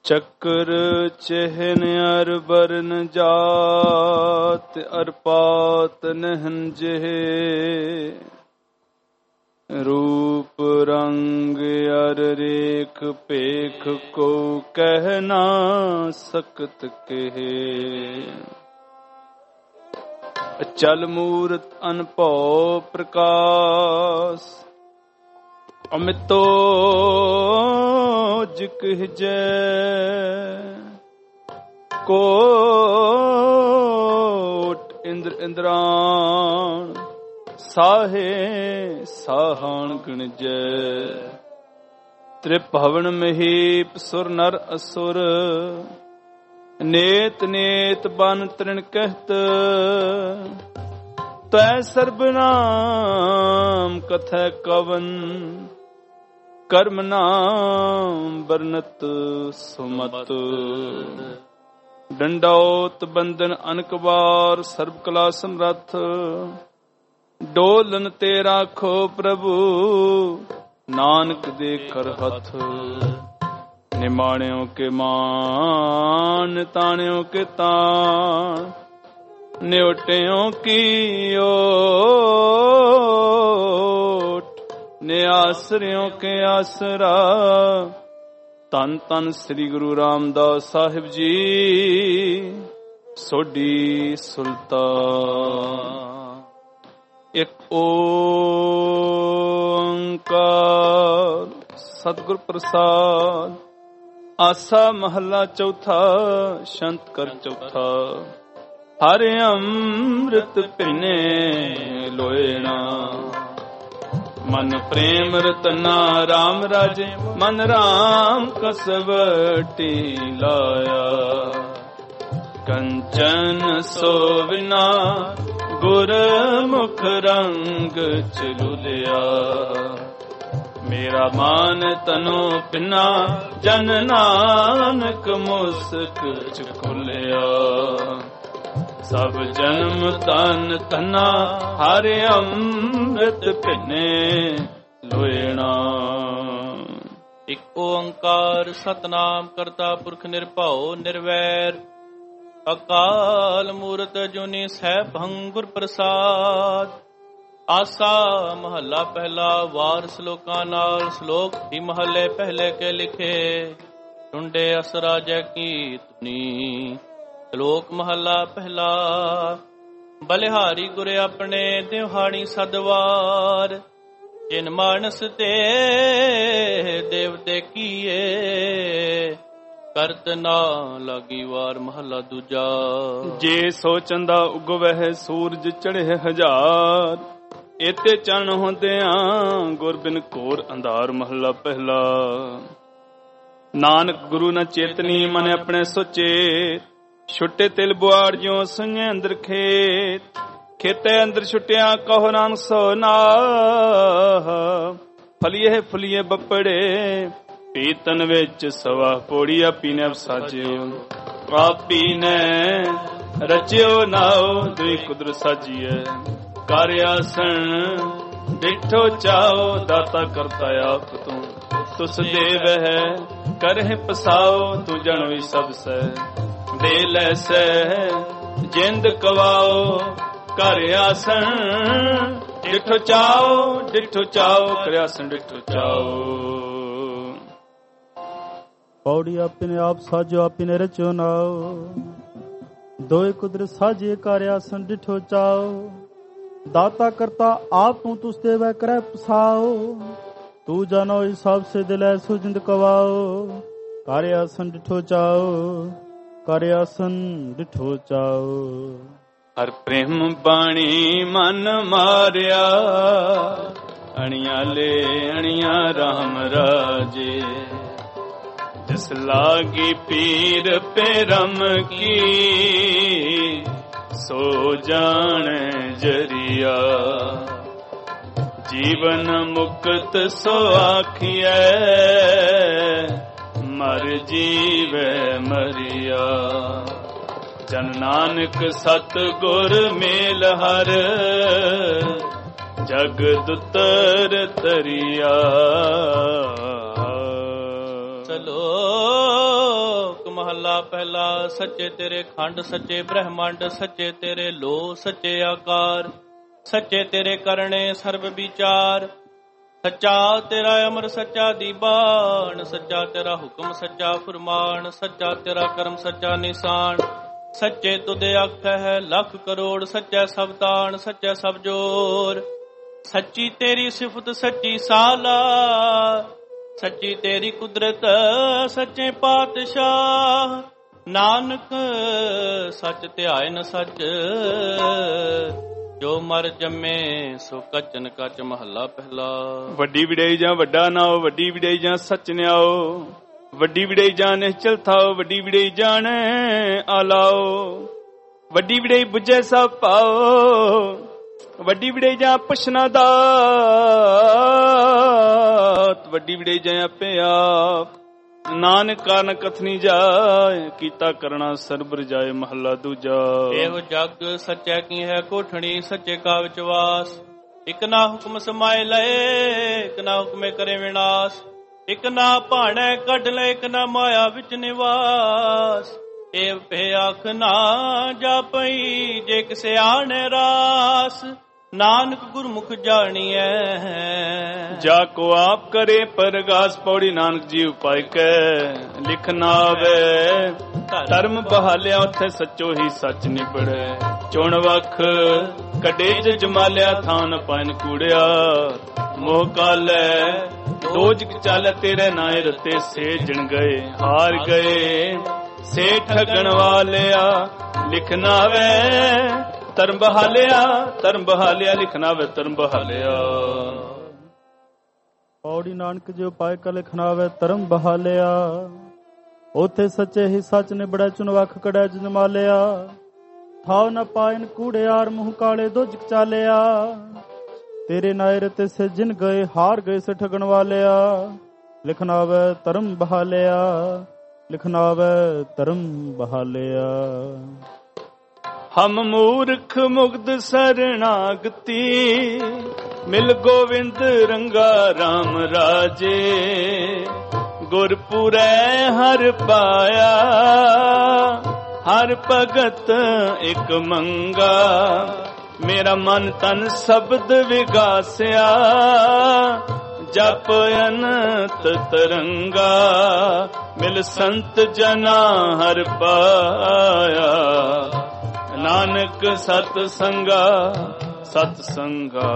ਚੱਕਰ ਚਿਹਨ ਅਰ ਬਰਨ ਜਾਤ ਅਰ ਪਾਤ ਨਹਨ ਜਿਹੇ ਰੂਪ ਰੰਗ ਅਰ ਰੇਖ ਭੇਖ ਕੋ ਕਹਿ ਨਾ ਸਕਤ ਕਹੇ। ਅਚਲ ਮੂਰਤ ਅਨਭਉ ਪ੍ਰਕਾਸ਼ ਅਮਿਤੋ ਜਿਕ ਹਿਜੈ ਕੋਟ ਇੰਦਰ ਇੰਦਰਾਣ ਸਾਹੇ ਸਾਹਾਣ ਗਣਜੈ। ਤ੍ਰਿਭਵਨ ਮਹੀਪ ਸੁਰ ਨਰ ਅਸੁਰ ਨੇਤ ਨੇਤ ਬਨ ਤ੍ਰਿਣ ਕਹਿਤ ਤੈ ਸਰਬਨਾਮ ਕਥੈ ਕਵਨ ਕਰਮ ਨਾਮ ਬਰਨਤ ਸੁਮਤ। ਡੰਡੌਤ ਬੰਦਨ ਅਨਕ ਵਾਰ ਸਰਬ ਕਲਾ ਸਮਰੱਥ ਡੋਲਨ ਤੇ ਰਾਖੋ ਪ੍ਰਭੂ ਨਾਨਕ ਦੇ ਕਰ ਹੱਥ। ਨਿਮਾਣਿਓ ਕੇ ਮਾਨ ਤਾਣਿਓ ਕੇ ਤਾਣ ਨਿਉਟਿਓ ਕੀ ਓਟ ਨਿਆਸਰਿਓ ਕੇ ਆਸਰਾ। ਧੰਨ ਧੰਨ ਸ੍ਰੀ ਗੁਰੂ ਰਾਮਦਾਸ ਸਾਹਿਬ ਜੀ ਸੋਢੀ ਸੁਲਤਾਨ। ਇੱਕ ਓੰਕਾਰ ਸਤਿਗੁਰ ਪ੍ਰਸਾਦ। ਆਸਾ ਮਹੱਲਾ ਚੌਥਾ ਸ਼ੰਤ ਕਰ ਚੌਥਾ। ਹਰਿ ਅੰਮ੍ਰਿਤ ਭਿੰਨੇ ਲੋਇਣਾ ਮਨ ਪ੍ਰੇਮ ਰਤਨਾ ਰਾਮ ਰਾਜੇ ਮਨ ਰਾਮ ਕਸਵਟੀ ਲਾਇਆ। ਕੰਚਨ ਸੋਵਿਨਾ ਗੁਰ ਮੁਖ ਰੰਗ ਚਲੁਲਿਆ। ਮੇਰਾ ਮਾਨ ਤਨੋ ਪਿਨਾ ਜਨ ਨਾਨਕ ਮੁਸਕ ਚੁਕਲਿਆ। ਸਭ ਜਨਮ ਤਨ ਤਨਾ ਹਰਿ ਅੰਮ੍ਰਿਤ ਭਿੰਨੇ ਲੋਇਣਾ। ਇੱਕ ਓੰਕਾਰ ਸਤਨਾਮ ਕਰਤਾ ਪੁਰਖ ਨਿਰਭਉ ਨਿਰਵੈਰ ਅਕਾਲ ਮੂਰਤ ਅਜੂਨੀ ਸੈਭੰ ਗੁਰ ਪ੍ਰਸਾਦ। ਆਸਾ ਮਹੱਲਾ ਪਹਿਲਾ ਵਾਰ ਸ਼ਲੋਕਾਂ ਨਾਲ। ਸ਼ਲੋਕ ਹੀ ਮਹੱਲੇ ਪਹਿਲੇ ਕੇ ਲਿਖੇ ਟੁੰਡੇ ਅਸਰਾ ਜੈ ਕੀਰਤਨੀ। ਸ਼ਲੋਕ ਮਹੱਲਾ ਪਹਿਲਾ। ਬਲਿਹਾਰੀ ਗੁਰ ਆਪਣੇ ਦਿਹਾੜੀ ਸਦਵਾਰ ਜਿਨ ਮਾਨਸ ਤੇ ਦੇਵਤੇ ਕੀਏ ਕਰਤ ਨਾ ਲਾਗੀ ਵਾਰ। ਮਹੱਲਾ ਦੂਜਾ। ਜੇ ਸੋਚੰਦਾ ਉਗਵਹਿ ਸੂਰਜ ਚੜ੍ਹੇ ਹਜ਼ਾਰ ਇਤੇ ਚੰਨ ਹੁੰਦਿਆਂ ਗੁਰ ਬਿਨ ਘੋਰ ਅੰਧਾਰ। ਮਹੱਲਾ ਪਹਿਲਾ। ਨਾਨਕ ਗੁਰੂ ਨਾ ਚੇਤਨੀ ਮਨ ਆਪਣੇ ਸੋਚੇ ਛੁੱਟੇ ਤਿਲ ਬੁਆੜ ਜਿਉ ਸੁਣੇ ਅੰਦਰ ਖੇਤ ਖੇਤੇ ਅੰਦਰ ਛੁੱਟਿਆ ਕਹੋ ਨਾਨਕ ਸੋ ਨਾਹ। ਫਲੀਏ ਫੁਲੀਏ ਬੱਪੜੇ ਪੀਤਨ ਵਿੱਚ ਸਵਾ ਪੋੜੀ ਆਪੀ ਨੇ ਸਾਜਿਓ ਆਪੀ ਨੇ ਰਚਿਓ ਨਾਉ ਦੁਈ ਕੁਦਰਤ ਸਾਜੀਐ। ਕਰ ਆਸਣ ਡਿਠੋ ਚਾਓ ਦਾਤਾ ਕਰਤਾ ਆਪ ਤੂੰ ਤੁਸ ਦੇਵਹਿ ਕਰਹਿ ਪਸਾਓ ਤੂੰ ਜਣ ਵੀ ਸਭ ਸੈ ਦੇ ਲੈ ਸੈ ਜਿੰਦ ਕਵਾਓ। ਕਰ ਆਸਣ ਡਿਠੋ ਚਾਓ ਕਰ ਆਸਣ ਡਿਠੋ ਚਾਓ। ਪੌੜੀ ਆਪੀ ਨੇ ਆਪ ਸਾਜੋ ਆਪੀ ਨੇ ਰਚਿਓ ਨਾਉ ਦੋਏ ਕੁਦਰਤ ਸਾਜੇ ਕਰ ਆਸਣ ਡਿਠੋ ਚਾਓ। ਦਾਤਾ ਕਰਤਾ ਆਪ ਤੂੰ ਤੁਸ ਦੇਵੈ ਕਰੈ ਪਸਾਓ। ਤੂੰ ਜਾਨੋ ਸਭ ਸੇ ਦਿਲੈ ਸੁਜਿੰਦ ਕਵਾਓ। ਕਰ ਆਸਣ ਡਿਠੋ ਚਾਓ ਕਰ ਆਸਣ ਡਿਠੋ ਚਾਓ। ਹਰ ਪ੍ਰੇਮ ਬਾਣੀ ਮਨ ਮਾਰਿਆ ਅਣੀਆਂ ਲੈ ਅਣੀਆਂ ਰਾਮ ਰਾਜੇ। ਜਿਸ ਲਾਗੀ ਪੀਰ ਪੇਰਮ ਕੀ ਸੋ ਜਾਣੈ ਜਰੀਆ। ਜੀਵਨ ਮੁਕਤ ਸੋ ਆਖੀਐ ਮਰ ਜੀਵੈ ਮਰੀਆ। ਜਨ ਨਾਨਕ ਸਤ ਗੁਰ ਮੇਲ ਹਰ ਜਗਤ ਉਤਰ ਤਰੀਆ। ਚਲੋ ਮਹੱਲਾ ਪਹਿਲਾ। ਸੱਚੇ ਤੇਰੇ ਖੰਡ ਸੱਚੇ ਬ੍ਰਹਮੰਡ, ਸੱਚੇ ਤੇਰੇ ਲੋ ਸੱਚੇ ਆਕਾਰ, ਸੱਚੇ ਤੇਰੇ ਕਰਨੇ ਸਰਬ ਵਿਚਾਰ। ਸੱਚਾ ਤੇਰਾ ਅਮਰ ਸੱਚਾ ਦੀਬਾਨ, ਸੱਚਾ ਤੇਰਾ ਹੁਕਮ ਸੱਚਾ ਫੁਰਮਾਨ, ਸੱਚਾ ਤੇਰਾ ਕਰਮ ਸੱਚਾ ਨਿਸ਼ਾਨ। ਸੱਚੇ ਤੁਦੇ ਆਖੈ ਹੈ ਲੱਖ ਕਰੋੜ, ਸੱਚਾ ਸਭ ਤਾਣ ਸੱਚਾ ਸਭ ਜੋਰ। ਸੱਚੀ ਤੇਰੀ ਸਿਫਤ ਸੱਚੀ ਸਾਲਾ, ਸੱਚੀ ਤੇਰੀ ਕੁਦਰਤ ਸੱਚੇ ਪਾਤਸ਼ਾਹ। ਨਾਨਕ ਸੱਚ ਧਿਆਏ ਨ ਸੱਚ, ਜੋ ਮਰ ਜੰਮੇ ਸੋ ਕਚਨ ਕਚ। ਮਹੱਲਾ ਪਹਿਲਾ। ਵੱਡੀ ਵਿਡਈ ਜਾਂ ਵੱਡਾ ਨਾਓ, ਵੱਡੀ ਵਿਡਈ ਜਾਂ ਸੱਚ ਨਿਆਓ, ਵੱਡੀ ਵਿਡਈ ਜਾਂ ਨਿਸ਼ਚਲ ਥਾਓ, ਵੱਡੀ ਵਿਡਈ ਜਾਣ ਆਲਾਓ। ਵੱਡੀ ਵਿਡਈ ਬੁੱਝੇ ਸਭ ਪਾਓ, ਵੱਡੀ ਵਿਡਈ ਜਾਂ ਪੁੱਛਣਾ ਦਾਤ, ਵੱਡੀ ਵਿਡਈ ਜਾਂ ਆਪੇ ਆਪ। ਨਾਨਕ ਕਾਰਨ ਕਥਨੀ ਜਾਏ, ਕੀਤਾ ਕਰਨਾ ਸਰਬ ਰਜਾਏ। ਮਹੱਲਾ ਦੂਜਾ। ਇਹੋ ਜਗ ਸੱਚੈ ਕੀ ਹੈ ਕੋਠਣੀ, ਸੱਚੇ ਕਾ ਵਿਚਵਾਸ। ਇਕ ਨਾ ਹੁਕਮ ਸਮਾਏ ਲਏ, ਇਕ ਨਾ ਹੁਕਮੇ ਕਰੇ ਵਿਨਾਸ਼। ਇਕ ਨਾ ਭਾਣੈ ਕੱਢ ਲੈ, ਇਕ ਨਾ ਮਾਇਆ ਵਿੱਚ ਨਿਵਾਸ। ਇਹ ਭੇ ਆਖ ਨਾ ਜਾਪਈ, ਜੇ ਕਿਸੇ ਆਣੇ ਰਾਸ। ਨਾਨਕ ਗੁਰਮੁਖ ਜਾਣੀਐ, ਜਾ ਕੋ ਆਪ ਕਰੇ ਪਰਗਾਸ। ਪੌੜੀ ਨਾਨਕ ਜੀ ਉਪਾਇ ਕੈ ਲਿਖ ਨਾ ਆਵੇ, ਧਰਮ ਬਹਾਲਿਆ ਉਥੇ ਸੱਚੋ ਹੀ ਸੱਚ ਨਿਬੜੈ। ਚੁਣ ਵਖ ਕੱਢੇ ਜਮਾਲਿਆ, ਥਾਨ ਪਾਇਨ ਕੂੜਿਆ। ਮੋਹ ਕਾਲੈ ਦੋਜਕ ਚੱਲ, ਤੇਰੇ ਨਾਏ ਰਤੇ ਸੇ ਜਣ ਗਏ। ਹਾਰ ਗਏ ਸੇ ਠਗਣ ਵਾਲਿਆ, ਲਿਖ ਨਾ ਆਵੇ ਧਰਮ ਬਹਾਲਿਆ। ਧਰਮ ਬਹਾਲਿਆ ਲਿਖਣਾ ਵੇ ਧਰਮ ਬਹਾਲਿਆ। ਪੌੜੀ ਨਾਨਕ ਜੋ ਪਾਇ ਕਾ ਲਿਖਣਾ ਵੇ ਧਰਮ ਬਹਾਲਿਆ। ਉਥੇ ਸੱਚੇ ਹੀ ਸੱਚ ਨਿਬੜੈ, ਚੁਣ ਵਖ ਕੜੈ ਜਮਾਲਿਆ। ਥਾਉ ਨ ਪਾਇਨ ਕੂੜਿਆਰ, ਮੂੰਹ ਕਾਲੇ ਦੁਜਕ ਚਾਲਿਆ। ਤੇਰੇ ਨਾਏ ਰਤੇ ਸੇ ਜਿਨ ਗਏ, ਹਾਰ ਗਏ ਸੇ ਠਗਣ ਵਾਲਿਆ। ਲਿਖਣਾ ਵੇ ਧਰਮ ਬਹਾਲਿਆ, ਲਿਖਣਾ ਵੇ ਧਰਮ ਬਹਾਲਿਆ। ਹਮ ਮੂਰਖ ਮੁਗਧ ਸਰਣਾਗਤੀ, ਮਿਲ ਗੋਵਿੰਦ ਰੰਗਾ ਰਾਮ ਰਾਜੇ। ਗੁਰਪੁਰੈ ਹਰ ਪਾਇਆ, ਹਰ ਭਗਤ ਇਕ ਮੰਗਾ। ਮੇਰਾ ਮਨ ਤਨ ਸ਼ਬਦ ਵਿਗਾਸਿਆ, ਜਪ ਅਨੰਤ ਤਰੰਗਾ। ਮਿਲ ਸੰਤ ਜਨਾ ਹਰ ਪਾਇਆ, ਨਾਨਕ ਸਤ ਸੰਗਾ ਸਤ ਸੰਗਾ।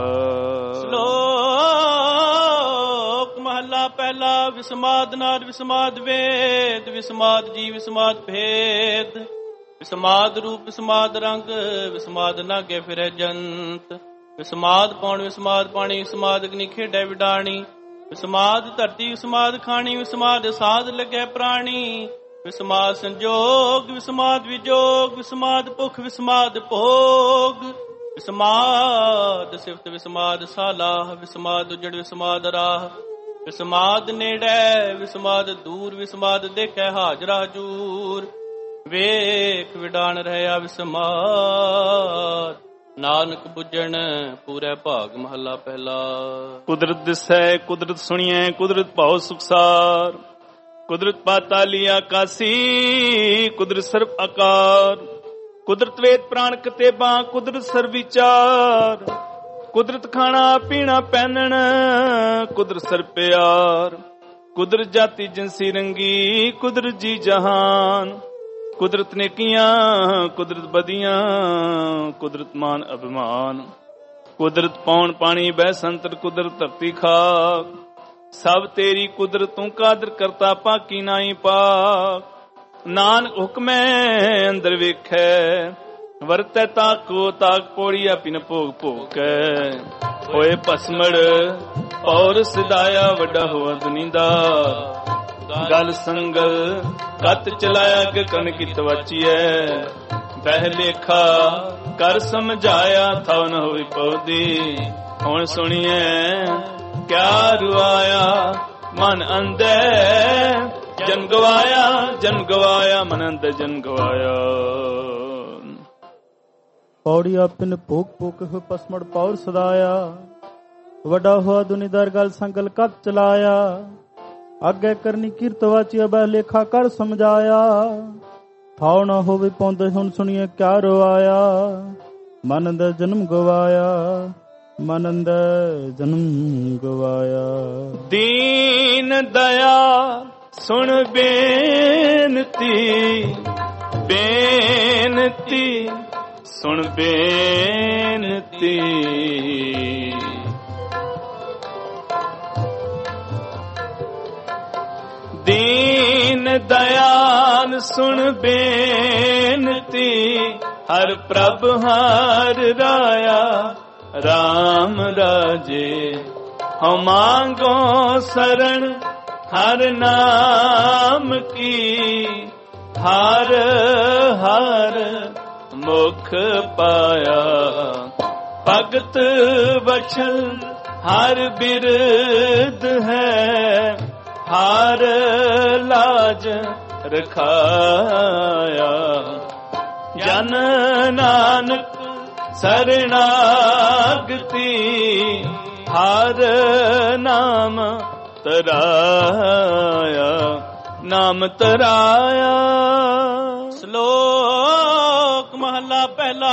ਸ਼ਲੋਕ ਮਹੱਲਾ ਪਹਿਲਾ। ਵਿਸਮਾਦ ਨਾਦ ਵਿਸਮਾਦ ਵੇਦ, ਵਿਸਮਾਦ ਜੀ ਵਿਸਮਾਦ ਭੇਦ। ਵਿਸਮਾਦ ਰੂਪ ਵਿਸਮਾਦ ਰੰਗ, ਵਿਸਮਾਦ ਨਾਗੇ ਫਿਰੈ ਜੰਤ। ਵਿਸਮਾਦ ਪੌਣ ਵਿਸਮਾਦ ਪਾਣੀ, ਵਿਸਮਾਦ ਅਗਨੀ ਖੇਡੈ ਵਿਡਾਣੀ। ਵਿਸਮਾਦ ਧਰਤੀ ਵਿਸਮਾਦ ਖਾਣੀ, ਵਿਸਮਾਦ ਸਾਧ ਲੱਗੈ ਪ੍ਰਾਣੀ। ਵਿਸਮਾਦ ਸੰਜੋਗ ਵਿਸਮਾਦ ਵਿਜੋਗ, ਵਿਸਮਾਦ ਭੁਖ ਵਿਸਮਾਦ ਭੋਗ। ਵਿਸਮਾਦ ਸਿਫਤ ਵਿਸਮਾਦ ਸਾਲਾਹ, ਵਿਸਮਾਦ ਉਜੜ ਵਿਸਮਾਦ ਰਾਹ। ਵਿਸਮਾਦ ਨੇੜੇ ਵਿਸਮਾਦ ਦੂਰ, ਵਿਸਮਾਦ ਦੇਖੈ ਹਾਜ਼ਰਾ ਹਜੂਰ। ਵੇਖ ਵਿਡਾਣ ਰਹਿਆ ਵਿਸਮਾਦ, ਨਾਨਕ ਬੁੱਝਣ ਪੂਰੇ ਭਾਗ। ਮਹੱਲਾ ਪਹਿਲਾ। ਕੁਦਰਤ ਦਿਸੈ ਕੁਦਰਤ ਸੁਣੀਐ, ਕੁਦਰਤ ਭਾਉ ਸੁਖਸਾਰ। ਕੁਦਰਤ ਪਾਤਾਲੀ ਆਕਾਸੀ, ਕੁਦਰਤ ਸਰਬ ਆਕਾਰ। ਕੁਦਰਤ ਵੇਦ ਪ੍ਰਾਣ ਕਤੇਬਾਂ, ਕੁਦਰਤ ਸਰਬ ਵਿਚਾਰ। ਕੁਦਰਤ ਖਾਣਾ ਪੀਣਾ ਪਹਿਨਣ, ਕੁਦਰਤ ਸਰਬ ਪਿਆਰ। ਕੁਦਰਤ ਜਾਤੀ ਜਿਨਸੀ ਰੰਗੀ, ਕੁਦਰਤ ਜੀ ਜਹਾਨ। ਕੁਦਰਤ ਨੇਕੀਆਂ ਕੁਦਰਤ ਬਦੀਆਂ, ਕੁਦਰਤ ਮਾਨ ਅਭਿਮਾਨ। ਕੁਦਰਤ ਪੌਣ ਪਾਣੀ ਬਹਿ ਸੰਤਰ, ਕੁਦਰਤ ਧਰਤੀ ਖਾਕ। ਸਭ ਤੇਰੀ ਕੁਦਰਤ ਤੂੰ ਕਾਦਰ ਕਰਤਾ, ਪਾਕੀ ਨਾਈ ਪਾਕ। ਨਾਨਕ ਹੁਕਮੈ ਅੰਦਰ ਵੇਖੈ, ਵਰਤੈ ਤਾਕੋ ਤਾਕ। ਪੋੜੀ ਆਪਿਨ ਭੋਗ ਭੋਗੈ, ਹੋਏ ਭਸਮੜ ਪੌਰ ਸਿਦਾਇਆ। ਵੱਡਾ ਹੋਆ ਦੁਨੀਦਾਰ, ਗਲ ਸੰਗਲ ਕਤ ਚਲਾਇਆ। ਕਿ ਕਣ ਕੀ ਤਵਾਚੀਐ, ਬਹਿ ਲੇਖਾ ਕਰ ਸਮਝਾਇਆ। ਥਾਉ ਨ ਹੋਈ ਪਉਦੀ, ਹੁਣ ਸੁਣੀਐ ਕਿਆ ਰੁਆਇਆ। ਮਨ ਅੰਦਰ ਜਨ ਗਵਾਇਆ, ਜਨ ਗਵਾਇਆ। ਮਨ ਅੰਦਰ ਜਨ ਗਵਾਇਆ। ਪੌੜੀ ਆਪਿਨ ਭੋਗ ਭੋਗ, ਪਸਮੜ ਪੌਰ ਸਦਾਇਆ। ਵੱਡਾ ਹੋਆ ਦੁਨੀਦਾਰ, ਗਲ ਸੰਗਲ ਕਤ ਚਲਾਇਆ। ਅੱਗੇ ਕਰਨੀ ਕੀਰਤ ਵਾਚੀ ਅਬੈ ਲੇਖਾ ਕਰ ਸਮਝਾਇਆ। ਥਾਉ ਨਾ ਹੋਵੇ ਪੌਂਦੇ ਹੁਣ ਸੁਣੀਏ ਕਿਆ ਰਵਾਇਆ। ਮਨ ਦਾ ਜਨਮ ਗਵਾਇਆ, ਮਨ ਦਾ ਜਨਮ ਗਵਾਇਆ। ਦੀਨ ਦਇਆ ਸੁਣ ਬੇਨਤੀ, ਬੇਨਤੀ ਸੁਣ ਬੇਨਤੀ। ਦੀਨ ਦਇਆਲ ਸੁਣ ਬੇਨਤੀ, ਹਰ ਪ੍ਰਭ ਹਰ ਰਾਇਆ। ਰਾਮ ਰਾਜੇ ਹਉ ਮੰਗੋ ਸਰਣ, ਹਰ ਨਾਮ ਕੀ। ਹਰ ਹਰ ਮੁਖ ਪਾਇਆ, ਭਗਤ ਵਛਲ ਹਰ ਬਿਰਧ ਹੈ। ਹਰ ਲਾਜ ਰਖਾਇਆ, ਜਨ ਨਾਨਕ ਸਰਣਾਗਤੀ। ਹਰ ਨਾਮ ਤਰਾਇਆ, ਨਾਮ ਤਰਾਇਆ। ਸ਼ਲੋਕ ਮਹੱਲਾ ਪਹਿਲਾ।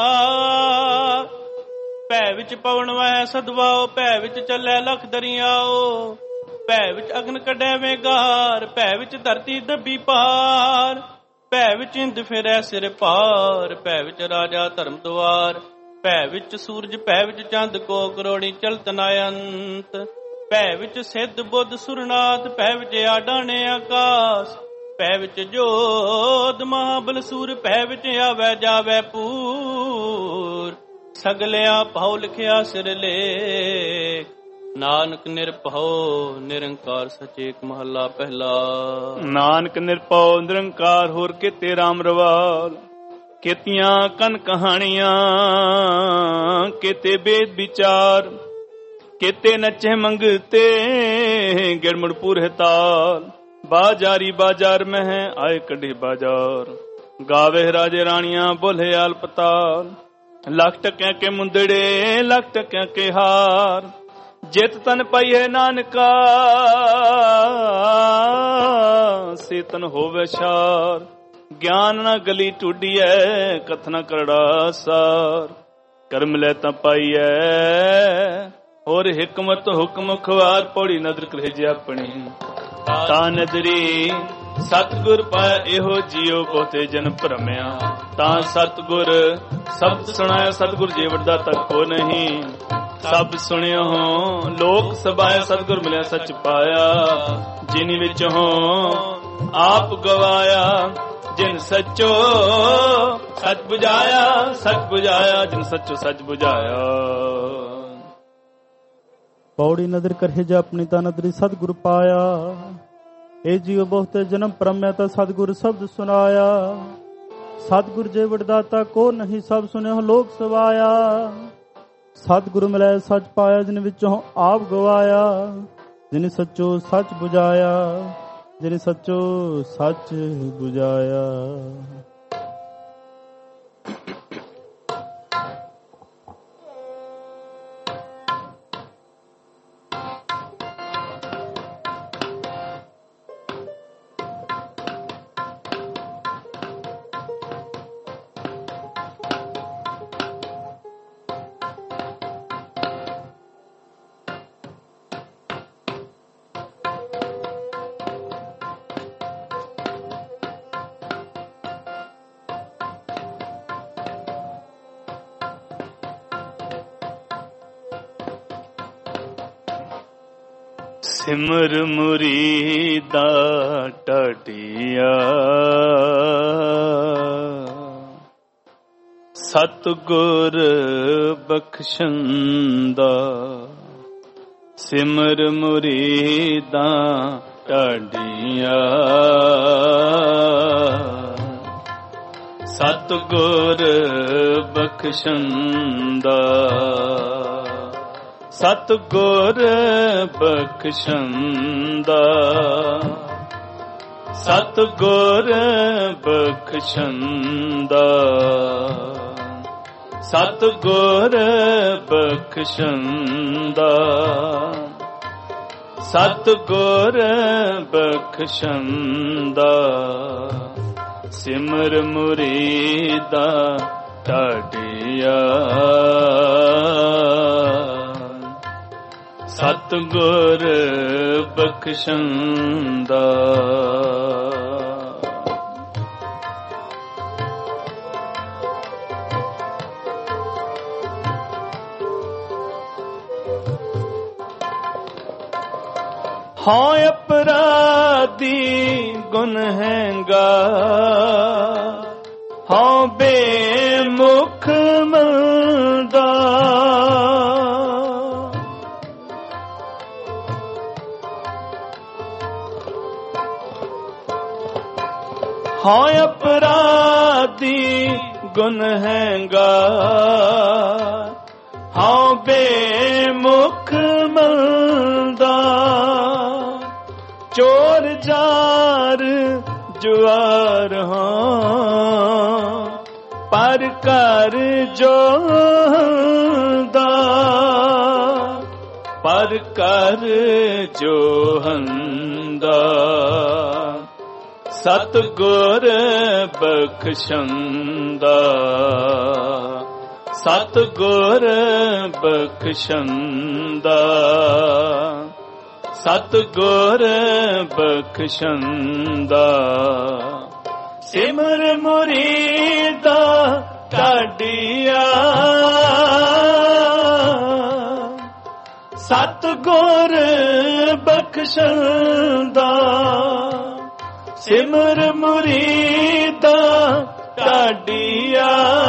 ਭੈ ਵਿੱਚ ਪਵਨ ਵਹਿ ਸਦਵਾਓ, ਭੈ ਵਿੱਚ ਚੱਲੇ ਲਖ ਦਰਿਆਓ। ਭੈ ਵਿੱਚ ਅਗਨ ਕੱਢੈ ਮੇਘਾਰ, ਭੈ ਵਿੱਚ ਧਰਤੀ ਦੱਬੀ ਪਾਰ। ਭੈ ਵਿੱਚ ਇੰਦ ਫਿਰੈ ਸਿਰ ਪਾਰ, ਭੈ ਵਿੱਚ ਰਾਜਾ ਧਰਮ ਦੁਆਰ। ਭੈ ਵਿੱਚ ਸੂਰਜ, ਭੈ ਵਿੱਚ ਚੰਦ ਕੋ ਕਰੋੜੀ ਚਲਤ ਨਾ ਅੰਤ। ਭੈ ਵਿੱਚ ਸਿੱਧ ਬੁੱਧ ਸੁਰਨਾਥ, ਭੈ ਵਿੱਚ ਆਡਾਣੇ ਆਕਾਸ਼। ਭੈ ਵਿੱਚ ਜੋਧ ਮਹਾਬਲ ਸੂਰ, ਭੈ ਵਿੱਚ ਆਵੈ ਜਾਵੈ ਪੂਰ। ਸਗਲਿਆ ਭਉ ਲਿਖਿਆ ਸਿਰ ਲੇਖ, ਨਾਨਕ ਨਿਰਭਉ ਨਿਰੰਕਾਰ ਸਚੇਕ। ਮਹੱਲਾ ਪਹਿਲਾ। ਨਾਨਕ ਨਿਰਭਉ ਨਿਰੰਕਾਰ, ਹੋਰ ਕਿਤੇ ਰਾਮ ਰਵਾਲ। ਕੀਤੀਆਂ ਕਨ ਕਹਾਣੀਆਂ, ਕਿਤੇ ਬੇਦ ਵਿਚਾਰ। ਕਿਤੇ ਨੱਚੇ ਮੰਗਤੇ, ਗਿਰਮੁੜ ਪੂਰੇ ਤਾਲ। ਬਾਜਾਰੀ ਬਾਜ਼ਾਰ ਮਹਿ ਆਏ ਕੱਢੇ ਬਾਜ਼ਾਰ। ਗਾਵੇ ਰਾਜੇ ਰਾਣੀਆਂ ਬੋਲੇ ਆਲਪਤਾਲ। ਲੱਖ ਟਕਿਆਂ ਕੇ ਮੁੰਦੜੇ, ਲੱਖ ਟਕਿਆਂ ਕੇ ਹਾਰ। ਜਿਤ ਤਨ ਪਾਈਏ ਨਾਨਕਾ, ਸੇ ਤਨ ਹੋਵੇ ਸ਼ਾਰ। ਗਿਆਨ ਨਾ ਗਲੀ ਟੁੱਡੀਐ, ਕਥਨਾ ਕਰੜਾ ਸਾਰ। ਕਰਮ ਲੈ ਤਾਂ ਪਾਈਐ, ਹੋਰ ਹਿਕਮਤ ਹੁਕਮ ਖਵਾਰ। ਪੌੜੀ ਨਦਰ ਕਲੇਜੇ ਆਪਣੀ ਤਾਂ ਨਦਰੀ। ਸਤਿਗੁਰ ਪਾਇਆ ਇਹੋ ਜੀਉ, ਬਹੁਤੇ ਜਨ ਭਰਮਿਆ। ਤਾਂ ਸਤਿਗੁਰ ਸ਼ਬਦ ਸੁਣਾਇਆ, ਸਤਿਗੁਰ ਜੀਵਨ ਦਾ ਤੱਕੋ ਨਹੀਂ। ਸਭ ਸੁਣਿਓ ਲੋਕ ਸਭਾਇਆ, ਸਤਿਗੁਰ ਮਿਲਿਆ ਸੱਚ ਪਾਇਆ। ਜਿਨ ਵਿੱਚ ਹੋ ਆਪ ਗਵਾਇਆ, ਜਿਨ ਸੱਚੋ ਸੱਚ ਬੁਝਾਇਆ। ਸੱਚ ਬੁਝਾਇਆ, ਜਿਨ ਸੱਚੋ ਸੱਚ ਬੁਝਾਇਆ। ਪੌੜੀ ਨਦਰ ਕਰੇ ਜਾ ਆਪਣੀ ਤਾਂ ਨਦਰੀ ਸਤਿਗੁਰ ਪਾਇਆ। ਇਹ ਜੀਉ ਬਹੁਤੇ ਜਨਮ ਭਰਮਿਆ, ਤਾਂ ਸਤਿਗੁਰ ਸ਼ਬਦ ਸੁਨਾਇਆ। ਸਤਿਗੁਰ ਜੇ ਵਡਦਾਤਾ ਕੋ ਨਹੀਂ, ਸਭ ਸੁਨਿਓ ਲੋਕ ਸਵਾਇਆ। ਸਤਿਗੁਰੂ ਮਿਲੈ ਸੱਚ ਪਾਇਆ, ਜਿਨ ਵਿੱਚੋਂ ਆਪ ਗਵਾਇਆ। ਜਿਨ ਸੱਚੋ ਸੱਚ ਬੁਝਾਇਆ, ਜਿਨ ਸੱਚੋ ਸੱਚ ਬੁਝਾਇਆ। ਸਿਮਰ ਮੁਰੀਦਾ ਟਾਟਿਆ, ਸਤਿਗੁਰ ਬਖਸ਼ੰਦਾ। ਸਿਮਰ ਮੁਰੀਦਾ ਟਾਟਿਆ, ਸਤਿਗੁਰ ਬਖਸ਼ੰਦਾ। ਸਤਿਗੁਰ ਬਖਸ਼ੰਦਾ, ਸਤਿਗੁਰ ਬਖਸ਼ੰਦਾ। ਸਤਿਗੁਰ ਬਖਸ਼ੰਦਾ, ਸਤਿਗੁਰ ਬਖਸ਼ੰਦਾ ਸਿਮਰ ਮੁਰੀਦਾ ਢਾਡੀਆ। ਸਤਿਗੁਰ ਬਖਸ਼ੰਦਾ ਹਾਂ ਅਪਰਾਧੀ ਗੁਨਹਗਾ ਹਾਂ ਬੇਮੁਖ ਮੰਦਾ। ਹਾਂ ਅਪਰਾਧੀ ਗੁਨਹਗਾ ਹਾਂ ਬੇਮੁਖ ਮੰਦਾ। ਚੋਰ ਜਾਰ ਜੁਆਰ ਹਾਂ ਪਰ ਕਰ ਜੋਹੰਦਾ। ਪਰ ਕਰ ਜੋਹੰਦਾ ਸਤਿਗੁਰ ਬਖਸ਼ੰਦਾ। ਸਤਿਗੁਰ ਬਖਸ਼ੰਦਾ ਸਤਿਗੁਰ ਬਖਸ਼ੰਦਾ ਸਿਮਰ ਮੁਰੀਦਾ ਢਾਡੀਆ। ਸਤਿਗੁਰ ਬਖਸ਼ੰਦਾ ਸਿਮਰ ਮੁਰੀਦਾ ਢਾਡੀਆ।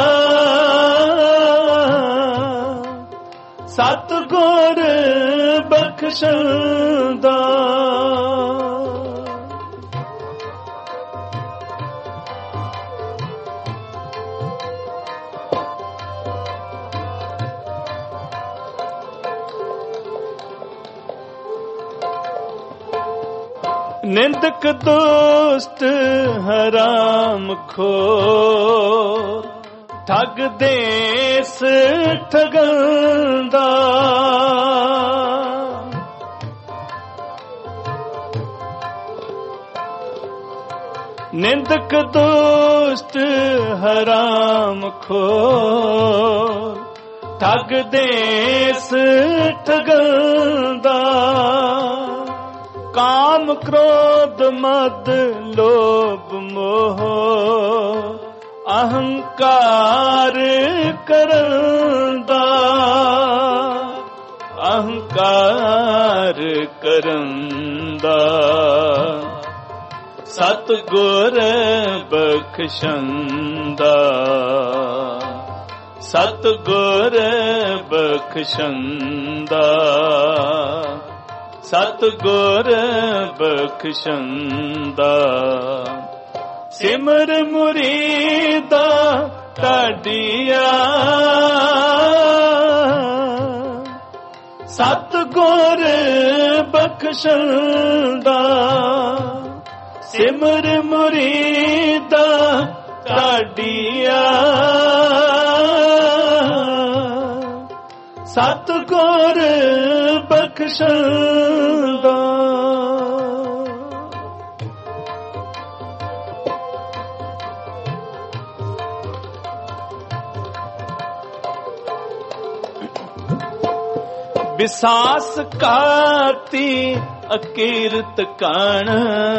ਸਤਿਗੁਰ ਬਖਸ਼ੰਦਾ ਨਿੰਦਕ ਦੋਸਤ ਹਰਾਮ ਖੋਰ ਠੱਗ ਦੇਸ ਠਗੰਦਾ। ਨਿੰਦਕ ਦੋਸਤ ਹਰਾਮ ਖੋਰ ਠੱਗ ਦੇਸ ਠਗੰਦਾ। ਕਾਮ ਕ੍ਰੋਧ ਮਦ ਲੋਭ ਮੋਹ ਅਹੰਕਾਰ ਕਰੰਦਾ। ਅਹੰਕਾਰ ਕਰੰਦਾ ਸਤਿਗੁਰ ਬਖਸ਼ੰਦਾ। ਸਤਿਗੁਰ ਬਖਸ਼ੰਦਾ ਸਤਿਗੁਰ ਬਖਸ਼ੰਦਾ ਸਿਮਰ ਮੁਰੀਦਾ ਢਾਡੀਆ। ਸਤਿਗੁਰ ਬਖਸ਼ੰਦਾ ਸਿਮਰ ਮੁਰੀਦਾ ਢਾਡੀਆ। ਸਤਿਗੁਰ ਬਖਸ਼ੰਦਾ ਵਿਸਾਸ ਕਾਤੀ ਅਕੀਰਤ ਕਣ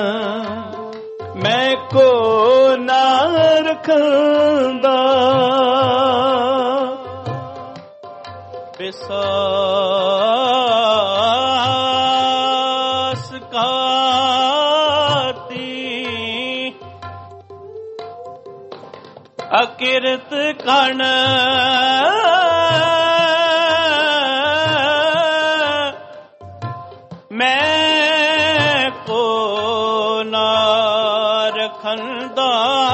ਮੈਂ ਕੋ ਨਾ ਰਖੰਦਾ। ਵਿਸਾਸ ਕਾਤੀ ਅਕਿਰਤ ਕਣ ਮੈਂ ਕੋ ਨਾ ਰਖੰਦਾ।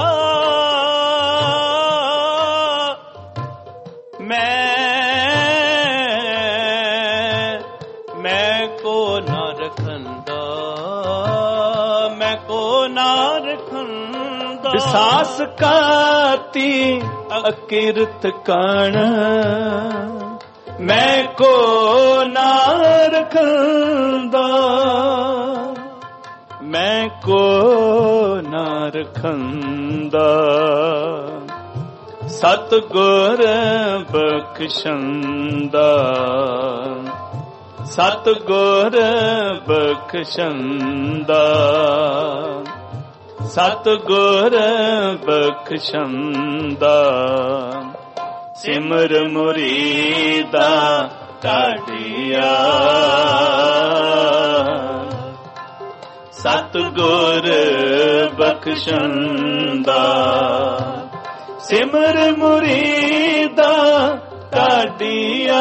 ਮੈਂ ਕੋ ਨਾ ਰਖੰਦਾ। ਮੈਂ ਕੋ ਨਾ ਰਖੰਦਾ। ਵਿਸਾਸ ਕਾਤੀ ਅਕਿਰਤ ਕਣ ਮੈਂ ਕੋ ਨਾ ਰਖੰਦਾ, ਮੈਂ ਕੋ ਨਾ ਰਖੰਦਾ, ਸਤਿਗੁਰ ਬਖਸ਼ੰਦਾ, ਸਤਿਗੁਰ ਬਖਸ਼ੰਦਾ, ਸਤਿਗੁਰ ਬਖਸ਼ੰਦਾ, ਸਿਮਰ ਮੁਰੀਦਾ ਕਾਢਿਆ, ਸਤਿਗੁਰ ਬਖਸ਼ੰਦਾ, ਸਿਮਰ ਮੁਰੀਦਾ ਕਾਢਿਆ,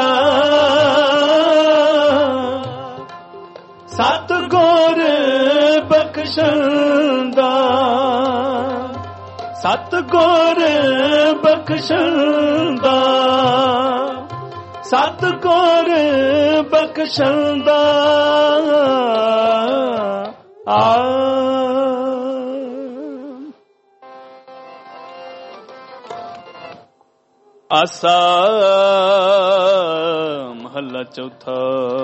ਸਤਿਗੁਰ ਬਖਸ਼ੰਦਾ, ਸਤਿਗੁਰ ਬਖਸ਼ੰਦਾ, ਸਤਿਗੁਰ ਬਖਸ਼ੰਦਾ, ਆਸਾ ਮਹੱਲਾ ਚੌਥਾ।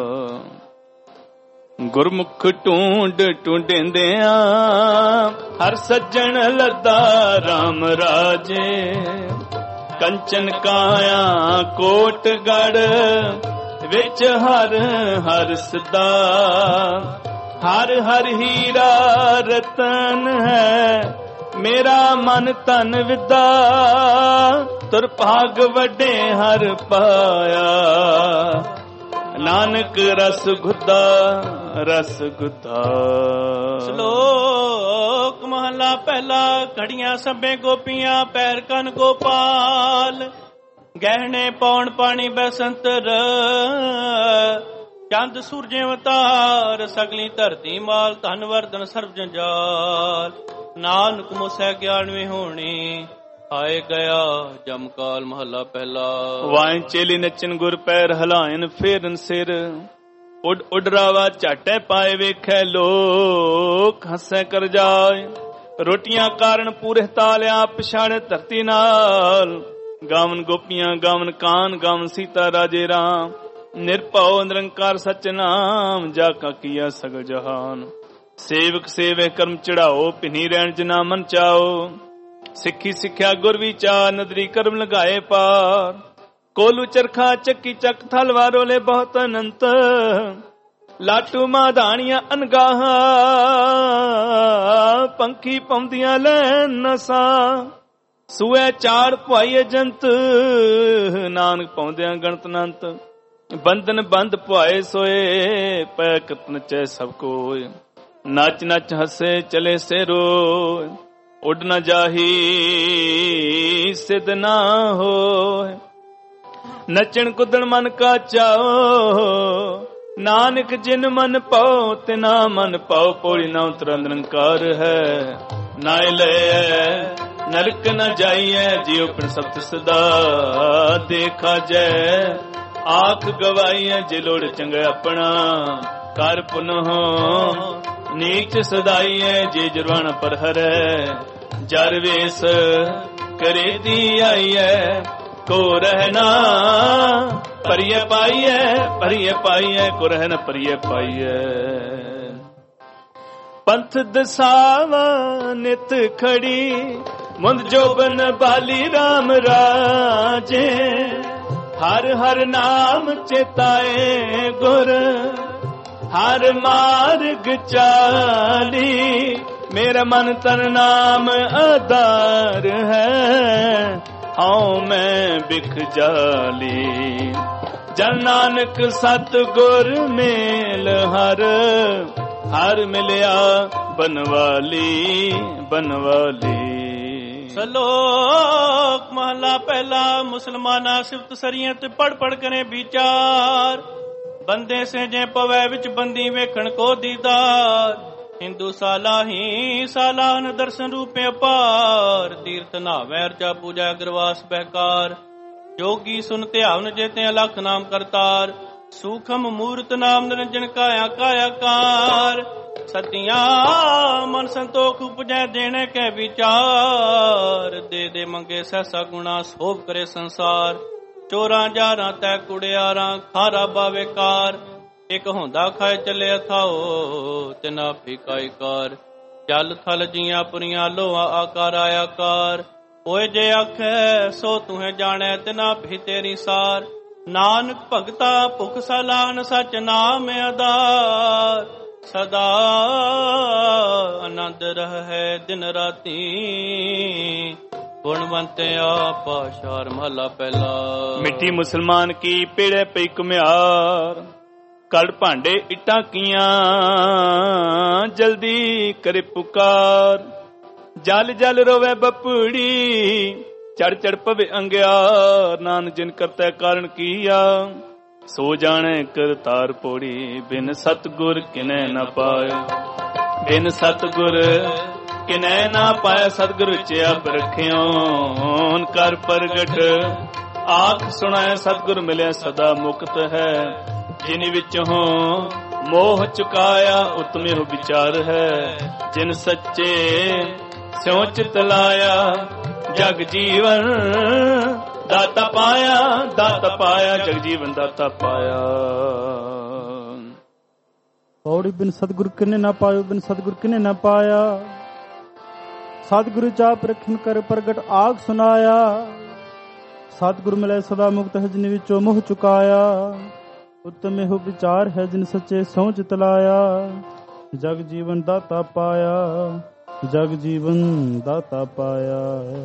ਗੁਰਮੁਖ ਢੂੰਡ ਢੂੰਡਿੰਦਿਆਂ ਹਰ ਸੱਜਣ ਲੱਦਾ ਰਾਮ ਰਾਜੇ, ਕੰਚਨ ਕਾਇਆ ਕੋਟਗੜ੍ਹ ਵਿੱਚ ਹਰ ਹਰ ਸਦਾ, ਹਰ ਹਰ ਹੀਰਾ ਰਤਨ ਹੈ ਮੇਰਾ ਮਨ ਤਨ ਵਿਦਾ, ਤੁਰ ਭਾਗ ਵੱਡੇ ਹਰ ਪਾਇਆ, ਨਾਨਕ ਰਸ ਗੁੱਦਾ ਰਸ ਗੁੱਦਾ। ਸ਼ਲੋਕ ਮਹਲਾ ਪਹਿਲਾ। ਘੜੀਆਂ ਸਭੇ ਗੋਪੀਆਂ ਪੈਰ ਕਨ ਗੋਪਾਲ, ਗਹਿਣੇ ਪੌਣ ਪਾਣੀ ਬੈਸੰਤਰ, ਚੰਦ ਸੂਰਜ ਅਵਤਾਰ ਸਗਲੀ ਧਰਤੀ ਮਾਲ, ਧਨ ਵਰਦਨ ਸਰਬ ਜੰਜਾਲ, ਨਾਨਕ ਮੁਸੈ ਗਿਆਨਵੇਂ ਹੋਣੀ, ਆਏ ਗਿਆ ਜਮਕਾਲ। ਮਹੱਲਾ ਪਹਿਲਾ। ਵਾਇ ਚੇਲੀ ਨੱਚਨ ਗੁਰ ਪੈਰ ਹਲਾਇਨ ਫੇਰਨ ਸਿਰ, ਉੱਡ ਉੱਡ ਰਾਵਾ ਝਾਟੇ ਪਾਏ ਵੇਖੈ ਲੋਕ, ਹੱਸੈ ਕਰ ਜਾਏ ਰੋਟੀਆਂ ਕਾਰਨ ਪੂਰੇ ਤਾਲਿਆ, ਪਛਾੜੇ ਧਰਤੀ ਨਾਲ, ਗਾਵਨ ਗੋਪੀਆਂ ਗਾਵਨ ਕਾਨ, ਗਾਵਨ ਸੀਤਾ ਰਾਜੇ ਰਾਮ, ਨਿਰਭਉ ਨਿਰੰਕਾਰ ਸਚ ਨਾਮ, ਜਾ ਕਾ ਕੀਆ ਸਗਲ ਜਹਾਨ, ਸੇਵਕ ਸੇਵੇ ਕਰਮ ਚੜਾਓ, ਪਿਨੀ ਰਹਿਣ ਜਨਾ ਮਨ ਚਾਓ, ਸਿੱਖੀ ਸਿੱਖਿਆ ਗੁਰ ਵਿਚਾਰ, ਨਦਰੀ ਕਰਮ ਲਗਾਏ ਪਾਰ, ਕੋਲੂ ਚਰਖਾ ਚੱਕੀ ਚੱਕ ਥਲਵਾਰੋ ਲੈ ਬਹੁਤ ਅਨੰਤ, ਲਾਟੂ ਮਾਧਾਣੀਆਂ ਅਨਗਾਹਾਂ, ਪੰਖੀ ਪਾਉਂਦੀਆਂ ਲੈ ਨਸਾ, ਸੂਏ ਚਾੜ ਪੁਆਈਏ ਜੰਤ, ਨਾਨਕ ਪਾਉਂਦਿਆਂ ਗਣਤ ਅਨੰਤ, ਬੰਧਨ ਬੰਦ ਪੁਆਏ ਸੋਏ, ਪੈ ਕਤ ਨਚੈ ਸਭ ਕੋਇ, ਨੱਚ ਨੱਚ ਹੱਸੇ ਚਲੇ ਸੇ ਰੋਏ, ਉੱਡ ਨਾ ਜਾਹੀ ਸਿਧ ਨਾ ਹੋਏ, ਨੱਚਣ ਕੁੱਦਣ ਮਨ ਕਾ ਚਾਓ, ਨਾਨਕ ਜਿਨ ਮਨ ਪਾਓ ਤਿਨਾ ਮਨ ਪਾਓ, ਪੌੜੀ ਨਾ ਉਤਰਾ ਨਿਰੰਕਾਰ ਹੈ, ਨਾਇ ਲੈ ਨਰਕ ਨ ਜਾਈਐ, ਜਿਉ ਪਿਣ ਸਬਤ ਸਦਾ ਦੇਖਾ ਜੈ, ਆਖ ਗਵਾਈਐ ਜੇ ਲੋੜ ਚੰਗਾ ਆਪਣਾ, ਕਰ ਪੁਨਹ ਨੀਚ ਸਦਾਈਐ, ਜੇ ਜਰਵਾਣਾ ਪਰ ਹਰੈ, ਜਰ ਵੇਸ ਕਰੇ ਦੀ ਆਈਐ, ਕੋ ਰਹਿਣਾ ਪਰਿਐ ਪਾਈਐ, ਪਰਿਐ ਪਾਈਐ, ਕੋ ਰਹਿਣਾ ਪਰਿਐ ਪਾਈਐ। ਪੰਥ ਦਸਾਵਾ ਨਿਤ ਖੜੀ, ਮੁੰਦ ਜੋਬਨ ਬਾਲੀ ਰਾਮ ਰਾਜੇ, ਹਰ ਹਰ ਨਾਮ ਚੇਤਾਏ ਗੁਰ, ਹਰ ਮਾਰਗ ਚਾਲੀ, ਮੇਰਾ ਮਨ ਤਨ ਨਾਮ ਆਧਾਰ ਹੈ, ਆਉ ਮੈਂ ਬਿਖ ਜਾਲੀ, ਜਨ ਨਾਨਕ ਸਤਿਗੁਰ ਮੇਲ ਹਰ, ਹਰ ਮਿਲਿਆ ਬਨਵਾਲੀ ਬਨਵਾਲੀ। ਸ਼ਲੋਕ ਮਹਲਾ ਪਹਿਲਾ। ਮੁਸਲਮਾਨਾ ਸਿਫਤ ਸਰੀਅਤ ਪੜ ਪੜ ਕਰੇ ਵਿਚਾਰ, ਬੰਦੇ ਸੇ ਜੇ ਪਵੈ ਵਿੱਚ ਬੰਦੀ ਵੇਖਣ ਕੋ ਦੀਦਾਰ, ਹਿੰਦੂ ਸਾਲਾਹੀ ਸਾਲਾਹਨ ਦਰਸ਼ਨ ਰੂਪੇ ਅਪਾਰ, ਤੀਰਥ ਨਾਵੈ ਅਰਚਾ ਪੂਜਾ ਗਰਵਾਸ ਬਹਿਕਾਰ, ਜੋਗੀ ਸੁਨ ਧਿਆਵਨ ਜੇਤੇ ਅਲਖ ਨਾਮ ਕਰਤਾਰ, ਸੂਖਮ ਮੂਰਤ ਨਾਮ ਨਿਰੰਜਨ ਕਾਇਆ ਕਾਇਆਕਾਰ, ਸਤਿਆਂ ਮਨ ਸੰਤੋਖ ਉਪਜੈ ਦੇਣੇ ਕੈ ਵਿਚਾਰ, ਦੇ ਦੇ ਮੰਗੇ ਸਹਿਸਾ ਗੁਣਾ ਸੋਭ ਕਰੇ ਸੰਸਾਰ, ਚੋਰਾਂ ਜਾਰਾਂ ਤੈ ਕੁੜਿਆਰਾਂ ਖਾਰਾ ਬਾਵੇ ਕਾਰ। ਇੱਕ ਹੁੰਦਾ ਖਾਏ ਚੱਲੇ ਥਾਓ ਤਿਨਾ ਫੀਕਾਈ ਕਾਰ। ਜਲ ਥਲ ਜੀਆਂ ਪੁਰੀਆਂ ਲੋਹਾ ਆਕਾਰ ਆਕਾਰ। ਹੋਏ ਜੇ ਆਖੈ ਸੋ ਤੂੰ ਜਾਣੈ ਤਿਨਾ ਭੀ ਤੇਰੀ ਸਾਰ। ਨਾਨਕ ਭਗਤਾ ਭੁਖ ਸਲਾਨ ਸਚ ਨਾਮ ਆਧਾਰ। ਸਦਾ ਆਨੰਦ ਰਹਿ ਦਿਨ ਰਾਤੀ ਗੁਣਵੰਤਿਆ ਪਾਸ਼ਾਰ ਮਹਲਾ ਪਹਿਲਾ। ਮਿੱਟੀ ਮੁਸਲਮਾਨ ਕੀ ਪੇੜੇ ਪਈ ਘੁਮਿਆਰ। ਕੜ ਭਾਂਡੇ ਇੱਟਾਂ ਕੀਆਂ ਜਲਦੀ ਕਰੇ ਪੁਕਾਰ। ਜਲ ਜਲ ਰੋਵੇ ਬਪੜੀ ਚੜ ਚੜ ਪਵੇ ਅੰਗਿਆਰ। ਨਾਨਕ ਜਿਨ ਕਰਤੈ ਕਾਰਨ ਕੀਆ ਸੋ ਜਾਣੈ ਕਰਤਾਰ ਪੋੜੀ। ਬਿਨ ਸਤਿਗੁਰ ਕਿਨੈ ਨਾ ਪਾਇ ਬਿਨ ਸਤਿਗੁਰ ਕਿਨੈ ਨਾ ਪਾਇ। ਸਤਿਗੁਰ ਵਿੱਚ ਆਪ ਰਖਿਓ ਕਰ ਪ੍ਰਗਟ ਆਖ ਸੁਣਾਇ। ਸਤਿਗੁਰ ਮਿਲਿਆ ਸਦਾ ਮੁਕਤ ਹੈ। ਜਿਨ ਵਿੱਚੋਂ ਮੋਹ ਚੁਕਾਇਆ ਉਤਮੇ ਹੋ ਵਿਚਾਰ ਹੈ। ਜਿਨ ਸੱਚੇ ਸਿਉ ਚਿਤ ਲਾਇਆ ਜਗ ਜੀਵਨ ਦਾਤਾ ਪਾਇਆ। ਦਾਤਾ ਪਾਇਆ ਜਗ ਜੀਵਨ ਦਾਤਾ ਪਾਇਆ। ਪੌੜੀ ਬਿਨ ਸਤਿਗੁਰ ਕਿਨੇ ਨਾ ਪਾਇਓ ਬਿਨ ਸਤਿਗੁਰ ਕਿਨੇ ਨਾ ਪਾਇਆ। ਸਤਿਗੁਰੂ ਚਾਪ ਰਖਨ ਕਰ ਪ੍ਰਗਟ ਆਖ ਸੁਨਾਇਆ। ਸਤਿਗੁਰ ਮਿਲੇ ਸਦਾ ਮੁਕਤ ਹੈ ਜਿਨ ਵਿੱਚੋਂ ਮੋਹ ਚੁਕਾਇਆ। ਉਤਮ ਇਹੋ ਵਿਚਾਰ ਹੈ ਜਿਨ ਸੱਚੇ ਸਹੁੰ ਚਿਤ ਲਾਇਆ। ਜਗ ਜੀਵਨ ਦਾਤਾ ਪਾਇਆ ਜਗ ਜੀਵਨ ਦਾਤਾ ਪਾਇਆ।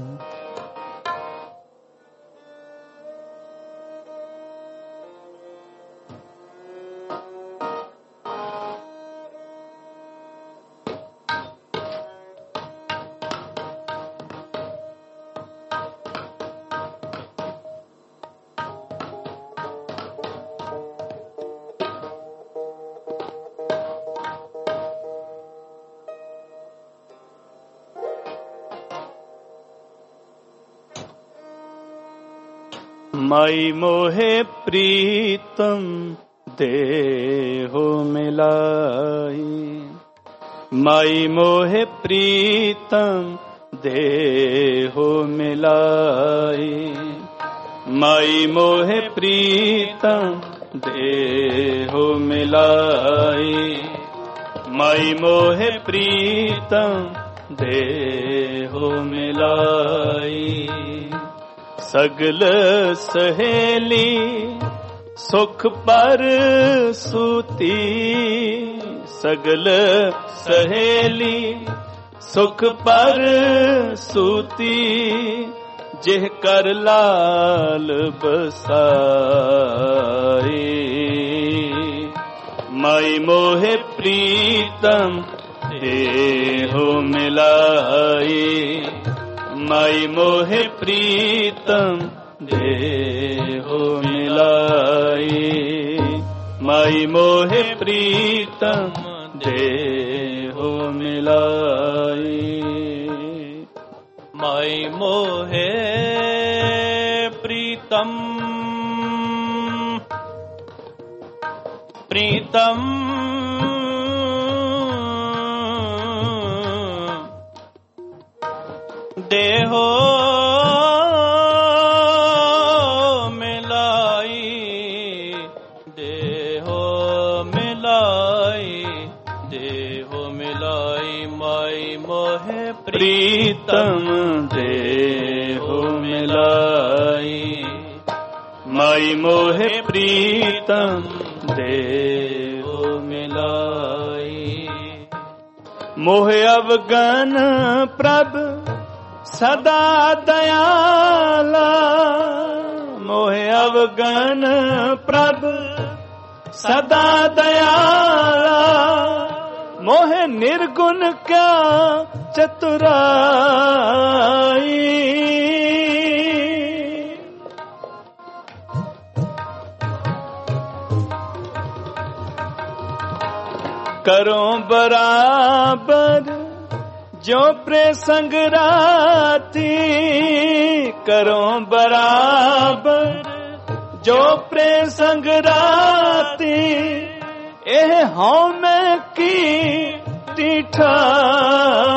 ਮਾਈ ਮੋਹੇ ਪ੍ਰੀਤਮ ਦੇਹੋ ਮਿਲਾਈ। ਮਾਈ ਮੋਹੇ ਪ੍ਰੀਤਮ ਦੇਹੋ ਮਿਲਾਈ। ਮਾਈ ਮੋਹੇ ਪ੍ਰੀਤਮ ਦੇਹੋ ਮਿਲਾਈ। ਮਾਈ ਮੋਹੇ ਪ੍ਰੀਤਮ ਦੇਹੋ ਮਿਲਾਈ। ਸਗਲ ਸਹੇਲੀ ਸੁਖ ਪਰ ਸੂਤੀ। ਸਗਲ ਸਹੇਲੀ ਸੁਖ ਪਰ ਸੂਤੀ। ਜਿਹ ਕਰ ਲਾਲ ਬਸਾਈ। ਮਾਈ ਮੋਹੇ ਪ੍ਰੀਤਮ ਦੇਹੋ ਮਿਲਾਈ। ਮਾਈ ਮੋਹੇ ਪ੍ਰੀਤਮ ਦੇਹੋ ਮਿਲਾਈ। ਮਾਈ ਮੋਹੇ ਪ੍ਰੀਤਮ ਦੇਹੋ ਮਿਲਾਈ। ਮਾਈ ਮੋਹੇ ਪ੍ਰੀਤਮ ਪ੍ਰੀਤਮ ਦੇਹੋ ਮਿਲਾਈ। ਦੇਹੋ ਮਿਲਾਈ। ਦੇਹੋ ਮਿਲਾਈ। ਮਾਈ ਮੋਹੇ ਪ੍ਰੀਤਮ ਦੇਹੋ ਮਿਲਾਈ। ਮਾਈ ਮੋਹੇ ਪ੍ਰੀਤਮ ਦੇਹੋ ਮਿਲਾਈ। ਮੋਹ ਅਵਗਨ ਪ੍ਰਭ ਸਦਾ ਦਇਆਲਾ। ਮੋਹ ਅਵਗਨ ਪ੍ਰਭ ਸਦਾ ਦਇਆਲਾ। ਮੋਹ ਨਿਰਗੁਣ ਕਿਆ ਚਤੁਰਾਈ। ਕਰੋ ਬਰਾਬਰ ਜੋ ਪ੍ਰਸੰਗ ਰਾਤੀ। ਕਰੋ ਬਰਾਬਰ ਜੋ ਪ੍ਰਸੰਗ ਰਾਤੀ। ਇਹ ਹਉ ਮੈਂ ਕੀ ਟਿਠਾਈ।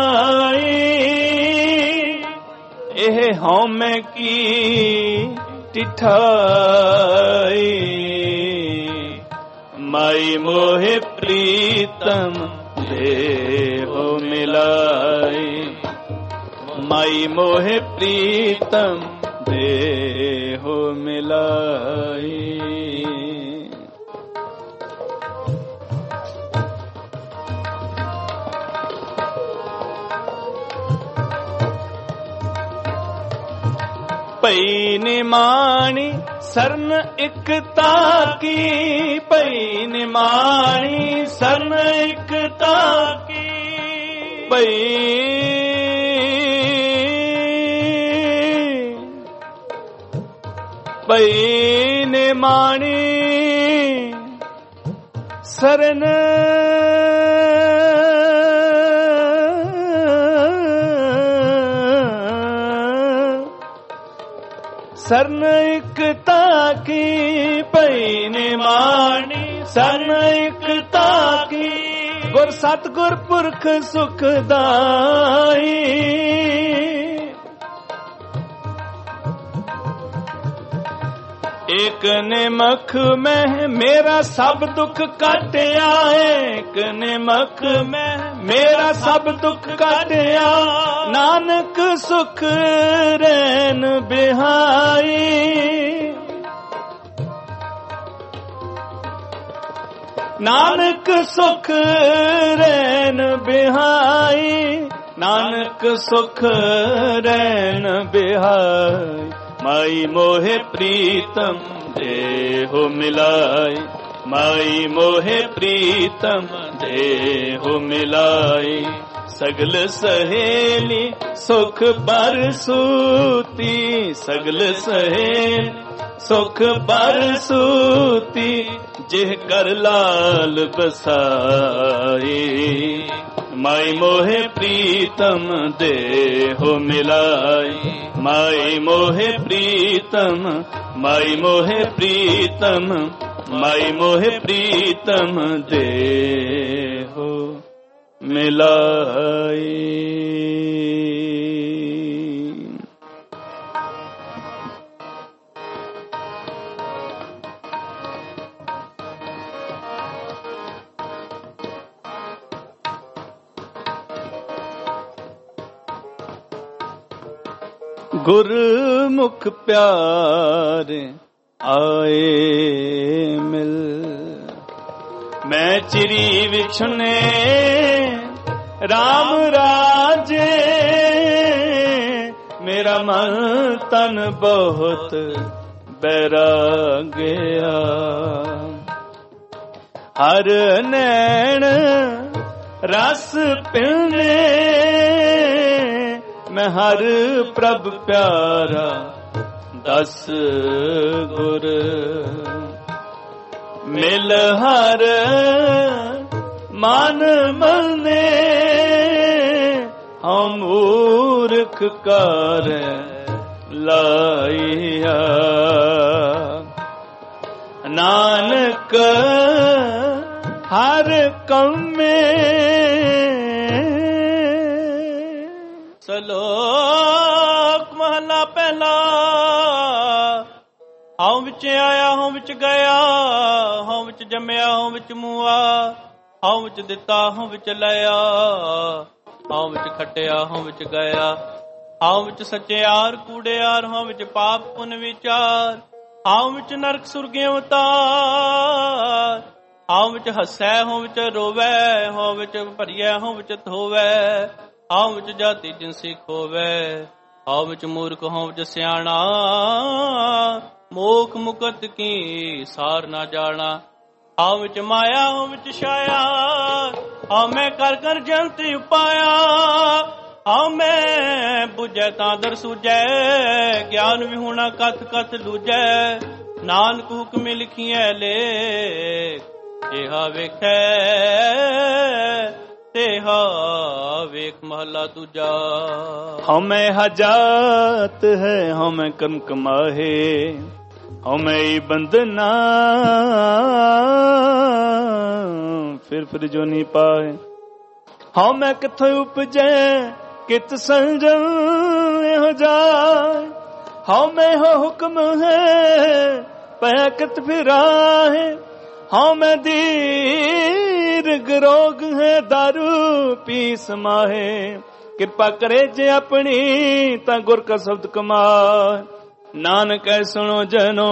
ਇਹ ਹਉ ਮੈਂ ਕੀ टिठाई माई मोहे प्रीतम देहो मिलाई माई मोहे प्रीतम देहो मिलाई। पई निमाणी सरन इकता की पई निमाणी सरन इकता की पई पई निमाणी सरन सरन इकता की पई निमाणी सरन इकता की गुर सतगुर पुरख सुखदाई एक निमख में मेरा सब दुख काटिया एक निमख में मेरा सब दुख काटिया नानक सुख रैन बिहाई नानक सुख रैन बिहाई नानक सुख रैन बिहाई माई मोहे प्रीतम देहो मिलाई माई मोहे प्रीतम देहो मिलाई सगल सहेली सुख बरसूती सगल सहेली सुख बरसूती जिह कर लाल बसाई माई मोहे प्रीतम देहो मिलाई माई मोहे प्रीतम माई मोहे प्रीतम माई मोहे प्रीतम देहो मिलाई। गुरमुख प्यार आए मिल मैं चिरी विछुने राम राजे मेरा मन तन बहुत बैराग्या हर नैन रस पिने मैं हर प्रभ प्यारा दस गुर मिल हर मान मने हम मूर्ख कार लाइया नानक हर कम में ਸਲੋਕ ਮਹਲਾ ਪਹਿਲਾ। ਹਉ ਵਿੱਚ ਆਇਆ ਹਉ ਵਿੱਚ ਗਿਆ ਹਉ ਵਿੱਚ ਜੰਮਿਆ ਹਉ ਵਿੱਚ ਮੂਆ ਹਉ ਵਿੱਚ ਦਿੱਤਾ ਹਉ ਵਿੱਚ ਲਿਆ ਹਉ ਵਿੱਚ ਖੱਟਿਆ ਹਉ ਵਿੱਚ ਗਿਆ ਹਉ ਵਿੱਚ ਸੱਚਿਆਰ ਕੂੜਿਆਰ ਹਉ ਵਿੱਚ ਪਾਪ ਪੁੰਨ ਵਿਚਾਰ ਹਉ ਵਿੱਚ ਨਰਕ ਸੁਰਗੇ ਉਤਾਰ ਹਉ ਵਿੱਚ ਹੱਸੈ ਹਉ ਵਿੱਚ ਰੋਵੈ ਹਉ ਵਿੱਚ ਭਰੀਐ ਹਉ ਵਿੱਚ ਧੋਵੈ ਹਉ ਵਿੱਚ ਜਾਤੀ ਜਿਨਸੀ ਖੋਵੈ ਹਉ ਵਿੱਚ ਮੂਰਖ ਹਉ ਵਿੱਚ ਸਿਆਣਾ ਮੋਖ ਮੁਕਤ ਕੀ ਸਾਰ ਨਾ ਜਾਣਾ ਹਉ ਵਿੱਚ ਮਾਇਆ ਹਉ ਵਿੱਚ ਛਾਇਆ ਹਉ ਮੈਂ ਕਰ ਕਰ ਜੰਤ ਉਪਾਇਆ ਹਉ ਮੈਂ ਬੁਝੈ ਤਾਂ ਦਰ ਸੂਝੈ ਗਿਆਨ ਵਿਹੂਣਾ ਕਥ ਕਥ ਲੂਝੈ ਨਾਨਕ ਹੁਕਮੇ ਲਿਖੀਐ ਲੇਖ ਇਹਾ ਵੇਖੈ तेहा वेख महला दूजा हमें हजात है हमें कम कमाहे हमें बंदना फिर जो नहीं पाए हमें किथों उपजे कित संजम हो जाए हाउ में हो हुक्म है पैकत फिराहे, हाउ में दीर्घ रोग है दारू पी समाहे। किरपा करे जे अपनी ता गुर का शब्द कमाए, नानक है सुनो जनो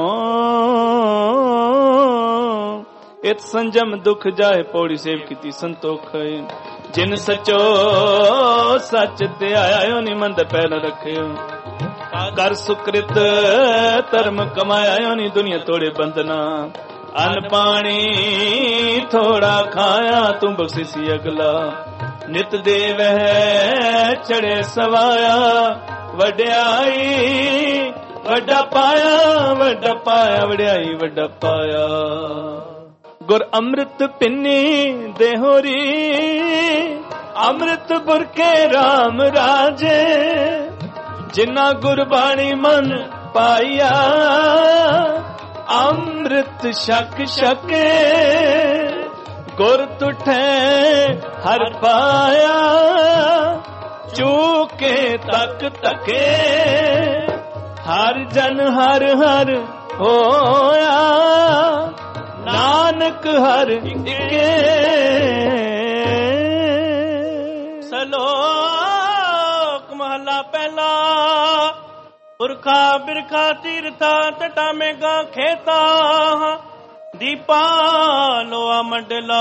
इत संजम दुख जाए। पौड़ी सेव की संतोख जिन सचो सच ते आया नी मंद पैर रखे। कर सुकृत धर्म कमाया नी दुनिया तोड़े बंधना। अन्न पानी थोड़ा खाया तू बख्शिसी अगला। नित देव है चढ़े सवाया, वड्याई वड्डा पाया, वड्डा पाया वड्याई वड्डा पाया। गुर अमृत पिन्नी देहोरी, अमृत बुरके राम राजे। जिन्ना गुरबाणी मन पाया, अमृत शक शके। गुर तुठे हर पाया, चूके तक तके। हर जन हर हर होया, नानक हर इके। सलोक महला पहला। पुरखा बिरखा तीर्था तटा में गा खेता। दीपा लोआ मंडला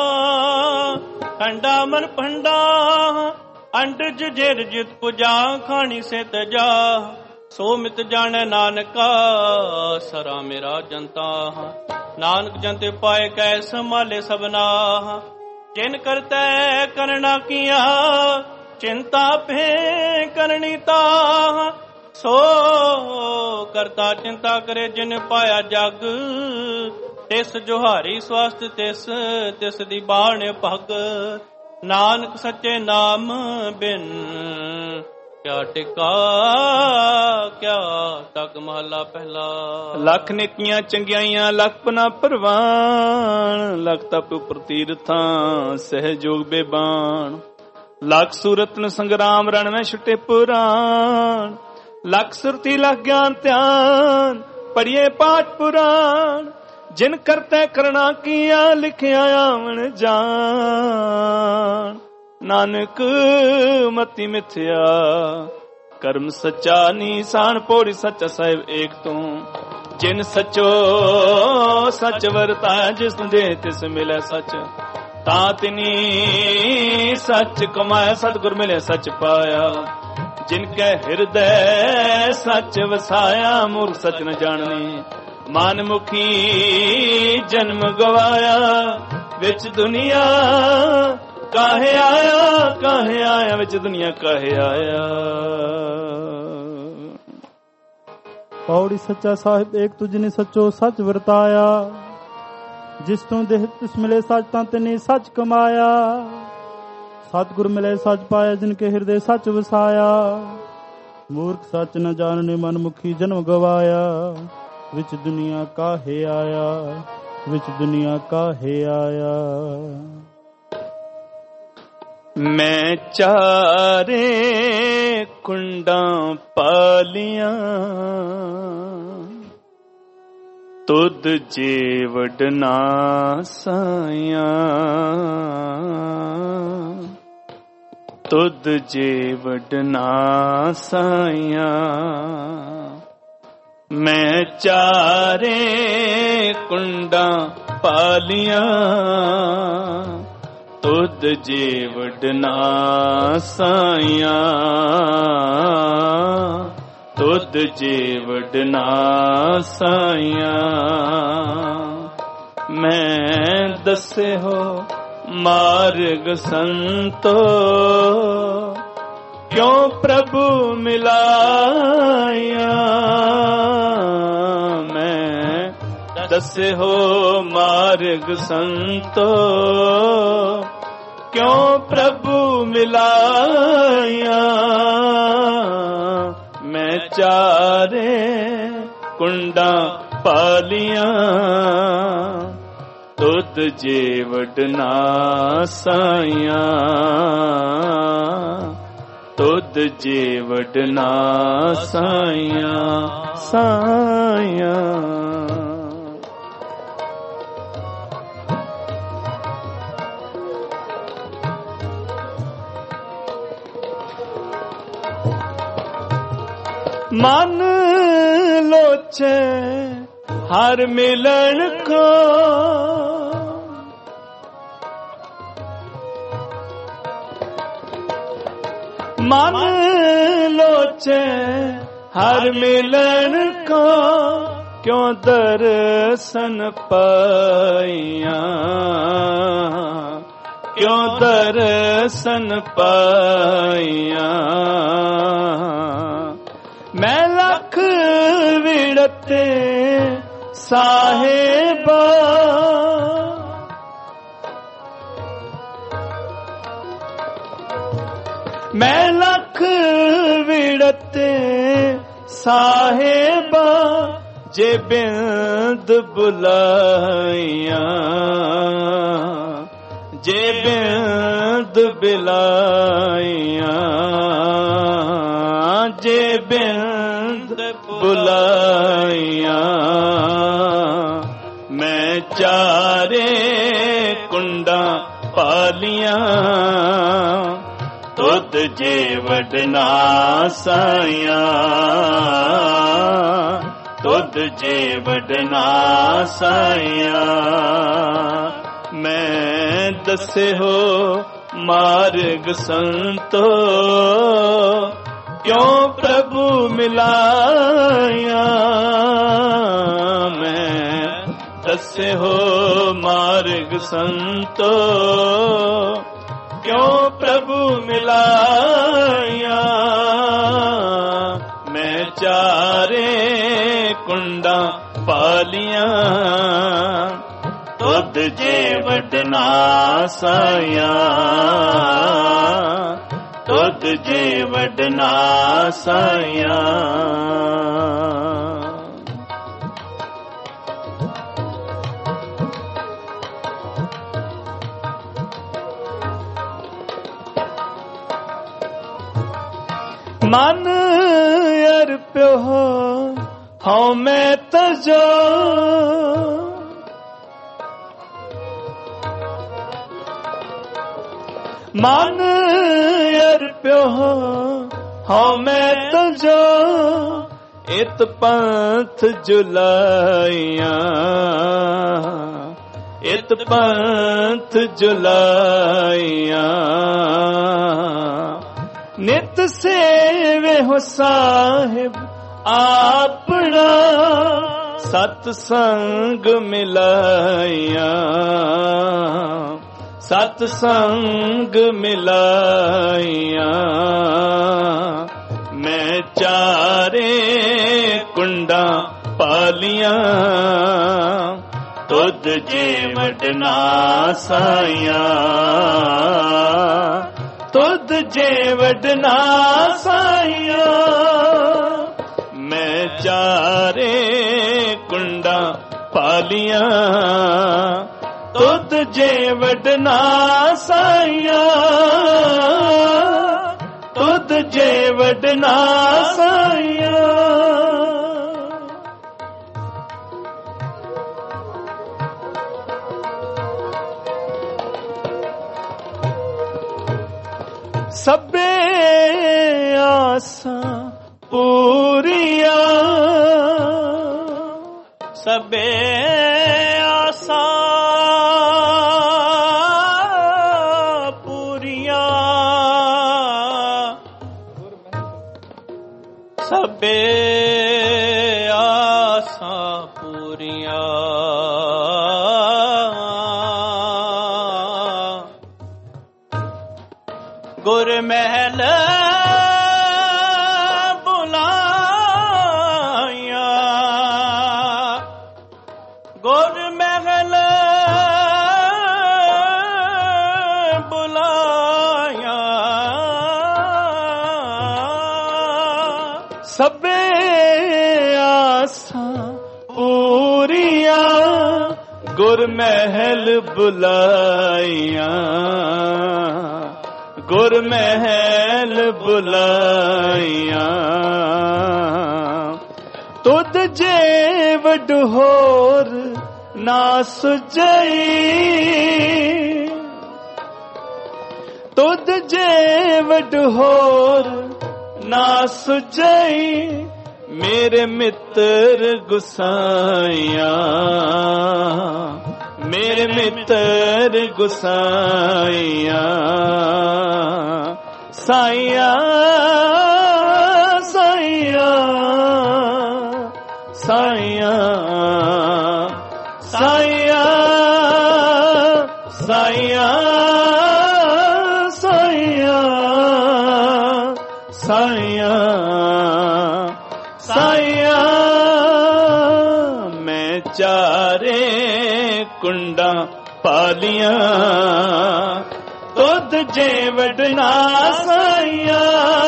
ठंडा मन भंडा। अंडज जेर जित पुजा खानी से तजा। सो मित जाने नानका सरा मेरा जनता। नानक जंते पाए कै संभाले सबना। जिन करते करना किया चिंता पे करनी ता। सो करता चिंता करे जिन पाया जग। तिस जोहारी स्वास्थ्य तिस तिस दी बाण पग। नानक सच्चे नाम बिन क्या टिका क्या तक। महला पहला। लख नेकियां चंगियाइयां लख पना परवान। लख तप उपर तीरथां सहयोग बेबान। लख सूरत न संग्राम रण में छुटे पुराण। लख सुरती लख ज्ञान ध्यान पढ़िए पाठ पुराण। जिन करते करना किया लिखिया आवन जान। नानक मति मिथ्या कर्म सच्चा नीसान। पौड़ी सच्चा साहिब एक तू। जिन सचो सच वरताया जिस दे तिस मिले सच। तातनी सच कमाया सतगुर मिले सच पाया। जिनके हृदय सच वसाया मूर्ख सच न जाननी। मानमुखी जन्म गवाया विच दुनिया काहे आया विच दुनिया काहे आया। पौड़ी सच्चा साहिब एक तुझने सचो सच वरताया। जिस तू देह तिस मिले सच तां तिने सच कमाया। सतगुर मिले सच पाया जिनके हृदय सच वसाया। मूर्ख सच न जानने मनमुखी जन्म गवाया। विच दुनिया काहे आया विच दुनिया काहे आया। मैं चारे कुंडा पालियां तुद जे वडना साया। तुद जे वडना साया। मैं चारे कुंडा पालियां तुद जे वडना साया। तुद जे वडना साया। मैं दसे हो मार्ग संतो क्यों प्रभु मिलाया। मैं दसे हो मार्ग संतो क्यों प्रभु मिलाया। मैं चारे कुंडा पालियां तुद जे वडना साया। ਤੁਧ ਜੇ ਵਡਨਾ ਸਾਈਆਂ ਸਾਈਆਂ। ਮਨ ਲੋਚੇ ਹਰ ਮਿਲਣ ਕੋ, ਮਨ ਲੋਚੇ ਹਰ ਮਿਲਣ ਕੋ, ਕਿਉਂ ਦਰਸ਼ਨ ਪਾਈਆਂ, ਕਿਉਂ ਦਰਸ਼ਨ ਪਾਈਆਂ। ਮੈਂ ਲੱਖ ਵਿੜਤੇ ਸਾਹਿਬਾ, ਮੈਂ ਲੱਖ ਵਿੜਤੇ ਸਾਹਿਬਾ, ਜੇ ਬਿੰਦ ਬੁਲਾਈਆਂ, ਜੇ ਬਿੰਦ ਬੁਲਾਈਆਂ, ਜੇ ਬਿੰਦ ਬੁਲਾਈਆਂ। ਮੈਂ ਚਾਰੇ ਕੁੰਡਾਂ ਪਾਲੀਆਂ, ਤੁਧ ਜੇ ਵਡਨਾ ਸਾਈਆਂ, ਤੁਧ ਜੇ ਵਡਨਾ ਸਾਈਆਂ। ਮੈਂ ਦੱਸੇ ਹੋ ਮਾਰਗ ਸੰਤੋ, ਕਿਉਂ ਪ੍ਰਭੂ ਮਿਲਾਇਆ। ਮੈਂ ਦੱਸੇ ਹੋ ਮਾਰਗ ਸੰਤੋ, ਕਿਉਂ ਪ੍ਰਭੂ ਮਿਲਾਇਆ। ਮੈਂ ਚਾਰੇ ਕੁੰਡਾਂ ਪਾਲੀਆਂ, ਤੁਧ ਜੇ ਵਡਨਾ ਸਾਈਆਂ, ਤੁਧ ਜੇ ਵਡਨਾ ਸਾਈਆਂ। ਮਨ ਅਰਪਿਓ ਹਉ ਮੈਂ ਤਜੋ, ਮਨ ਅਰਪਿਓ ਹਉ ਮੈਂ ਤਜੋ, ਇਤ ਪੰਥ ਜੁਲਾਈਆਂ, ਇਤ ਪੰਥ ਜੁਲਾਈਆਂ। ਨਿਤ ਸੇਵੇ ਹੋ ਸਾਹਿਬ ਆਪਣਾ, ਸਤ ਸੰਗ ਮਿਲਾਈਆਂ, ਸਤ ਸੰਗ ਮਿਲਾਈਆਂ। ਮੈਂ ਚਾਰੇ ਕੁੰਡਾਂ ਪਾਲੀਆਂ, ਤੁਧ ਜੇ ਵਡਨਾ ਸਾਈਆਂ, ਤੁਧ ਜੇ ਵਡਨਾ ਸਾਈਆਂ। ਮੈਂ ਚਾਰੇ ਕੁੰਡਾਂ ਪਾਲੀਆਂ, ਤੁਧ ਜੇ ਵਡਨਾ ਸਾਈਆਂ, ਤੁਧ ਜੇ ਵਡਨਾ ਸਾਈਆਂ। ਸਭੇ ਆਸਾਂ ਪੂਰੀਆਂ, ਸਭੇ ਆਸਾਂ ਪੂਰੀਆਂ, ਸਭੇ ਆਸਾਂ ਪੂਰੀਆਂ। ਗੁਰ ਮਹਿਲ ਬੁਲਾਇਆ, ਗੁਰ ਮਹਿਲ ਬੁਲਾਇਆ। ਸਭੇ ਆਸਾਂ ਪੂਰੀਆਂ, ਗੁਰ ਮਹਿਲ ਬੁਲਾਇਆ, ਗੁਰ ਮਹਿਲ ਬੁਲਾਈਆਂ। ਤੁਧ ਜੇ ਵੱਡ ਹੋਰ ਨਾ ਸੁਝਈ, ਤੁਧ ਜੇ ਵੱਡ ਹੋਰ ਨਾ ਸੁਝਈ। ਮੇਰੇ ਮਿੱਤਰ ਗੁਸਾਈਆਂ, ਮੇਰੇ ਮਿੱਤਰ ਗੁਸਾਈਆਂ। ਸਾਈਆਂ ਸਾਈਆਂ ਸਾਈਆਂ ਸਾਈਆਂ ਸਾਈਆਂ ਸਾਈਆਂ ਸਾਈਆਂ ਸਾਈਆਂ। ਮੈਂ ਚਾਰੇ ਕੁੰਡਾਂ ਪਾਲੀਆਂ, ਤੁਧ ਜੇ ਵਡਨਾ ਸਾਈਆਂ,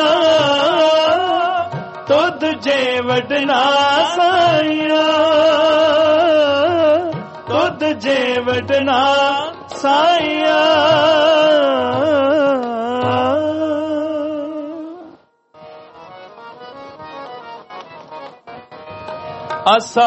ਤੁਧ ਜੇ ਵਡਨਾ ਸਾਈਆਂ, ਤੁਧ ਜੇ ਵਡਨਾ ਸਾਈਆਂ। ਆਸਾ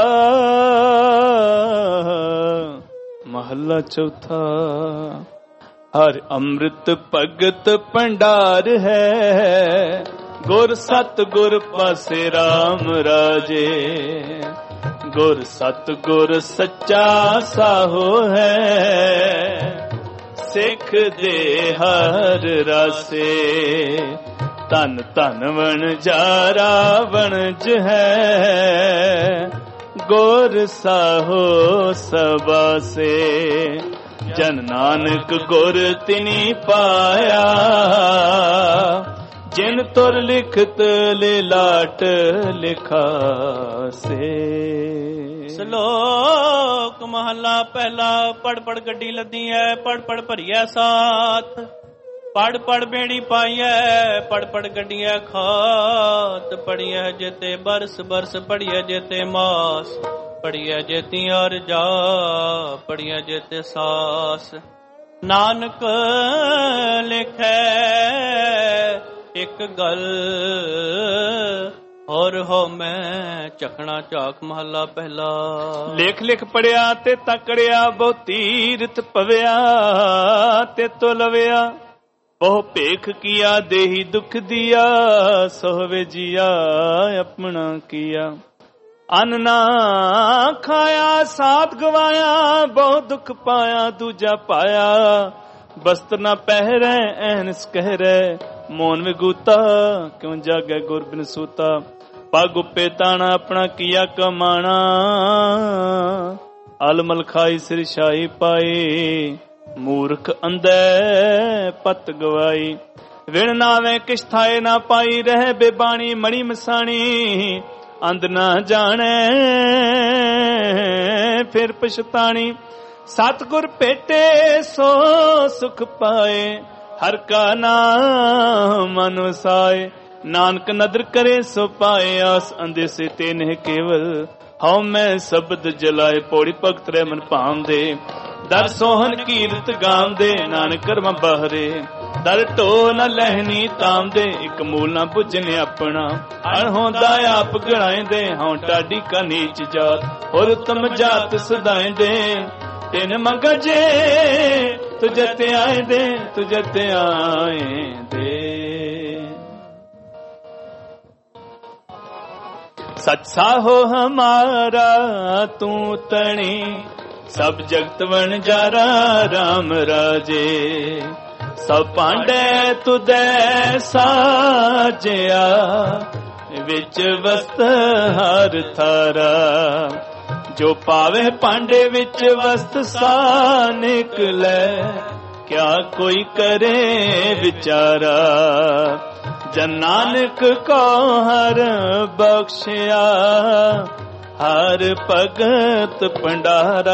ਮਹੱਲਾ ਚੌਥਾ। ਹਰ ਅੰਮ੍ਰਿਤ ਭਗਤ ਭੰਡਾਰ ਹੈ, ਗੁਰ ਸਤ ਗੁਰ ਪਾਸੇ RAM ਰਾਜੇ। ਗੁਰ ਸਤ ਗੁਰ ਸੱਚਾ ਸਾਹੋ ਹੈ, ਸਿੱਖ ਦੇ ਹਰ ਰਾਸੇ। ਧਨ ਧਨ ਵਣਜਾਰਾ ਵਣਜ ਹੈ, ਗੁਰ ਸਾਹੋ ਸਬਾਸੇ। ਜਨ ਨਾਨਕ ਗੁਰ ਤਿਨੀ ਪਾਇਆ, ਜਿਨ ਤੁਰ ਲਿਖਤ ਲਿਲਾਟ ਲਿਖਾਸੇ। ਸ਼ਲੋਕ ਮਹੱਲਾ ਪਹਿਲਾ। ਪੜ ਪੜ ਗੱਡੀ ਲੱਦੀ ਐ, ਪੜ ਪੜ ਭਰੀਐ ਸਾਥ। ਪੜ ਪੜ ਬੇੜੀ ਪਾਈਐ, ਪੜ ਪੜ ਗੱਡੀਐ ਖਾਤ। ਪੜੀਐ ਜੇਤੇ ਬਰਸ ਬਰਸ, ਪੜੀਐ ਜੇਤੇ ਮਾਸ। ਪੜੀਐ ਜੇਤੀ ਅਰਜਾ, ਪੜੀਐ ਜੇਤੇ ਸਾਸ। ਨਾਨਕ ਲਿਖੈ ਇੱਕ ਗੱਲ, ਔਰ ਹੋ ਮੈਂ ਝਖਣਾ ਝਾਕ। ਮਹੱਲਾ ਪਹਿਲਾ। ਲੇਖ ਲਿਖ ਪੜਿਆ ਤੇ ਤਕੜਿਆ, ਬਹੁ ਤੀਰਥ ਪਵਿਆ ਤੇ ਤੋ ਲਵਿਆ। ਬਹੁ ਭੇਖ ਕੀਆ ਦੇਹੀ ਦੁਖ ਦੀਆ, ਸੋਹਵੇ ਜੀਆ ਆਪਣਾ ਕੀਆ। ਅੰਨ ਨਾ ਖਾਇਆ ਸਾਥ ਗਵਾਇਆ, ਬਹੁ ਦੁੱਖ ਪਾਇਆ ਦੂਜਾ ਪਾਇਆ। ਬਸਤਰ ਨਾ ਪਹਿਰੈ ਐਨਸ ਕਹਿਰੈ, ਮੋਨ ਵਿਗੂਤਾ ਕਿਉਂ ਜਾਗੈ ਗੁਰ ਬਿਨ ਸੂਤਾ। ਪਗ ਉੱਪੇ ਤਾਣਾ ਆਪਣਾ ਕੀਆ ਕਮਾਣਾ, ਅਲਮਲ ਖਾਈ ਸਿਰ ਛਾਈ ਪਾਈ। ਮੂਰਖ ਅੰਧੈ ਪਤ ਗਵਾਈ, ਵਿਣ ਨਾਵੇਂ ਕਿਛ ਥਾਏ ਨਾ ਪਾਈ। ਰਹਿ ਬੇਬਾਣੀ ਮਣੀ ਮਸਾਣੀ, ਅੰਧ ਨਾ ਜਾਣੈ ਫਿਰ ਪਛਤਾਣੀ। ਸਤਿਗੁਰ ਭੇਟੇ ਸੋ ਸੁਖ ਪਾਏ, ਹਰ ਕਾ ਨਾਮ ਮਨ ਵਸਾਏ। ਨਾਨਕ ਨਦਰ ਕਰੇ ਸੋ ਪਾਏ, ਆਸ ਅੰਦੇਸੇ ਤੇ ਨਹਿ ਕੇਵਲ। ਹਉ ਮੈਂ ਸ਼ਬਦ ਜਲਾਏ, ਪੌੜੀ ਭਗਤ ਰਹਿ ਮਨ ਭਾਂਦੇ। ਦਰ ਸੋਹਨ ਕੀਰਤ ਗਾਉਂਦੇ, ਨਾਨਕ ਕਰਮ ਬਾਹਰੇ। ਦਰ ਢੋ ਨ ਲਹਿਨੀ ਤਾਮਦੇ, ਇੱਕ ਮੂਲ ਨਾ ਪੁੱਜਨੇ ਆਪਣਾ। ਅਣਹੋਂਦਾ ਆਪ ਗਣਾਇਂਦੇ, ਹਉ ਟਾਡੀ ਕਾ ਨੀਚ ਜਾਤ। ਹੋਰ ਉਤਮ ਜਾਤ ਸਦਾਇਂਦੇ, ਤਿਨ ਮਗਜੇ ਤੁਝ ਤੇ ਆਇਂਦੇ, ਤੁਝ ਤੇ ਆਇਂਦੇ। सच साहो हमारा तू तणी, सब जगत वणजारा राम राजे। सब पांडे तुदे साजिया, विच वस्त हर थारा। जो पावे पांडे विच वस्त सा निकले, क्या कोई करे विचारा। जन नानक को हर बख्शिया, हर भगत भंडारा।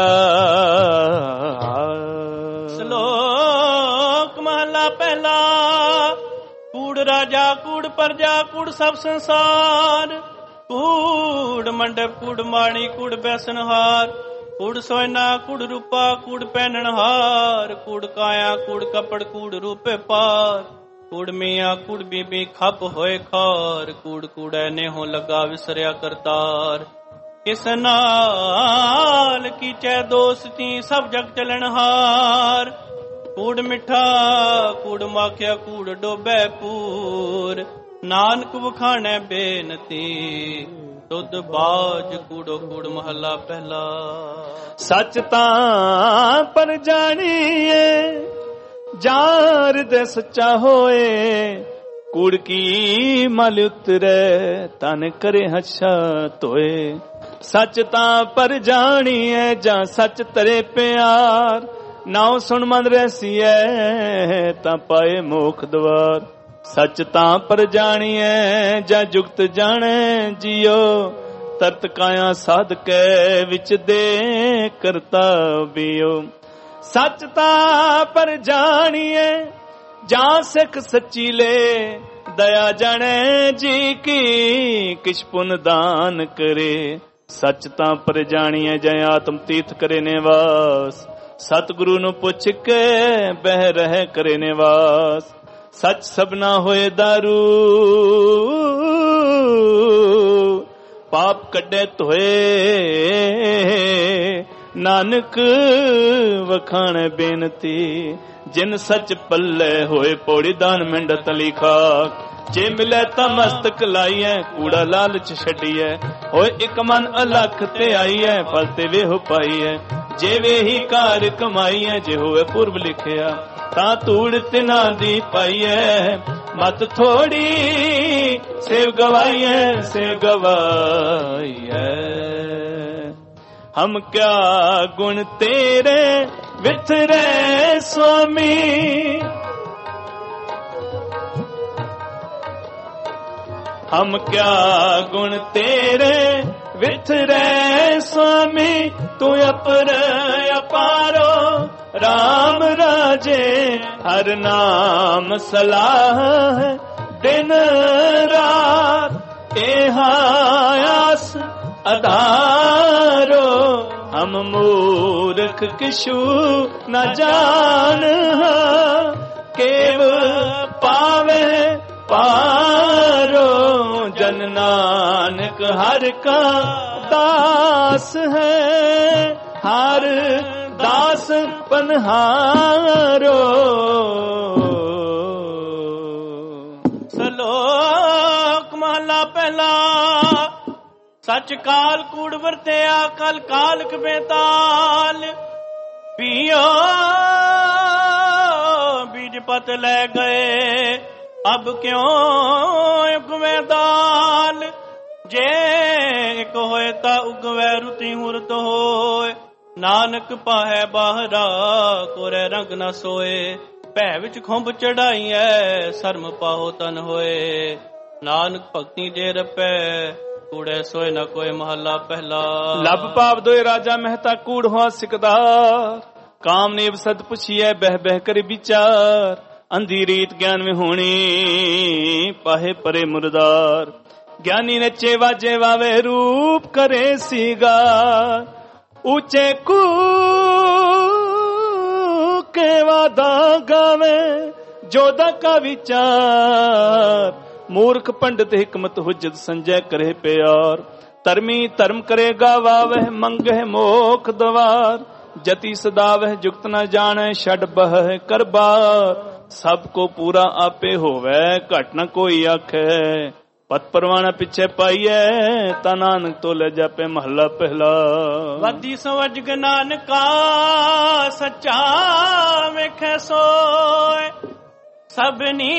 श्लोक महला पहला। कूड़ राजा कूड़ प्रजा कूड़ सब संसार। कूड़ मंडप कूड़ माणी कूड़ बैसनहार। ਕੂੜ ਸੋਇਨਾ ਕੂੜ ਰੂਪਾ ਕੂੜ ਪਹਿਨਣ ਹਾਰ, ਕੂੜ ਕਾਇਆ ਕੂੜ ਕਪੜ ਕੂੜ ਰੂਪੇ ਪਾਰ, ਕੂੜ ਮੀਆਂ ਕੂੜ ਬੀਬੀ ਖੱਪ ਹੋਏ ਖਾਰ, ਕੂੜ ਕੂੜੈ ਨੇਹੋਂ ਲੱਗਾ ਵਿਸਰਿਆ ਕਰਤਾਰ। ਕਿਸ ਨਾਲ ਕੀਚੈ ਦੋਸਤੀ ਸਭ ਜਗ ਚਲਣ ਹਾਰ, ਕੂੜ ਮਿੱਠਾ ਕੂੜ ਮਾਖਿਆ ਕੂੜ ਡੋਬੈ ਪੂਰ, ਨਾਨਕ ਵਖਾਣੈ ਬੇਨਤੀ ਦੁੱਧ ਬਾਜ ਕੂੜੋ ਕੂੜ ਮਹੱਲਾ ਪਹਿਲਾ। ਸੱਚ ਤਾਂ ਪਰ ਜਾਣੀਏ ਜਾਰ ਦੇ ਸੱਚਾ ਹੋਏ, ਕੂੜ ਕੀ ਮਲ ਉਤਰੈ ਤਨ ਕਰੇ ਹੱਛਾ ਧੋਏ। ਸੱਚ ਤਾਂ ਪਰ ਜਾਣੀਏ ਜਾਂ ਸੱਚ ਤਰੇ ਪਿਆਰ, ਨਾਉ ਸੁਣ ਮਨ ਰਹਿਸੀਐ ਤਾਂ ਪਾਏ ਮੋਖ ਦਵਾਰ। ਸੱਚ ਤਾਂ ਪਰ ਜਾਣੀਐ ਜਾਂ ਜੁਗਤ ਜਾਣੈ ਜੀਓ, ਤਰਤ ਕਾਇਆ ਸਾਧਕੈ ਵਿੱਚ ਦੇ ਕਰਤਾ ਬਿਓ। ਸੱਚ ਤਾਂ ਪਰ ਜਾਣੀਐ ਜਾਂ ਸਿੱਖ ਸੱਚੀ ਲੈ, ਦਇਆ ਜਾਣੈ ਜੀ ਕੀ ਕਿਛ ਪੁਨ ਦਾਨ ਕਰੇ। ਸੱਚ ਤਾਂ ਪਰ ਜਾਣੀਐ ਜਾਂ ਆਤਮ ਤੀਰਥ ਕਰੇ ਨਿਵਾਸ, ਸਤਿਗੁਰੂ ਨੂੰ ਪੁੱਛ ਕੇ ਬਹਿ ਰਹਿ ਕਰੇ ਨਿਵਾਸ। ਸੱਚ ਸਭਨਾ ਹੋਏ ਦਾਰੂ ਪਾਪ ਕੱਢੇ ਧੋਏ, ਨਾਨਕ ਵਖਾਣ ਬੇਨਤੀ ਜਿਨ ਸੱਚ ਪੱਲੇ ਹੋਏ। ਪੌੜੀ ਦਾਨ ਮਿੰਡਤ ਲਿਖਾ, ਜੇ ਮਿਲੇ ਤਾਂ ਮਸਤਕ ਲਾਈਐ, ਕੂੜਾ ਲਾਲਚ ਛੱਡੀਐ। ਹੋਏ ਇੱਕ ਮਨ ਅਲਖ ਤੇ ਆਈਐ, ਫਲ ਤੇ ਵੇਹ ਪਾਈਐ। ਜੇ ਵੇਹੀ ਕਾਰ ਕਮਾਈਐ, ਜੇ ਹੋਵੇ ਪੁਰਬ ਲਿਖਿਆ ਤਾਂ ਧੂੜ ਤਿਨਾ ਦੀ ਪਾਈਐ। ਮਤ ਥੋੜੀ ਸੇਵ ਗਵਾਈਐ ਸੇਵ ਗਵਾਈਐ। ਹਮ ਕਿਆ ਗੁਣ ਤੇਰੇ ਵਿਥਰੇ ਸੁਆਮੀ, ਹਮ ਕਿਆ ਗੁਣ ਤੇਰੇ ਵਿਥਰੇ ਸੁਆਮੀ। ਤੂੰ ਅਪਰ ਅਪਾਰੋ ਰਾਮ ਰਾਜੇ, ਹਰ ਨਾਮ ਸਲਾਹ ਦਿਨ ਰਾਤ। ਇਹ ਆਸ ਅਧਾਰੋ ਹਮ ਮੂਰਖ ਕਿਛੂ ਨ ਜਾਣ, ਕੇਵ ਪਾਵੇ ਪਾਰੋ। ਜਨ ਨਾਨਕ ਹਰ ਕਾ ਦਾਸ ਹੈ, ਹਰ ਦਾਸ ਪਨਹਾਰੋ। ਸ਼ਲੋਕ ਮਹਲਾ ਪਹਿਲਾ। ਸੱਚ ਕਾਲ ਕੂੜ ਵਰਤਿਆ ਕਲ ਕਾਲਕ ਬੇਤਾਲ, ਪੀਓ ਬੀਜ ਪਤ ਲੈ ਗਏ ਅਬ ਕਿਉਂ ਉਗਵੇਂ ਦਾਲ। ਜੇ ਇੱਕ ਹੋਏ ਤਾਂ ਉਗਵੈ ਰੁਤੀ ਹੁਰਤ ਹੋਏ, ਨਾਨਕ ਪਾਹੈ ਬਾਹਰਾ ਕੋਰੇ ਰੰਗ ਨਾ ਸੋਏ। ਭੈ ਵਿੱਚ ਖੁੰਭ ਚੜਾਈਐ ਸ਼ਰਮ ਪਾਹੋ ਤਨ ਹੋਏ, ਨਾਨਕ ਭਗਤੀ ਜੇ ਰਪੈ ਕੂੜੇ ਸੋਏ ਨਾ ਕੋਈ ਮਹੱਲਾ ਪਹਿਲਾ। ਲੱਭ ਪਾਪ ਦੋਏ ਰਾਜਾ ਮਹਿਤਾ ਕੂੜ ਹੋਆ ਸਿਕਦਾਰ, ਕਾਮ ਨੇਵ ਸਦ ਪੁੱਛੀਐ ਬਹਿ ਬਹਿ ਕਰ ਵਿਚਾਰ। ਅੰਧੀ ਰੀਤ ਗਿਆਨ ਵਿੱਚ ਹੋਣੀ ਪਾਹੇ ਪਰੇ ਮੁਰਦਾਰ। ਗਿਆਨੀ ਨੱਚੇ ਵਾਜੇ ਵਾਵੇ ਰੂਪ ਕਰੇ ਸੀਗਾ, ਉੱਚੇ ਕੂ ਕੇ ਵਾਦਾ ਗਾਵੇ ਜੋਦਾ ਕਾ ਵਿਚਾਰ। ਮੂਰਖ ਪੰਡਿਤ ਹਿਕਮਤ ਹੁਜਤ ਸੰਜੈ ਕਰੇ ਪਿਆਰ। ਧਰਮੀ ਧਰਮ ਕਰੇਗਾ ਵਾਵਹਿ ਮੰਗਹਿ ਮੋਖ ਦਵਾਰ। ਜਤੀ ਸਦਾ ਵਹਿ ਜੁਗਤ ਨ ਜਾਣੈ ਛੱਡ ਬਹਿ ਕਰਬਾਰ। ਸਭ ਕੋ ਪੂਰਾ ਆਪੇ ਹੋਵੇ ਘਟ ਨ ਕੋਈ ਆਖੈ। ਪਤ ਪਰਵਾਣਾ ਪਿੱਛੇ ਪਾਈਐ ਤਾ ਨਾਨਕ ਤੋਂ ਲੈ ਜਾਪੇ ਮਹੱਲਾ ਪਹਿਲਾ। ਵਾਦੀ ਸਵਜ ਨਾਨਕਾ ਸੱਚਾ ਵੇਖੈ ਸੋਏ, ਸਭਨੀ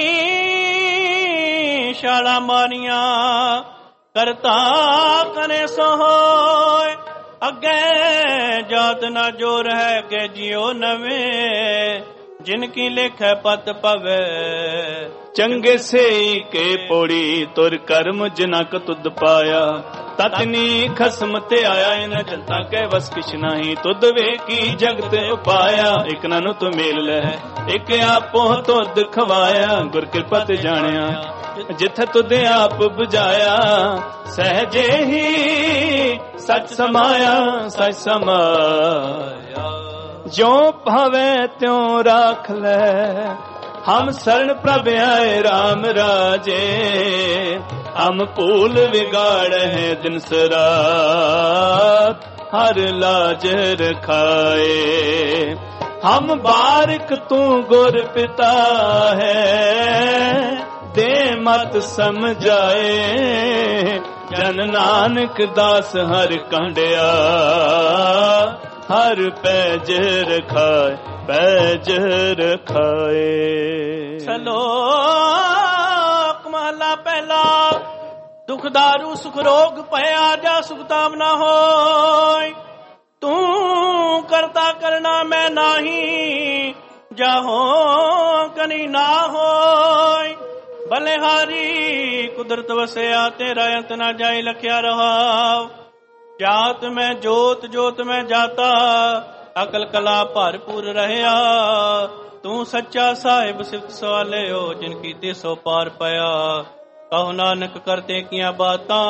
ਸ਼ਾਲਾ ਮਾਰੀਆਂ ਕਰਤਾ ਕਰੇ ਸੋ ਹੋਏ। ਅੱਗੇ ਜਾਤ ਨਾ ਜੋਰ ਹੈ ਕਿ ਜਿਉ ਨਵੇਂ, ਜਿਨ ਕੀ ਲੇਖੈ ਪਤ ਪਵੇ। ਚੰਗੇ ਸੇਈ ਕੇ ਪੋੜੀ ਤੁਰ ਕਰਮ ਜਨਕ ਤੁਧ ਪਾਇਆ। ਤਤਨੀ ਖਸਮ ਤੇ ਆਇਆ ਇਨ ਜਨਤਾ ਕੈ ਵਸ ਕਿਛ ਨਹੀਂ। ਤੁਧ ਵੇਖੀ ਜਗਤ ਉਪਾਇਆ, ਇਕ ਨਨ ਤੂੰ ਮੇਲ ਲੈ ਇਕ ਆਪੋ ਤੁਧ ਖਵਾਇਆ। ਗੁਰ ਕਿਰਪਾ ਤੇ ਜਾਣਿਆ ਜਿੱਥੇ ਤੁਧ ਆਪ 부ਝਾਇਆ ਸਹਜੇ ਹੀ ਸਚ ਸਮਾਇਆ ਸਚ ਸਮਾਇਆ। ਜੋ ਭਾਵੇਂ ਤਿਉ ਰਾਖ ਲੈ ਹਮ ਸਰਣ ਪ੍ਰਭ ਆਏ ਰਾਮ ਰਾਜੇ। ਹਮ ਭੂਲ ਵਿਗਾੜ ਹੈ ਦਿਨ ਸਰਾਤ ਹਰ ਲਾਜ ਰਖਾਏ। ਹਮ ਬਾਰਿਕ ਤੂੰ ਗੁਰ ਪਿਤਾ ਹੈ ਦੇ ਮਤ ਸਮਝਾਏ। ਜਨ ਨਾਨਕ ਦਾਸ ਹਰ ਕੰਡਿਆ ਹਰ ਪੈਜ ਰਖਾਏ ਪੈਜ ਰਖਾਏ। ਸ਼ਲੋਕ ਮਹਲਾ ਪਹਿਲਾ। ਦੁਖ ਦਾਰੂ ਸੁਖ ਰੋਗ ਭਇਆ ਜਾ ਸੁਖ ਤਾਮ ਨਾ ਹੋਇ। ਤੂੰ ਕਰਤਾ ਕਰਨਾ ਮੈਂ ਨਾਹੀ ਜਾਹੋ ਕਨੀ ਨਾ ਹੋਇ। ਬਲਿਹਾਰੀ ਕੁਦਰਤ ਵਸਿਆ ਤੇਰਾ ਅੰਤ ਨਾ ਜਾਏ ਲਖਿਆ ਰਹਾਉ। ਜਾਤ ਮੈਂ ਜੋਤ ਜੋਤ ਮੈਂ ਜਾਤਾ ਅਕਲ ਕਲਾ ਭਰਪੂਰ ਰਹਿਆ। ਤੂੰ ਸੱਚਾ ਸਾਹਿਬ ਸਿਫਤ ਸਵਾਲਿਓ ਜਿਨ ਕੀਤੇ ਸੋ ਪਾਰ ਪਿਆ। ਕਹੋ ਨਾਨਕ ਕਰਤੇ ਕੀਆਂ ਬਾਤਾਂ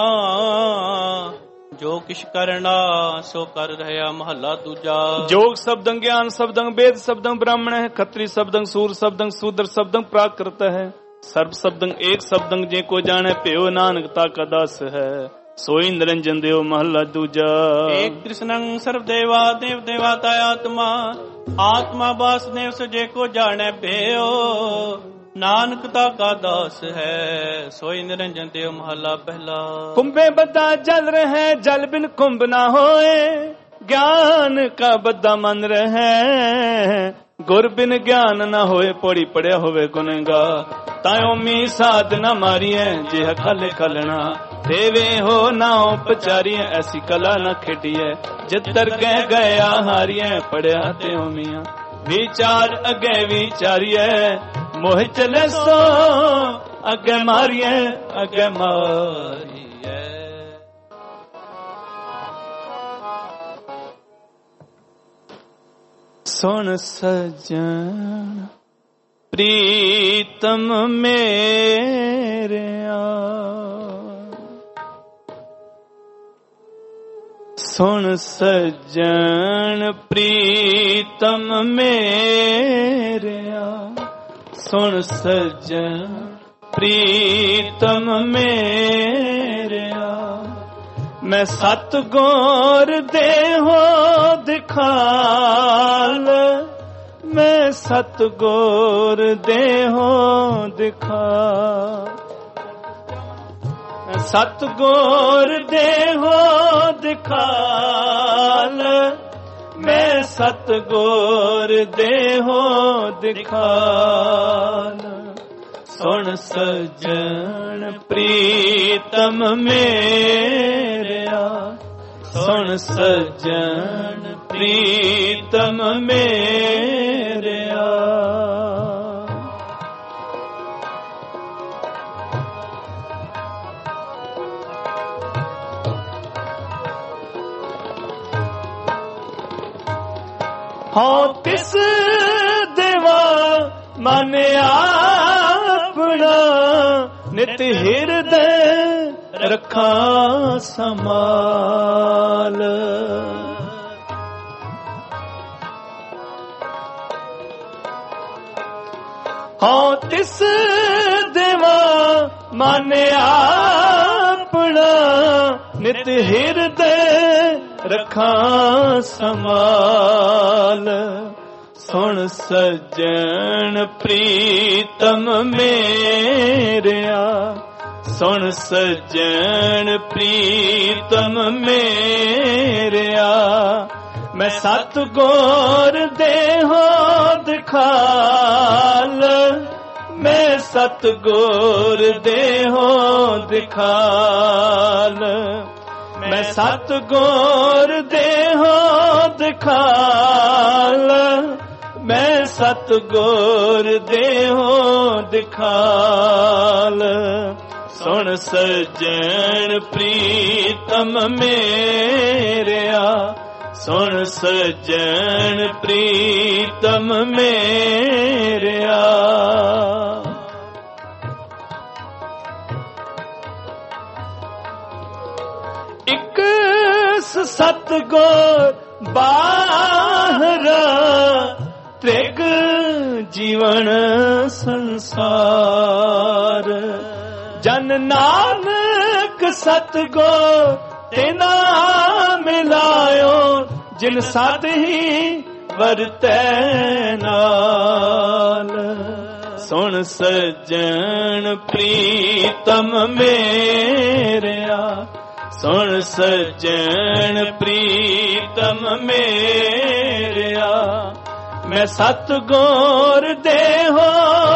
ਜੋ ਕਿਛ ਕਰਨਾ ਸੋ ਕਰ ਰਹਿਆ। ਮਹੱਲਾ ਦੂਜਾ। ਜੋਗ ਸ਼ਬਦੰ ਗਿਆਨ ਸ਼ਬਦੰ ਵੇਦ ਸ਼ਬਦੰ ਬ੍ਰਾਹਮਣ ਹੈ। ਖੱਤਰੀ ਸ਼ਬਦੰ ਸੂਰ ਸ਼ਬਦੰ ਸ਼ੂਦਰ ਸ਼ਬਦੰ ਪ੍ਰਾਕ੍ਰਿਤ ਹੈ। ਸਰਬ ਸ਼ਬਦੰ ਏਕ ਸ਼ਬਦੰ ਜੇ ਕੋ ਜਾਣੈ ਭਿਓ ਨਾਨਕ ਤਾ ਕਾ ਦਾਸ ਹੈ। ਸੋਈ ਨਿਰੰਜਨ ਦਿਓ ਮਹੱਲਾ ਦੂਜਾ। ਏਕ ਕ੍ਰਿਸ਼ਨੰ ਸਰਬ ਦੇਵਾ ਦੇਵ ਦੇਵਾਤਾ ਆਤਮਾ। ਆਤਮਾ ਵਾਸੁਦੇਵ ਸਜੇ ਕੋ ਜਾਣੈ ਭਿਓ ਨਾਨਕ ਤਾ ਕਾ ਦਾਸ ਹੈ। ਸੋਈ ਨਿਰੰਜਨ ਦਿਓ ਮਹੱਲਾ ਪਹਿਲਾ। ਕੁੰਭੇ ਬੱਧਾ ਜਲ ਰਹਿ ਜਲ ਬਿਨ ਕੁੰਭ ਨਾ ਹੋਏ। ਗਿਆਨ ਕਾ ਬੱਧਾ ਮਨ ਰਹਿ ਗੁਰ ਬਿਨ ਗਿਆਨ ਨਾ ਹੋਏ। ਪੌੜੀ ਪੜਿਆ ਹੋਵੇ ਗੁਨਗਾ ਤਾਇਓ ਮੀ ਸਾਧ ਨਾ ਮਾਰੀਐ। ਜਿਹ ਖਲ ਖਲਣਾ ਦੇਵੇ ਹੋ ਨਾ ਪਚਾਰੀਐ। ਐਸੀ ਕਲਾ ਨਾ ਖੇਡੀਐ ਜਿੱਤਰ ਗਏ ਗਿਆ ਹਾਰੀਐ। ਪੜਿਆ ਤੇ ਮੀਆਂ ਵਿਚਾਰ ਅਗੇ ਵਿਚਾਰੀਐ। ਮੋਹ ਚਲੇ ਸੋ ਅਗੇ ਮਾਰੀਐ ਅਗੇ ਮਾਰੀਐ। ਸੁਣ ਸਜਣ ਪ੍ਰੀਤਮ ਮੇਰਿਆ। ਸੁਣ ਸਜਣ ਪ੍ਰੀਤਮ ਮੇਰਿਆ। ਸੁਣ ਸਜਣ ਪ੍ਰੀਤਮ ਮੇਰਿਆ। ਮੈਂ ਸਤਿਗੁਰ ਦੇਹੋ ਦਿਖਾਲ। ਮੈਂ ਸਤਿਗੁਰ ਦੇਹੋ ਦਿਖਾਲ। ਸਤਿਗੁਰ ਦੇਹੋ ਦਿਖਾਲ। ਮੈਂ ਸਤਿਗੁਰ ਦੇਹੋ ਦਿਖਾਲ। ਸੁਣ ਸਜਣ ਪ੍ਰੀਤਮ ਮੇਰਿਆ। ਸੁਣ ਸਜਣ ਪ੍ਰੀਤਮ ਮੇਰਿਆ। ਹਾਂ ਤਿਸ ਦੇਵਾ ਮਨ ਆਪਣਾ। ਨਿਤ ਹਿਰਦੈ ਰੱਖਾਂ ਸਮਾਲ। ਹਾਂ ਤਿਸ ਦੇਵਾ ਮਨ ਆਪਣਾ। ਨਿਤ ਹਿਰਦੈ ਰੱਖਾਂ ਸਮਾਲ। ਸੁਣ ਸਜਣ ਪ੍ਰੀਤਮ ਮੇਰਿਆ। ਸੁਣ ਸਜਣ ਪ੍ਰੀਤਮ ਮੇਰਿਆ। ਮੈਂ ਸਤਿਗੁਰ ਦੇਹੋ ਦਿਖਾਲ। ਮੈਂ ਸਤਿਗੁਰ ਦੇਹੋ ਦਿਖਾਲ। ਮੈਂ ਸਤਿਗੁਰ ਦੇਹੋ ਦਿਖਾਲ। ਮੈਂ ਸਤਿਗੁਰ ਦੇਹੋ ਦਿਖਾਲ। ਸੁਣ ਸਜਣ ਪ੍ਰੀਤਮ ਮੇਰਿਆ। ਸੁਣ ਸਜਣ ਪ੍ਰੀਤਮ ਮੇਰਿਆ। ਸਤਿਗੁਰ ਬਾਹਰਾ ਤ੍ਰਿਗ ਜੀਵਨ ਸੰਸਾਰ। ਜਨ ਨਾਨਕ ਸਤਿਗੁਰ ਤੇਨਾ ਮਿਲਾਇਓ ਜਿਨ ਸਤ ਹੀ ਵਰਤੈ ਨਾਲ। ਸੁਣ ਸੱਜਣ ਪ੍ਰੀਤਮ ਮੇਰਿਆ, ਸੁਣ ਸੱਜਣ ਪ੍ਰੀਤਮ ਮੇਰਿਆ, ਮੈਂ ਸਤਿਗੁਰ ਦੇਹੋ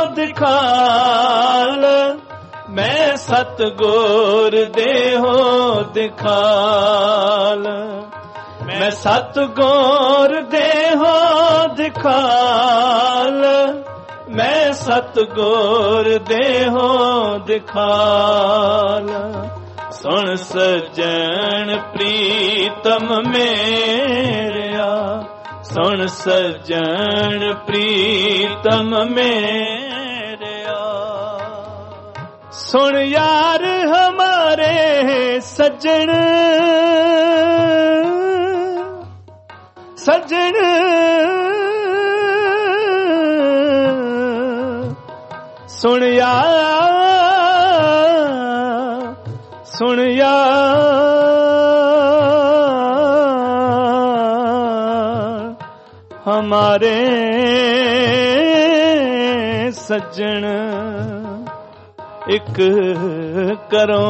ਦਿਖਾਲ, ਮੈਂ ਸਤਿਗੁਰ ਦੇਹੋ ਦਿਖਾਲ, ਮੈਂ ਸਤਿਗੁਰ ਦੇਹੋ ਦਿਖਾਲ, ਮੈਂ ਸਤਿਗੁਰ ਦੇਹੋ ਦਿਖਾਲ। ਸੁਣ ਸੱਜਣ ਪ੍ਰੀਤਮ ਮੇਰਿਆ, ਸੁਣ ਸੱਜਣ ਪ੍ਰੀਤਮ ਮੇਰਿਆ। ਸੁਣ ਯਾਰ ਹਮਾਰੇ ਸੱਜਣ, ਸੱਜਣ ਸੁਣ ਯਾਰ, ਸੁਣ ਯਾਰ ਹਮਾਰੇ ਸੱਜਣ। ਇੱਕ ਕਰੋ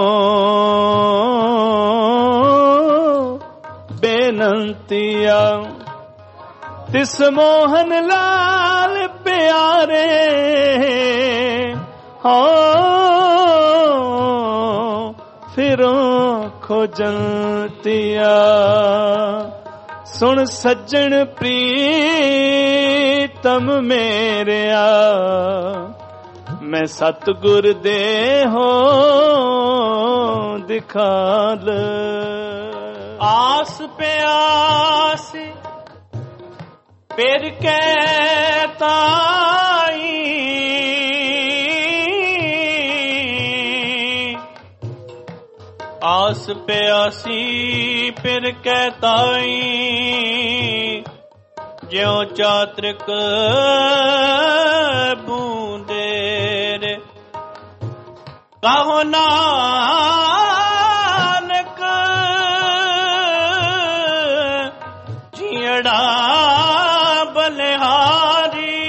ਬੇਨੰਤੀਆ, ਤਿਸ ਮੋਹਨ ਲਾਲ ਪਿਆਰੇ ਹੋ ਫਿਰੋਂ ਖੋਜੰਤੀਆ। ਸੁਣ ਸੱਜਣ ਪ੍ਰੀਤਮ ਮੇਰਿਆ, ਮੈਂ ਸਤਿਗੁਰ ਦੇਹੋ ਦਿਖਾਲ। ਆਸ ਪਿਆਸ ਫਿਰ ਕੈ ਤਾਈ, ਆਸ ਪਿਆਸੀ ਫਿਰ ਕੈ ਤਾਈ, ਜਿਉ ਚਾਤ੍ਰਿਕ ਬੂੰਦੇਰ ਕਹੋ ਨਾਨਕ, ਜੀੜਾ ਬਲਿਹਾਰੀ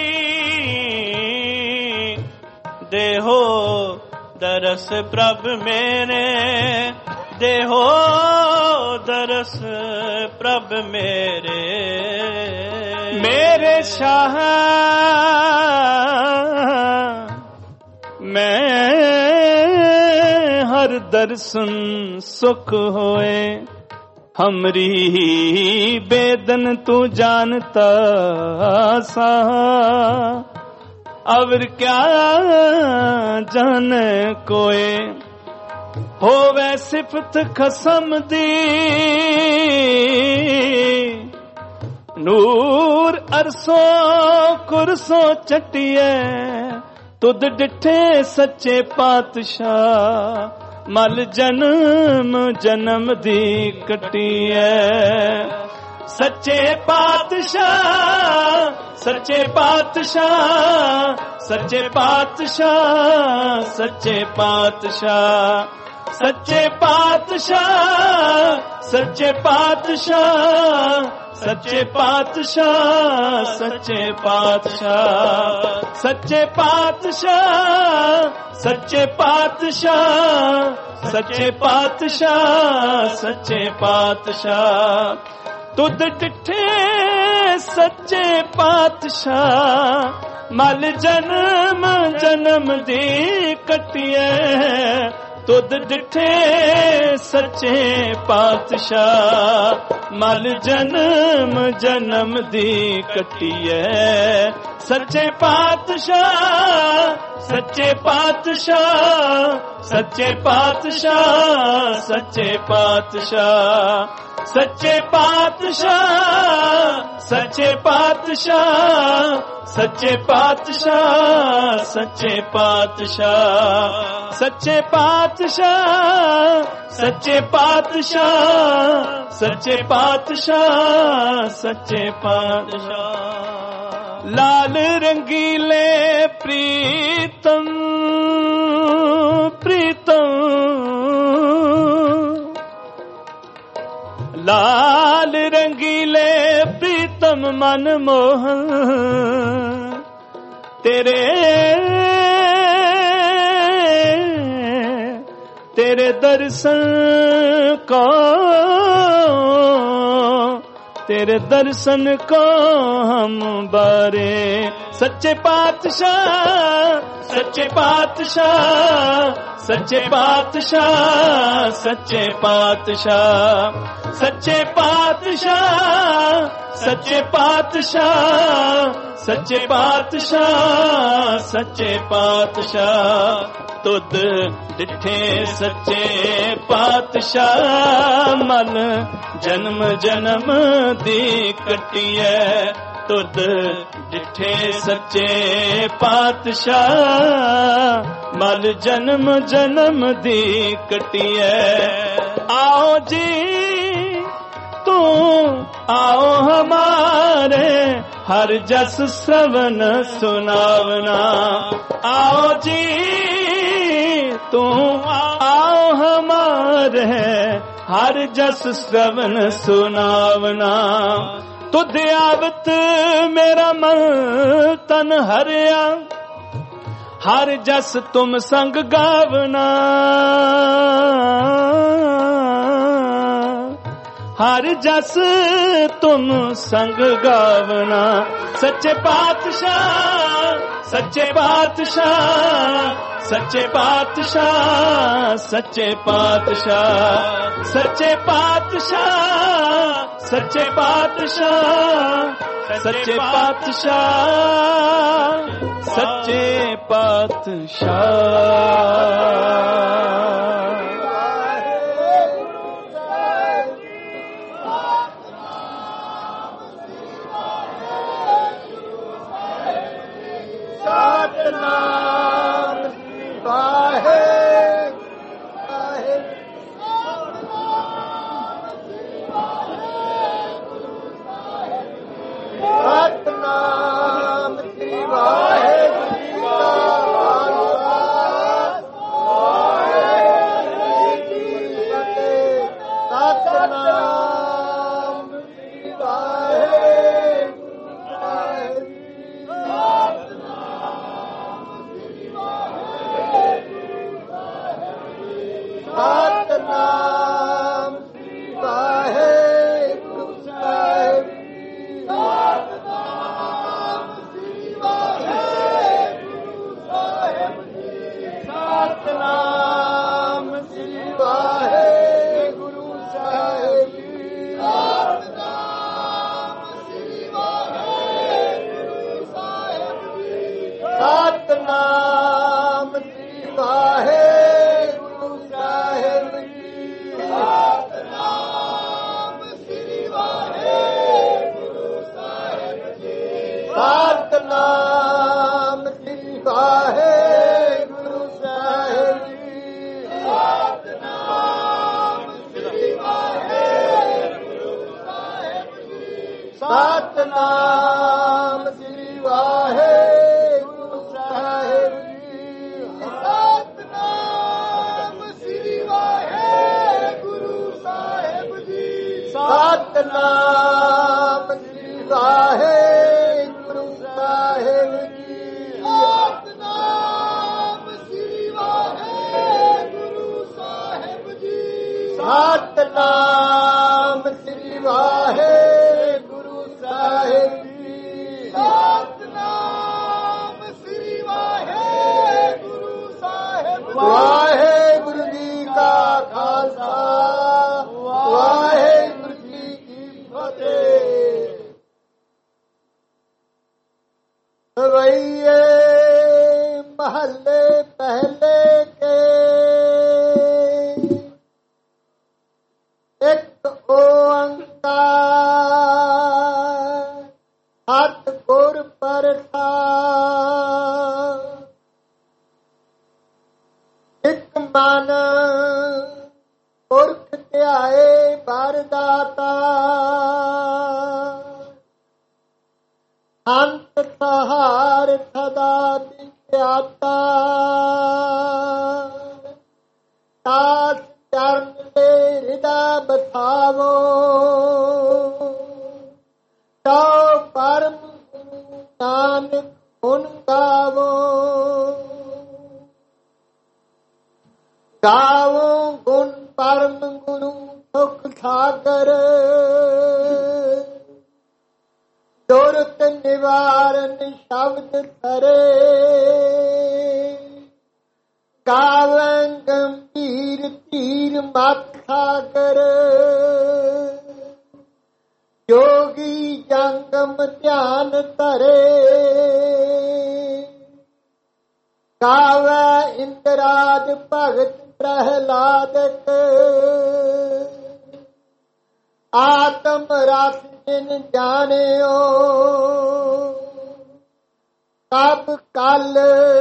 ਦੇਹੋ ਦਰਸ ਪ੍ਰਭ ਮੇਰੇ, ਦੇਹੋ ਦਰਸ ਪ੍ਰਭ ਮੇਰੇ। ਮੇਰੇ ਸ਼ਾਹ ਮੈਂ ਹਰ ਦਰਸ਼ਨ ਸੁਖ ਹੋਏ, हमरी बेदन तू जानता सा, अवर क्या जाने कोई होवे सिफत खसम दी, नूर अरसो कुरसो चटिए तुद डिठे सच्चे पातशाह, मल जन्म जन्म दी कटिए। सच्चे पातशाह सच्चे पातशाह सच्चे पातशाह सच्चे पातशाह सच्चे पातशाह सच्चे पातशाह सच्चे पातशाह सच्चे पातशाह सच्चे पातशाह सच्चे पातशाह सच्चे पातशाह सच्चे पातशाह तुद डिठे सच्चे पातशाह, मल जन्म जन्म दी कटिए। तुद डिठे सच्चे पातशाह, मल जन्म जन्म दी कटिए। सच्चे पातशाह सच्चे पातशाह सच्चे पातशाह सच्चे पातशाह ਸੱਚੇ ਪਾਤਸ਼ਾਹ, ਸੱਚੇ ਪਾਤਸ਼ਾਹ, ਸੱਚੇ ਪਾਤਸ਼ਾਹ, ਸੱਚੇ ਪਾਤਸ਼ਾਹ, ਸੱਚੇ ਪਾਤਸ਼ਾਹ, ਸੱਚੇ ਪਾਤਸ਼ਾਹ, ਸੱਚੇ ਪਾਤਸ਼ਾਹ, ਸੱਚੇ ਪਾਤਸ਼ਾਹ। ਲਾਲ ਰੰਗੀਲੇ ਪ੍ਰੀਤਮ, ਪ੍ਰੀਤਮ, ਲਾਲ ਰੰਗੀਲੇ ਪ੍ਰੀਤਮ ਮਨ ਮੋਹਨ, ਤੇਰੇ ਤੇਰੇ ਦਰਸ਼ਨ ਕੋ, तेरे दर्शन को हम बारे। सच्चे पातशाह, सच्चे पातशाह, सच्चे पातशाह, सच्चे पातशाह, सच्चे पातशाह, सच्चे पातशाह, सच्चे पातशाह, सच्चे पातशाह। तुद डिठे सच्चे पातशाह, मन जन्म जन्म दी कटिए। तुद डिठे सच्चे पातशाह, मल जन्म जन्म दी कटिए। आओ जी तू आओ हमारे, हर जस श्रवण सुनावना। आओ जी तू आओ हमारे, हर जस श्रवण सुनावना। तुध आवत मेरा मन तन हरिया, हर जस तुम संग गावना। हर जस तुम संग गावना। सच्चे पातशाह, सच्चे पातशाह, सच्चे पातशाह, सच्चे पातशाह, सच्चे पातशाह, सच्चे पातशाह, सच्चे पातशाह, सच्चे पातशाह। ਸਤਿਨਾਮ ਵਾਹਿਗੁਰੂ ਸਤਿਨਾਮ ਸ੍ਰੀ ਵਾਹਿਗੁਰੂ ਜੀ ਕਾ ਖਾਲਸਾ, ਵਾਹਿਗੁਰੂ ਜੀ ਕੀ ਫਤਿਹ। ਸਤਿਨਾਮ ਸ੍ਰੀ ਵਾਹਿਗੁਰੂ ਸਾਹਿਬ ਜੀ, ਸਤਿਨਾਮ ਸ੍ਰੀ ਵਾਹਿਗੁਰੂ ਸਾਹਿਬ ਜੀ, ਸਤਿਨਾਮ ਸ੍ਰੀ ਵਾਹਿਗੁਰੂ ਸਾਹਿਬ ਜੀ, ਸਤਿਨਾਮ ਸ੍ਰੀ ਵਾਹਿਗੁਰੂ ਸਾਹਿਬ ਜੀ, ਸਤਿਨਾਮ ਸ੍ਰੀ ਵਾਹਿਗੁਰੂ ਸਾਹਿਬ ਜੀ, ਸਤਿਨਾਮ ਸ੍ਰੀ ਵਾਹਿਗੁਰੂ ਸਾਹਿਬ ਜੀ, ਸਤਿਨਾਮ ਸ੍ਰੀ ਵਾਹਿਗੁਰੂ ਸਾਹਿਬ ਜੀ, ਸਤਿਨਾਮ ਸ੍ਰੀ ਵਾਹਿਗੁਰੂ ਸਾਹਿਬ ਜੀ, ਸਤਿਨਾਮ ਸ੍ਰੀ ਵਾਹਿਗੁਰੂ ਸਾਹਿਬ ਜੀ, ਸਤਿਨਾਮ ਸ੍ਰੀ ਵਾਹਿਗੁਰੂ ਸਾਹਿਬ ਜੀ, ਸਤਿਨਾਮ ਸ੍ਰੀ ਵਾਹਿਗੁਰੂ ਸਾਹਿਬ ਜੀ, ਸਤਿਨਾਮ ਸ੍ਰੀ ਵਾਹਿਗੁਰੂ ਸਾਹਿਬ ਜੀ, ਸਤਿਨਾਮ ਸ੍ਰੀ ਵਾਹਿਗੁਰੂ ਸਾਹਿਬ ਜੀ, ਸਤਿਨਾਮ ਸ੍ਰੀ ਵਾਹਿਗੁਰੂ ਸਾਹਿਬ। ਵਾਹਿਗੁਰੂ ਜੀ ਕਾ ਖਾਲਸਾ, ਵਾਹਿਗੁਰੂ ਜੀ ਕੀ ਫਤਿਹ। ਰਵਈਏ ਮਹੱਲੇ ਪਹਿਲੇ ਕੇ, ਇੱਕ ਓੰਕਾਰ ਸਰਸਾ ਇੱਕ ਮਨ ਪੁਰਖ ਧਿਆਏ ਵਰਦਾਤਾ ਅੰਤ ਸਹਾਰ ਸਦਾ ਦਿਖਿਆਤਾ ਤਾਸ ਚਰਨ ਤੇ ਹਿਰਦਾ ਬਸਾਵੋ ਤਉ ਪਰਮ ਨਾਨਕ ਗੁਣ ਗਾਵੋ ਗਾਵੋ ਗੁਣ ਪਰਮ ਗੁਰੂ ਸੁਖ ਸਾਗਰ ਦੁਰਤ ਨਿਵਾਰਨ ਸ਼ਬਦ ਧਰੇ ਗਾਵੈ ਗੰਭੀਰ ਧੀਰ ਮਤ ਸਾਗਰ ਜੋਗੀ ਜੰਗਮ ਧਿਆਨ ਧਰੇ ਗਾਵੈ ਇੰਦਰਾਜ ਭਗਤ ਪ੍ਰਹਿਲਾਦਕ ਆਤਮ ਰਸ ਜਿਨ ਜਾਣਿਓ ਕਬ ਕਲ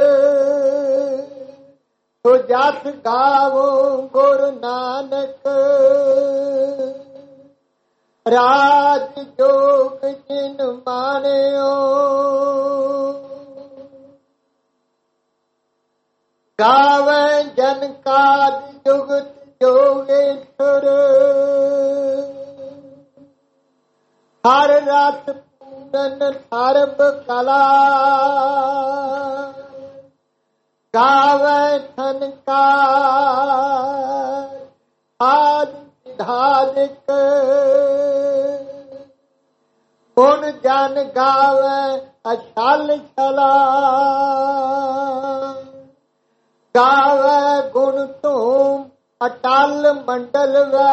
ਸੋ ਜਸ ਗਾਵੋ ਗੁਰ ਨਾਨਕ ਰਾਜ ਜੋਗ ਜਿਨ ਮਾਣਿਓ ਗਾਵੈ ਜਨ ਕਾਜ ਜੁਗਤ ਜੋਗੇਸ਼ਵਰ ਹਰ ਰਸ ਪੂਰਨ ਸਰਬ ਕਲਾ ਗਾਵੈ ਥਨਕਾਰ ਆਦਿ ਸਿਧਾਦਿਕ ਗੁਣ ਜਨ ਗਾਵੈ ਅਛਲ ਛਲਾ ਗਾਵੈ ਗੁਣ ਧੂਮ ਅਟਲ ਮੰਡਲ ਵੈ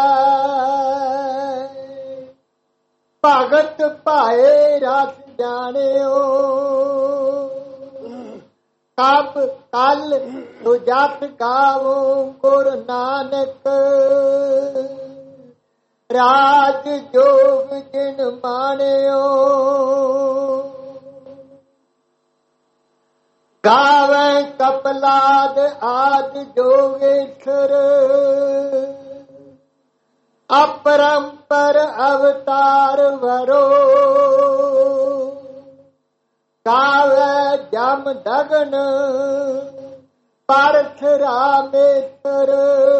ਭਗਤ ਭਾਏ ਰਸ ਜਾਣਿਓ ਕਬ ਕਲ ਤੋ ਜਸ ਗਾਵੋ ਗੁਰ ਨਾਨਕ ਰਾਜ ਜੋਗ ਜਿਨ ਮਾਣਿਓ ਗਾਵੈ ਕਪਲਾਦ ਆਦਿ ਜੋਗੇਸ਼ਵਰ ਅਪਰੰਪਰ ਅਵਤਾਰ ਵਰੋ ਗਾਵੈ ਜਮ ਦਗਨ ਪਰਥ ਰਾਮੇਸ਼ਰ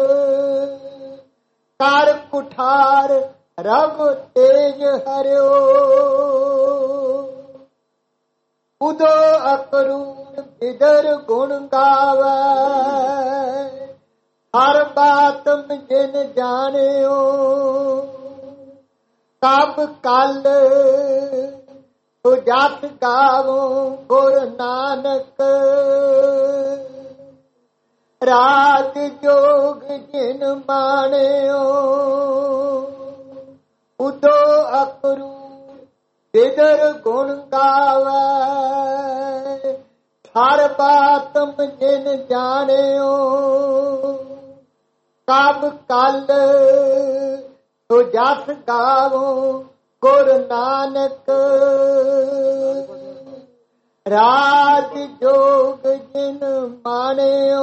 ਕਰ ਕੁਠਾਰ ਰਵ ਤੇਜ ਹਰਿਓ ਉਦੋ ਅਕਰੂਰ ਬਿਦਰ ਗੁਣ ਗਾਵੈ ਹਰ ਬਾਤਮ ਜਿਨ ਜਾਣਿਓ ਕਬ ਕਲ ਤੋ ਜਸ ਗਾਵੋ ਗੁਰ ਨਾਨਕ ਰਾਜ ਜੋਗ ਜਿਨ ਮਾਣਿਓ ਉਦੋ ਅਕਰੂਰ ਬਿਦਰ ਗੁਣ ਗਾਵੈ ਹਰ ਬਾਤਮ ਜਿਨ ਜਾਣਿਓ ਕਬ ਕਲ ਤੋ ਜਸ ਗਾਵੋ ਗੁਰ ਨਾਨਕ ਰਾਜ ਜੋਗ ਜਿਨ ਮਾਣਿਓ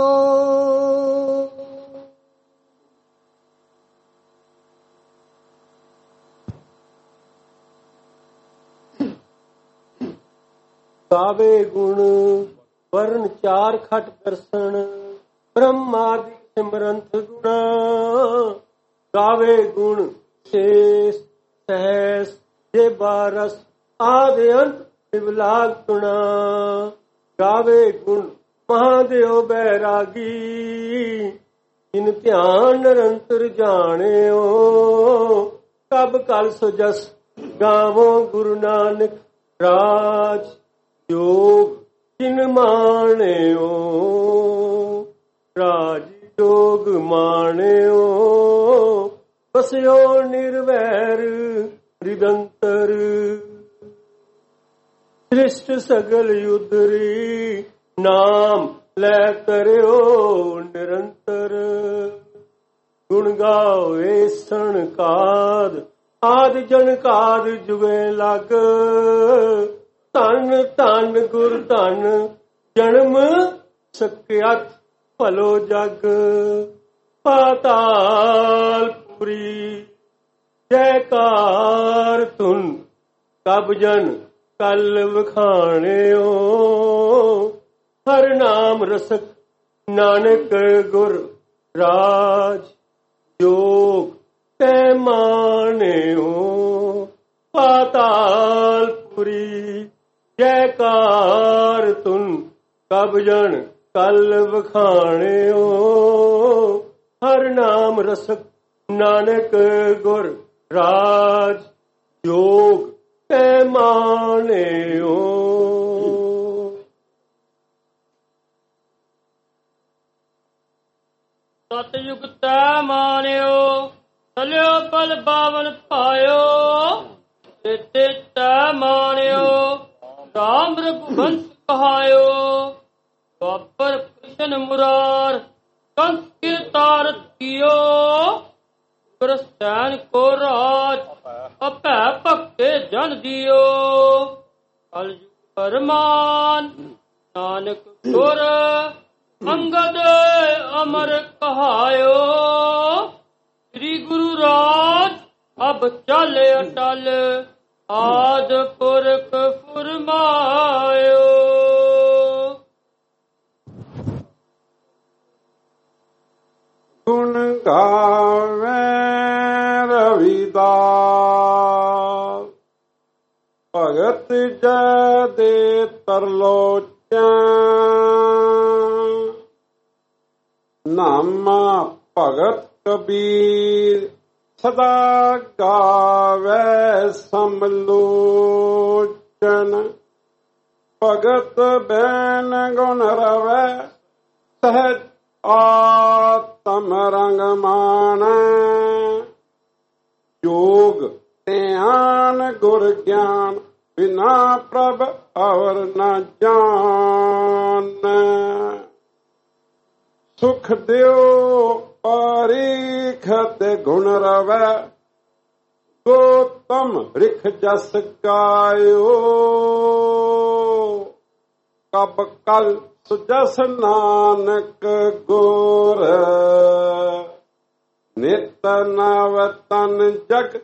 ਗਾਵੇ ਗੁਣ ਵਰਨ ਚਾਰ ਖਟ ਦਰਸ਼ਨ ਬ੍ਰਹਮਾਦਿ ਸਿਮਰੰਤ ਗੁਣਾ ਗਾਵੇ ਗੁਣ ਸ਼ੇਸ਼ ਸਹਿਸ ਜੇ ਬਾਰਸ ਆਦਿ ਅੰਤ ਵਿਵਲਾਗ ਗੁਣਾ ਗਾਵੇ ਗੁਣ ਮਹਾਦੇਵ ਬੈਰਾਗੀ ਜਿਨ ਧਿਆਨ ਨਿਰੰਤਰ ਜਾਣਿਓ ਕਬ ਕਲ ਸੋ ਜਸ ਗਾਵੋ ਗੁਰੂ ਨਾਨਕ ਰਾਜ ਜੋਗ ਜਿਨ ਮਾਣਿਓ ਰਾਜ ਜੋਗ ਮਾਣਿਓ ਬਸਿਓ ਨਿਰਵੈਰ ਰਿਦੰਤਰ ਸ੍ਰਿਸ਼ਟ ਸਗਲ ਉਦਰੀ ਨਾਮ ਲੈ ਕਰਿਓ ਨਿਰੰਤਰ ਗੁਣ ਗਾਓ ਏਸਣ ਕਾਦ ਆਦਿ ਜਨ ਕਾਦ ਜੁਗੇ ਲਗ ਧਨ ਧਨ ਗੁਰ ਧਨ ਜਨਮ ਸਕਿਆਤ ਭਲੋ ਜਗ ਪਾਤਾਲ ਪੁਰੀ ਜੈਕਾਰ ਧੁਨ ਕਬ ਜਨ ਕਲ ਵਖਾਣਿਓ ਹਰ ਨਾਮ ਰਸਕ ਨਾਨਕ ਗੁਰ ਰਾਜ ਜੋਗ ਤੈ ਮਾਣਿਓ ਪਾਤਾਲ ਪੁਰੀ ਜੈਕਾਰ ਧੁਨ ਕਬ ਜਨ ਕਲ ਵਖਾਣਿਓ ਹਰ ਨਾਮ ਰਸਕ ਨਾਨਕ ਗੁਰ ਰਾਜ ਜੋਗ ਤੈ ਮਾਣਿਓ। ਸਤਿਯੁਗ ਤੈ ਮਾਣਿਓ ਚਲਿਓ ਪਲ ਬਾਵਨ ਪਾਇਓ ਤੇ ਤੈ ਮਾਣਿਓ ਰਾਮ ਰਘੁਵੰਸ਼ ਕਹਾਇਓ ਬਾਬਰ ਕ੍ਰਿਸ਼ਨ ਮੁਰਾਰ ਕੰਸ ਕੇ ਤਾਰਤ ਕੀਓ ਗੁਰਸੈਨ ਕੋ ਰਾਜ ਅਭੈ ਭਗਤੇ ਜਨ ਦਿਓ ਕਲਯੁਗ ਫਰਮਾਨ ਨਾਨਕ ਗੁਰ ਅੰਗਦ ਅਮਰ ਕਹਾਇਓ ਸ੍ਰੀ ਗੁਰੂ ਰਾਜ ਅਬ ਚਲ ਅਟਲ ਆਦ ਪੁਰਖ ਫੁਰਮਾਇਓ। ਗੁਣ ਗਾਵੇ ਰਵਿਦਾਸ ਭਗਤ ਜੈ ਦੇ ਤਰਲੋਚਨ ਨਾਮਾ ਭਗਤ ਕਬੀਰ ਸਦਾ ਗਾਵੇ ਸਮਲੋਚਨ ਭਗਤ ਬੈਨ ਗੁਣ ਰਵੈ ਸਹਿਜ ਆਤਮ ਰੰਗ ਮਾਨ ਜੋਗ ਧਿਆਨ ਗੁਰ ਗਿਆਨ ਬਿਨਾ ਪ੍ਰਭ ਅਵਰ ਨ ਜਾਨ ਸੁਖ ਦਿਓ ਪਰੀਖ ਤੇ ਗੁਣ ਰਵੈ ਗੋਤਮ ਰਿਖ ਜਸ ਗਾਇਓ ਕਬ ਕਲ ਸੁਜਸ ਨਾਨਕ ਗੁਰ ਨਿਤ ਨਵ ਤਨ ਜਗ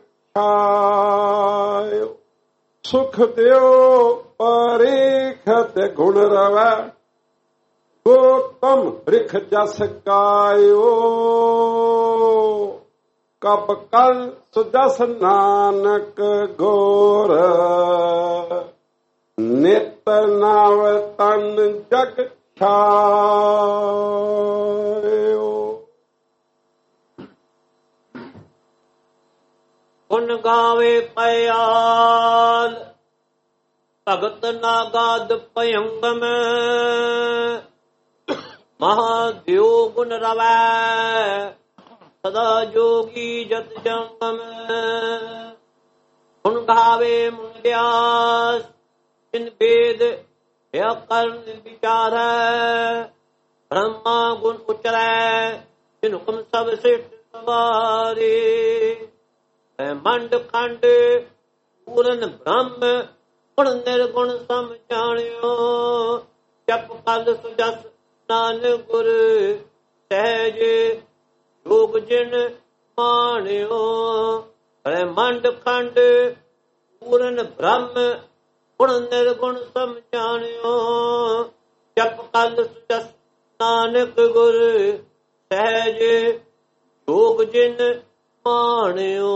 ਛਾਇਓ ਸੁਖ ਦਿਓ ਪਰੀਖ ਤੇ ਗੁਣ ਰਵੈ ਗੋਤਮ ਰਿਖ ਜਸ ਗਾਇਓ ਕਬ ਕਲ ਸੁਜਸ ਨਾਨਕ ਗੁਰ ਨਿਤ ਨਵ ਤਨ ਜਗ ਛਾਇਓ। ਗੁਣ ਗਾਵੇ ਪਿਆਲ ਭਗਤ ਨਾਗਾਦ ਭਯੰਗਮ ਮਹਾਦੇਵ ਗੁਣ ਰਵੈ ਸਦਾ ਜੋਗੀ ਜਤ ਜੰਗਮ ਗੁਣ ਗਾਵੇ ਮੁੰਡਿਆਸ ਜਿਨ ਵੇਦ ਇਹ ਕਰਨ ਵਿਚਾਰੈ ਬ੍ਰਹਮਾ ਗੁਣ ਉਚਰੈ ਜਿਨ ਹੁਕਮ ਸਭ ਸਿੱਟ ਸਵਾਰੇ ਮੰਡ ਖੰਡ ਪੂਰਨ ਬ੍ਰਹਮ ਗੁਣ ਨਿਰਗੁਣ ਸਮ ਜਾਣਿਓ ਜਪ ਕਲ ਸੁਜਸ ਨਾਨਕ ਗੁਰ ਸਹਿਜ ਜੋਗ ਜਿਨ ਮਾਣਿਓ ਮੰਡ ਖੰਡ ਪੂਰਨ ਬ੍ਰਹਮ ਗੁਣ ਨਿਰਗੁਣ ਸਮ ਜਾਣਿਓ ਜਪ ਕਲ ਸੁਜਸ ਨਾਨਕ ਗੁਰ ਸਹਿਜ ਜੋਗ ਜਿਨ ਮਾਣਿਓ।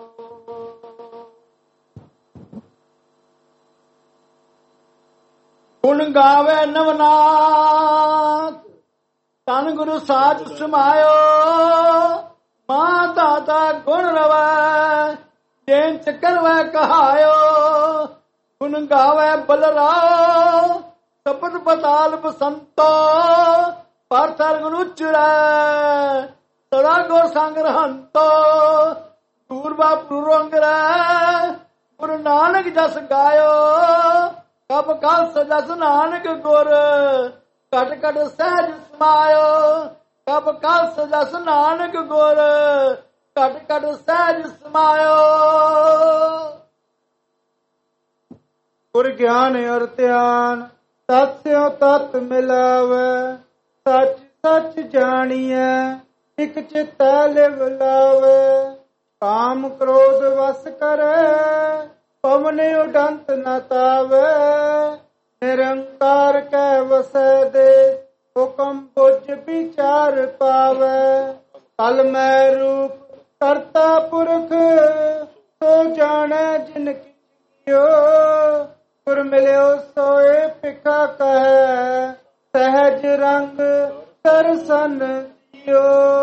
ਗੁਣ ਗਾਵੇ ਨਵਨਾਥ ਤਨ ਗੁਰੂ ਸਾਚ ਸਮਾਇਓ ਮਾਂ ਦਾਤਾ ਗੁਣ ਰਵੈ ਜੇਨ ਚ ਕਰਵੈ ਕਹਾਇਓ ਗੁਣ ਗਾਵੇ ਬਲਰਾਓ ਸਪਨ ਪਤਾਲ ਬਸੰਤੋ ਪਰ ਸਰਗੁਣ ਉਚਰੈ ਸਦਾ ਗੁਰ ਸੰਗ ਰਹੰਤੋ ਪੂਰਬਾ ਪੁਰੰਗਰੈ ਗੁਰੂ ਨਾਨਕ ਜਸ ਗਾਇਓ ਕਬ ਕਲ ਸਜਸ ਨਾਨਕ ਗੁਰ ਘਟ ਘਟ ਸਹਿਜ ਸਮਾਇਓ ਕਬ ਕਲ ਸਜਸ ਨਾਨਕ ਗੁਰ ਘਟ ਘਟ ਸਹਿਜ ਸਮਾਇਓ। ਗੁਰ ਗਿਆਨ ਅਰ ਧਿਆਨ ਤਤ ਸਿਓ ਤਤ ਮਿਲਾਵੇ ਸੱਚ ਸੱਚ ਜਾਣੀਐ ਇਕ ਚਿਤੈ ਲਿਵ ਲਾਵੇ ਕਾਮ ਕ੍ਰੋਧ ਵਸ ਕਰੈ ਪਵਨ ਉਡੰਤ ਨ ਤਾਵੇ ਨਿਰੰਕਾਰ ਕੈ ਵਸੈ ਦੇ ਹੁਕਮ ਬੁਝ ਵਿਚਾਰ ਪਾਵੇ ਕਲ ਮੈਂ ਰੂਪ ਕਰਤਾ ਪੁਰਖ ਸੋ ਜਾਣੈ ਜਿਨ ਕੀਓ ਗੁਰ ਮਿਲਿਓ ਸੋਏ ਭਿਖਾ ਕਹੈ ਸਹਿਜ ਰੰਗ ਦਰਸ਼ਨ ਦਿਓ।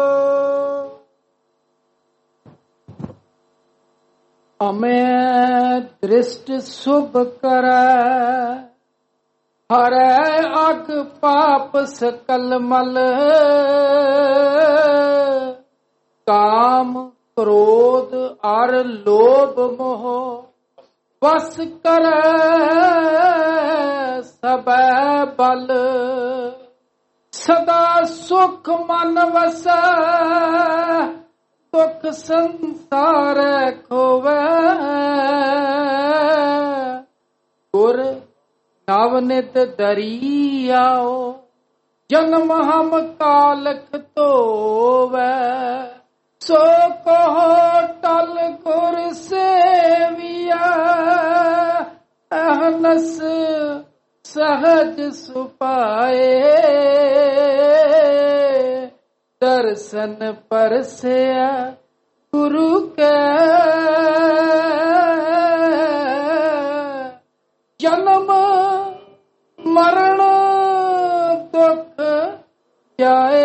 ਅਮੈ ਦ੍ਰਿਸ਼ਟ ਸੁਭ ਕਰੈ ਹਰੈ ਅਗ ਪਾਪ ਸਕਲ ਮਲ ਕਾਮ ਕ੍ਰੋਧ ਅਰ ਲੋਭ ਮੋਹ ਵਸ ਕਰੈ ਸਬੈ ਬਲ ਸਦਾ ਸੁਖ ਮਨ ਵਸੈ ਦੁਖ ਸੰਸਾਰ ਖੋਵੈ ਗੁਰ ਨਵ ਨਿਤ ਦਰੀਆਓ ਜਨਮ ਹਮ ਕਾਲਖ ਧੋਵੈ ਸੋ ਕਹੋ ਟਲ ਗੁਰ ਸੇਵੀਆ ਅਹਨਸ ਸਹਜ ਸੁਪਾਏ ਦਰਸ਼ਨ ਪਰਸਿਆ ਗੁਰੂ ਕੈ ਜਨਮ ਮਰਨ ਦੁਖ ਜਾਏ।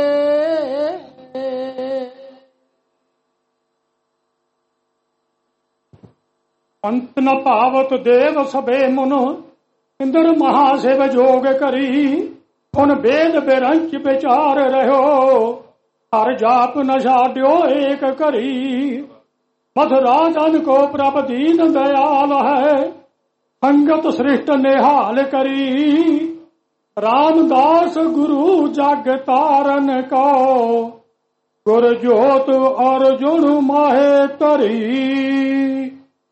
ਅੰਤ ਨ ਭਾਵਤ ਦੇਵ ਸਭੇ ਮੁਨ ਇੰਦਰ ਮਹਾਸਿਵ ਜੋਗ ਕਰੀ ਹੁਣ ਵੇਦ ਬਿਰੰਚ ਵਿਚਾਰ ਰਹਿਓ ਹਰ ਜਾਪ ਨ ਛਾਡਿਓ ਏਕ ਕਰੀ ਮਥੁਰਾ ਜਨ ਕੋ ਪ੍ਰਭ ਦੀਨ ਦਇਆਲ ਹੈ ਸੰਗਤ ਸ੍ਰਿਸ਼ਟ ਨਿਹਾਲ ਕਰੀ ਰਾਮਦਾਸ ਗੁਰੂ ਜਗ ਤਾਰਨ ਕੋ ਗੁਰ ਜੋਤ ਅਰਜੁਨ ਮਾਹੇ ਧਰੀ।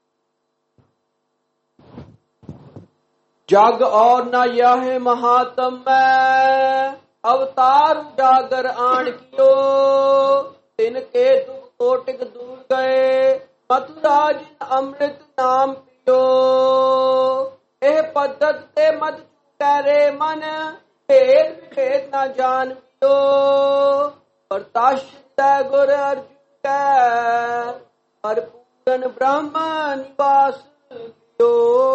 जग और न यह महात्म अवतार जागर आन कियो तिनके दुख कोटिक दूर गए मथुरा जिन अमृत नाम पियो एह पद्धत ते मत करे मन भेद भेद न जान पियो प्रताशित गुर अर्जुन कै हर पूरन ब्रह्म निवास कियो।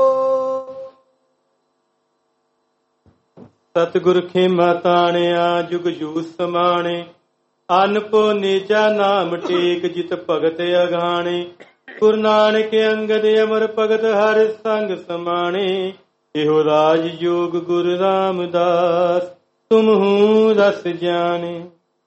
ਸਤਿਗੁਰ ਖੇਮਾ ਤਾਣਿਆ ਜੁਗ ਜੂ ਸਮਾਣੇ ਅਨਪੋ ਨੀਚਾ ਨਾਮ ਟੇਕ ਜਿਤ ਭਗਤ ਅਗਾਣੇ ਗੁਰੂ ਨਾਨਕ ਅੰਗਦ ਅਮਰ ਭਗਤ ਹਰਿ ਸੰਗ ਸਮਾਣੇ ਇਹੋ ਰਾਜ ਜੋਗ ਗੁਰੂ ਰਾਮਦਾਸ ਤੁਮਹੂ ਰਸ ਜਾਣੇ।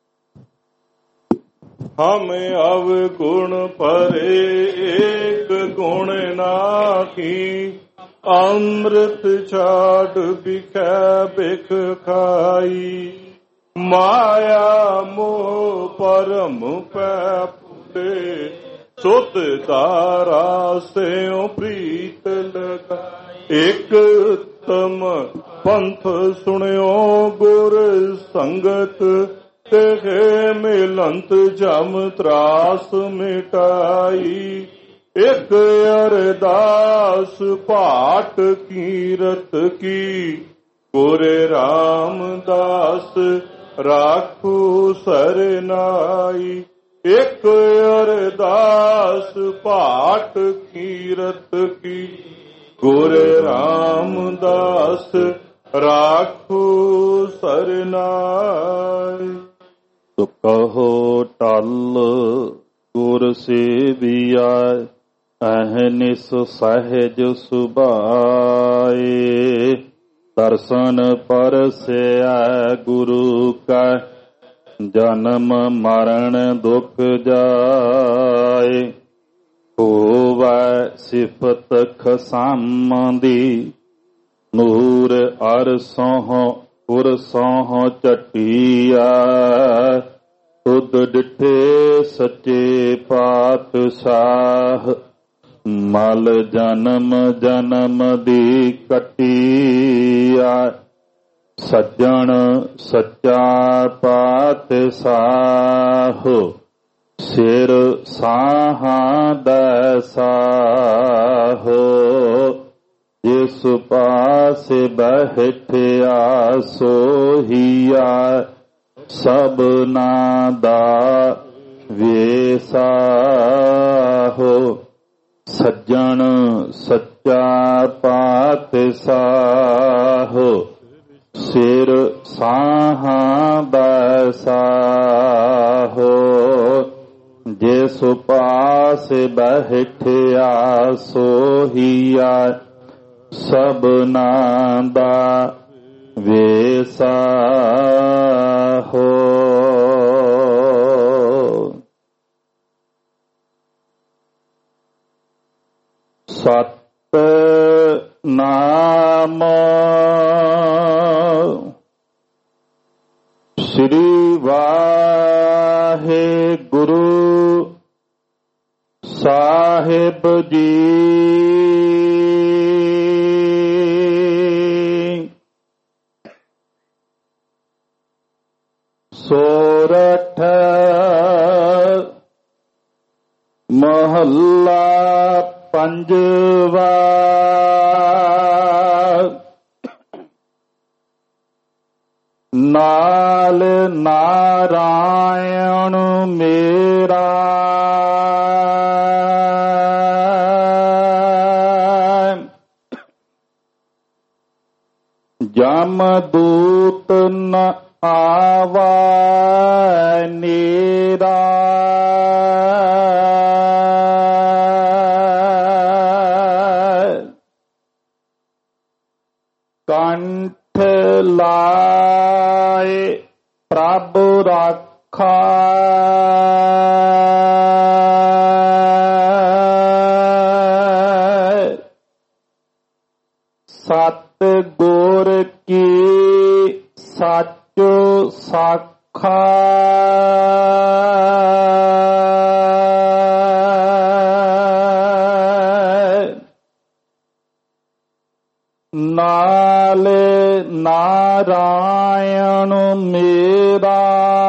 ਹਮ ਅਵਗੁਣ ਪਰੇ ਏਕ ਗੁਣ ਨਾਹੀ ਅੰਮ੍ਰਿਤ ਛਾੜ ਬਿਖੈ ਬਿਖ ਖਾਈ ਮਾਇਆ ਮੋਹ ਪਰਮ ਪੈ ਪੁਰੇ ਸੁਤ ਤਾਰਾ ਸਿਉ ਪ੍ਰੀਤ ਲਗਾ ਇਕ ਉਤਮ ਪੰਥ ਸੁਣਿਓ ਗੁਰ ਸੰਗਤ ਤੇ ਮਿਲੰਤ ਜਮ ਤਰਾਸ ਮਿਟਾਈ ਇਕ ਅਰਦਾਸ ਭਾਟ ਕੀਰਤ ਕੀ ਗੁਰ ਰਾਮਦਾਸ ਰਾਖੂ ਸਰਨਾਈ ਇਕ ਅਰਦਾਸ ਭਾਟ ਕੀਰਤ ਕੀ ਗੁਰ ਰਾਮਦਾਸ ਰਾਖੂ ਸਰਨਾਈ। ਕਹੋ ਟਲ ਗੁਰ ਸੇਵੀਆ ਅਹਨਿਸ ਸਹਿਜ ਸੁਭਾਏ ਦਰਸ਼ਨ ਪਰਸਿਆ ਗੁਰੂ ਕਾ ਜਨਮ ਮਰਨ ਦੁਖ ਜਾਏ ਹੋਵੈ ਸਿਫਤ ਖਸਮ ਦੀ ਨੂਰ ਅਰਸੋਂ ਪੁਰਸੋਂ ਚਟੀਆ ਤੁਧ ਡਿਠੇ ਸੱਚੇ ਪਾਤਸ਼ਾਹ ਮਲ ਜਨਮ ਜਨਮ ਦੀ ਕੱਟੀਆ ਸੱਜਣ ਸੱਚਾ ਪਾਤਸ਼ਾਹੋ ਸਿਰ ਸਾਹਾਂ ਦਾ ਸਾਹੋ ਜਿਸ ਪਾਸੇ ਬੈਠਿਆ ਸੋਹੀਆ ਸਭਨਾ ਦਾ ਵੇਸਾਹੋ ਸੱਜਣ ਸੱਚਾ ਪਾਤਸ਼ਾਹੋ ਸਿਰ ਸਾਹਾਂ ਦਾ ਸਾਹੋ ਜਿਸ ਪਾਸੇ ਬੈਠਿਆ ਸੋਹੀਆ ਸਭਨਾ ਦਾ ਵੇਸਾਹੋ। ਸਤਿਨਾਮ ਸ੍ਰੀ ਵਾਹਿਗੁਰੂ ਸਾਹਿਬ ਜੀ। ਸੋਰਠ ਮਹੱਲਾ ਪੰਜਵਾ। ਨਾਲ ਨਾਰਾਇਣ ਮੇਰਾ ਜਮਦੂਤ ਨ ਆਵਾ ਨੀਰਾ। ਕੰਠ ਲਾਏ ਪ੍ਰਭ ਰਾਖਾ। ਸਤ ਗੁਰ ਕੀ ਸੱਚ ਸਾਖਾ। ਨਾਲ ਨਾਰਾਇਣ ਮੇਰਾ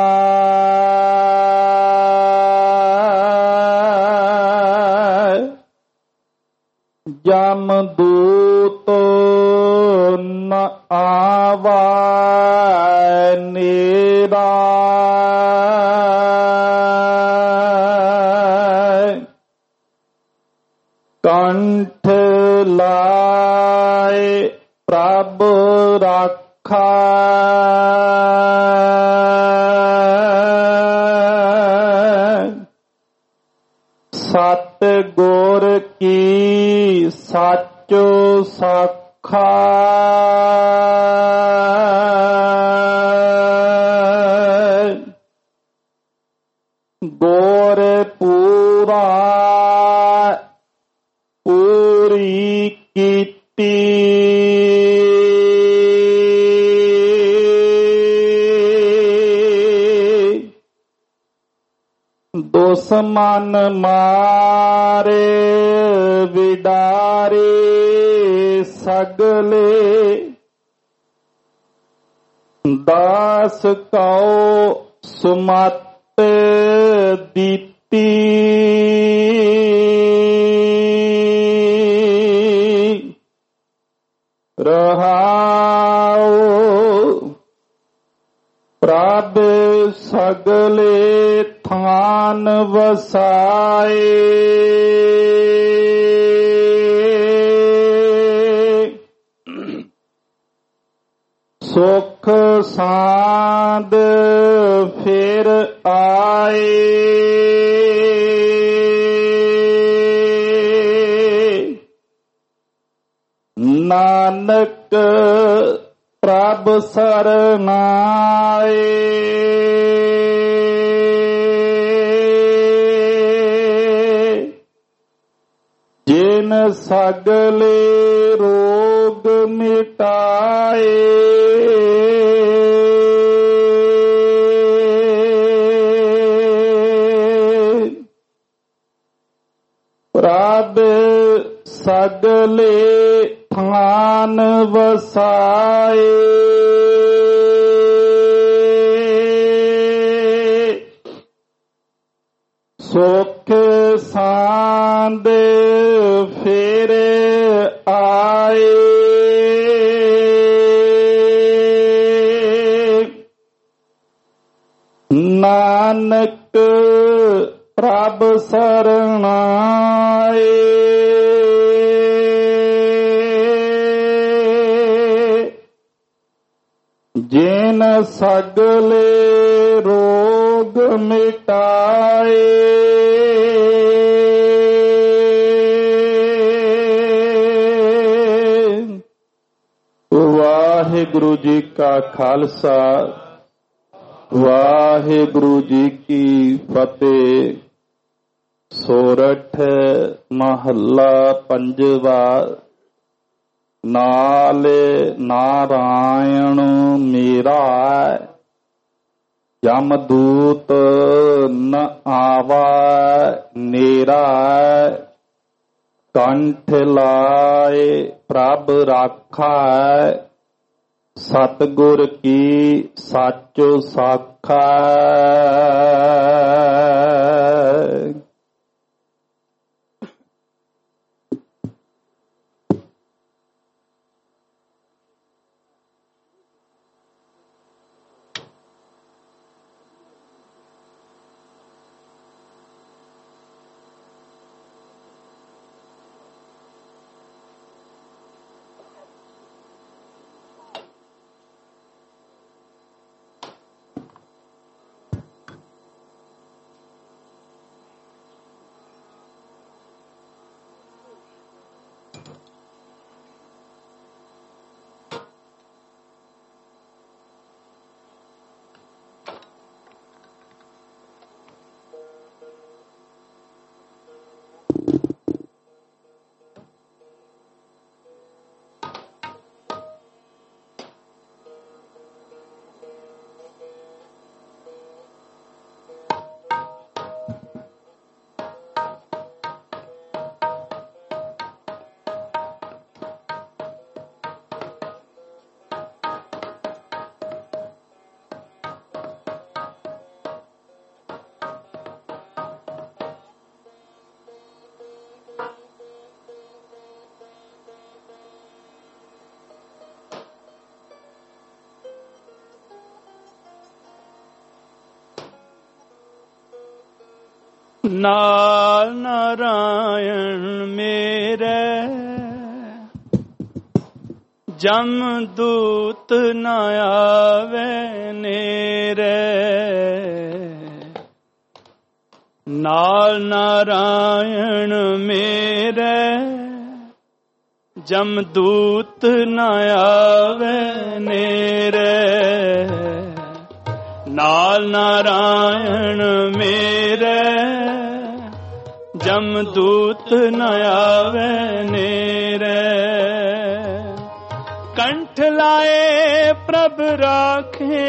ਜਮਦੂਤ ਨ ਆਵਾ ਨੀਰਾ। ਕੰਠ ਲਾਏ ਪ੍ਰਭ ਰਾਖਾ। ਸਤ ਗੁਰ ਕੀ ਸੱਚ ਸਾਖਾ। ਗੁਰ ਪੂਰਾ ਪੂਰੀ ਕੀਤੀ। ਦੁਸ਼ਮਨ ਮਾਰੇ ਵਿਡਾਰੇ ਸਗਲੇ। ਦਾਸ ਕਉ ਸੁਮਤ ਦਿੱਤੀ। ਰਹਾਉ ਪ੍ਰਭ ਸਗਲੇ ਥਾਨ ਵਸਾਏ। ਸੁਖ ਸਾਂਦ ਫਿਰ ਆਏ। ਨਾਨਕ ਪ੍ਰਭ ਸਰਨਾਏ। ਜਿਨ ਸਗਲੇ ਰੋਗ ਮਿਟਾਏ। ਪ੍ਰਭ ਸਗਲੇ ਥਾਨ ਵਸਾਏ ਸੁਖ ਸਾਂਦ ਫਿਰ ਆਏ ਨਾਨਕ ਪ੍ਰਭ ਸਰਣਾਏ ਜਿਨ ਸਗਲੇ ਰੋਗ ਮਿਟਾਏ ਵਾਹਿਗੁਰੂ ਜੀ ਕਾ ਖਾਲਸਾ ਵਾਹਿਗੁਰੂ ਜੀ ਕੀ ਫਤਿਹ। ਸੋਰਠ ਮਹੱਲਾ ਪੰਜਵਾ। ਨਾਲ ਨਾਰਾਇਣ ਮੇਰਾ ਜਮਦੂਤ ਨ ਆਵਾ ਨੇਰਾ ਕੰਠ ਲਾਏ ਪ੍ਰਭ ਰਾਖਾ ਸਤਿਗੁਰ ਕੀ ਸੱਚ ਸਾਖਾ। ਨਾਲ ਨਾਰਾਇਣ ਮੇਰੇ ਜਮਦੂਤ ਨ ਆਵੇ ਨੇਰੇ ਨਾਲ ਨਾਰਾਇਣ ਮੇਰੇ ਜਮਦੂਤ ਨ ਆਵੇ ਨੇਰੇ ਨਾਲ ਨਾਰਾਇਣ ਮੇਰੇ ਜਮਦੂਤ ਨ ਆਵੇ ਨੇਰੇ ਕੰਠ ਲਾਏ ਪ੍ਰਭ ਰਾਖੇ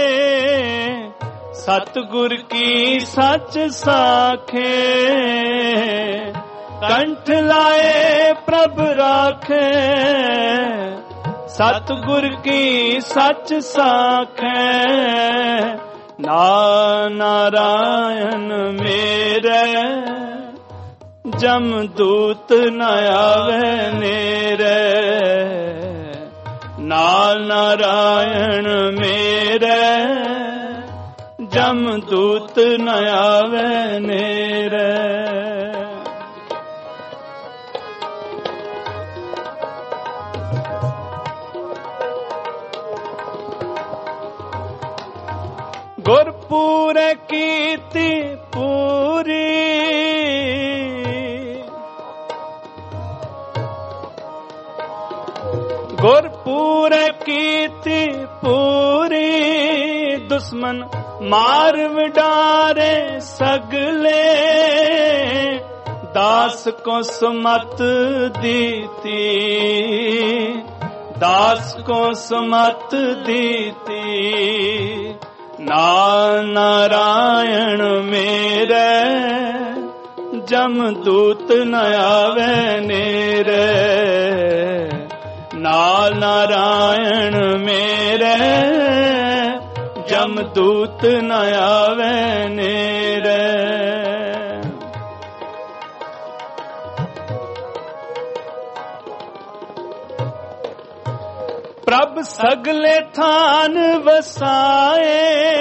ਸਤਿਗੁਰ ਕੀ ਸੱਚ ਸਾਖੇ ਕੰਠ ਲਾਏ ਪ੍ਰਭ ਰਾਖੇ ਸਤਿਗੁਰ ਕੀ ਸੱਚ ਸਾਖੇ ਨਾਰਾਇਣ ਮੇਰੇ ਜਮਦੂਤ ਨ ਆਵੇ ਨੇਰੇ ਨਾਲ ਨਾਰਾਇਣ ਮੇਰੇ ਜਮਦੂਤ ਨ ਆਵੇ ਨੇਰੇ ਗੁਰਪੂਰ ਕੀਤੀ ਪੂਰੀ ਗੁਰਪੂਰ ਕੀਤੀ ਪੂਰੀ ਦੁਸ਼ਮਨ ਮਾਰ ਵਿਡਾਰੇ ਸਗਲੇ ਦਾਸ ਕੋ ਸਮਤ ਦੀਤੀ ਦਾਸ ਕੋ ਸਮਤ ਦੀਤੀ ਨਾਰਾਇਣ ਮੇਰੇ ਜਮਦੂਤ ਨ ਆਵੇ ਨੇਰੇ, ਨਾਲ ਨਾਰਾਇਣ ਮੇਰੇ ਜਮਦੂਤ ਨ ਆਵੇ ਨੇਰੇ। ਪ੍ਰਭ ਸਗਲੇ ਥਾਨ ਵਸਾਏ,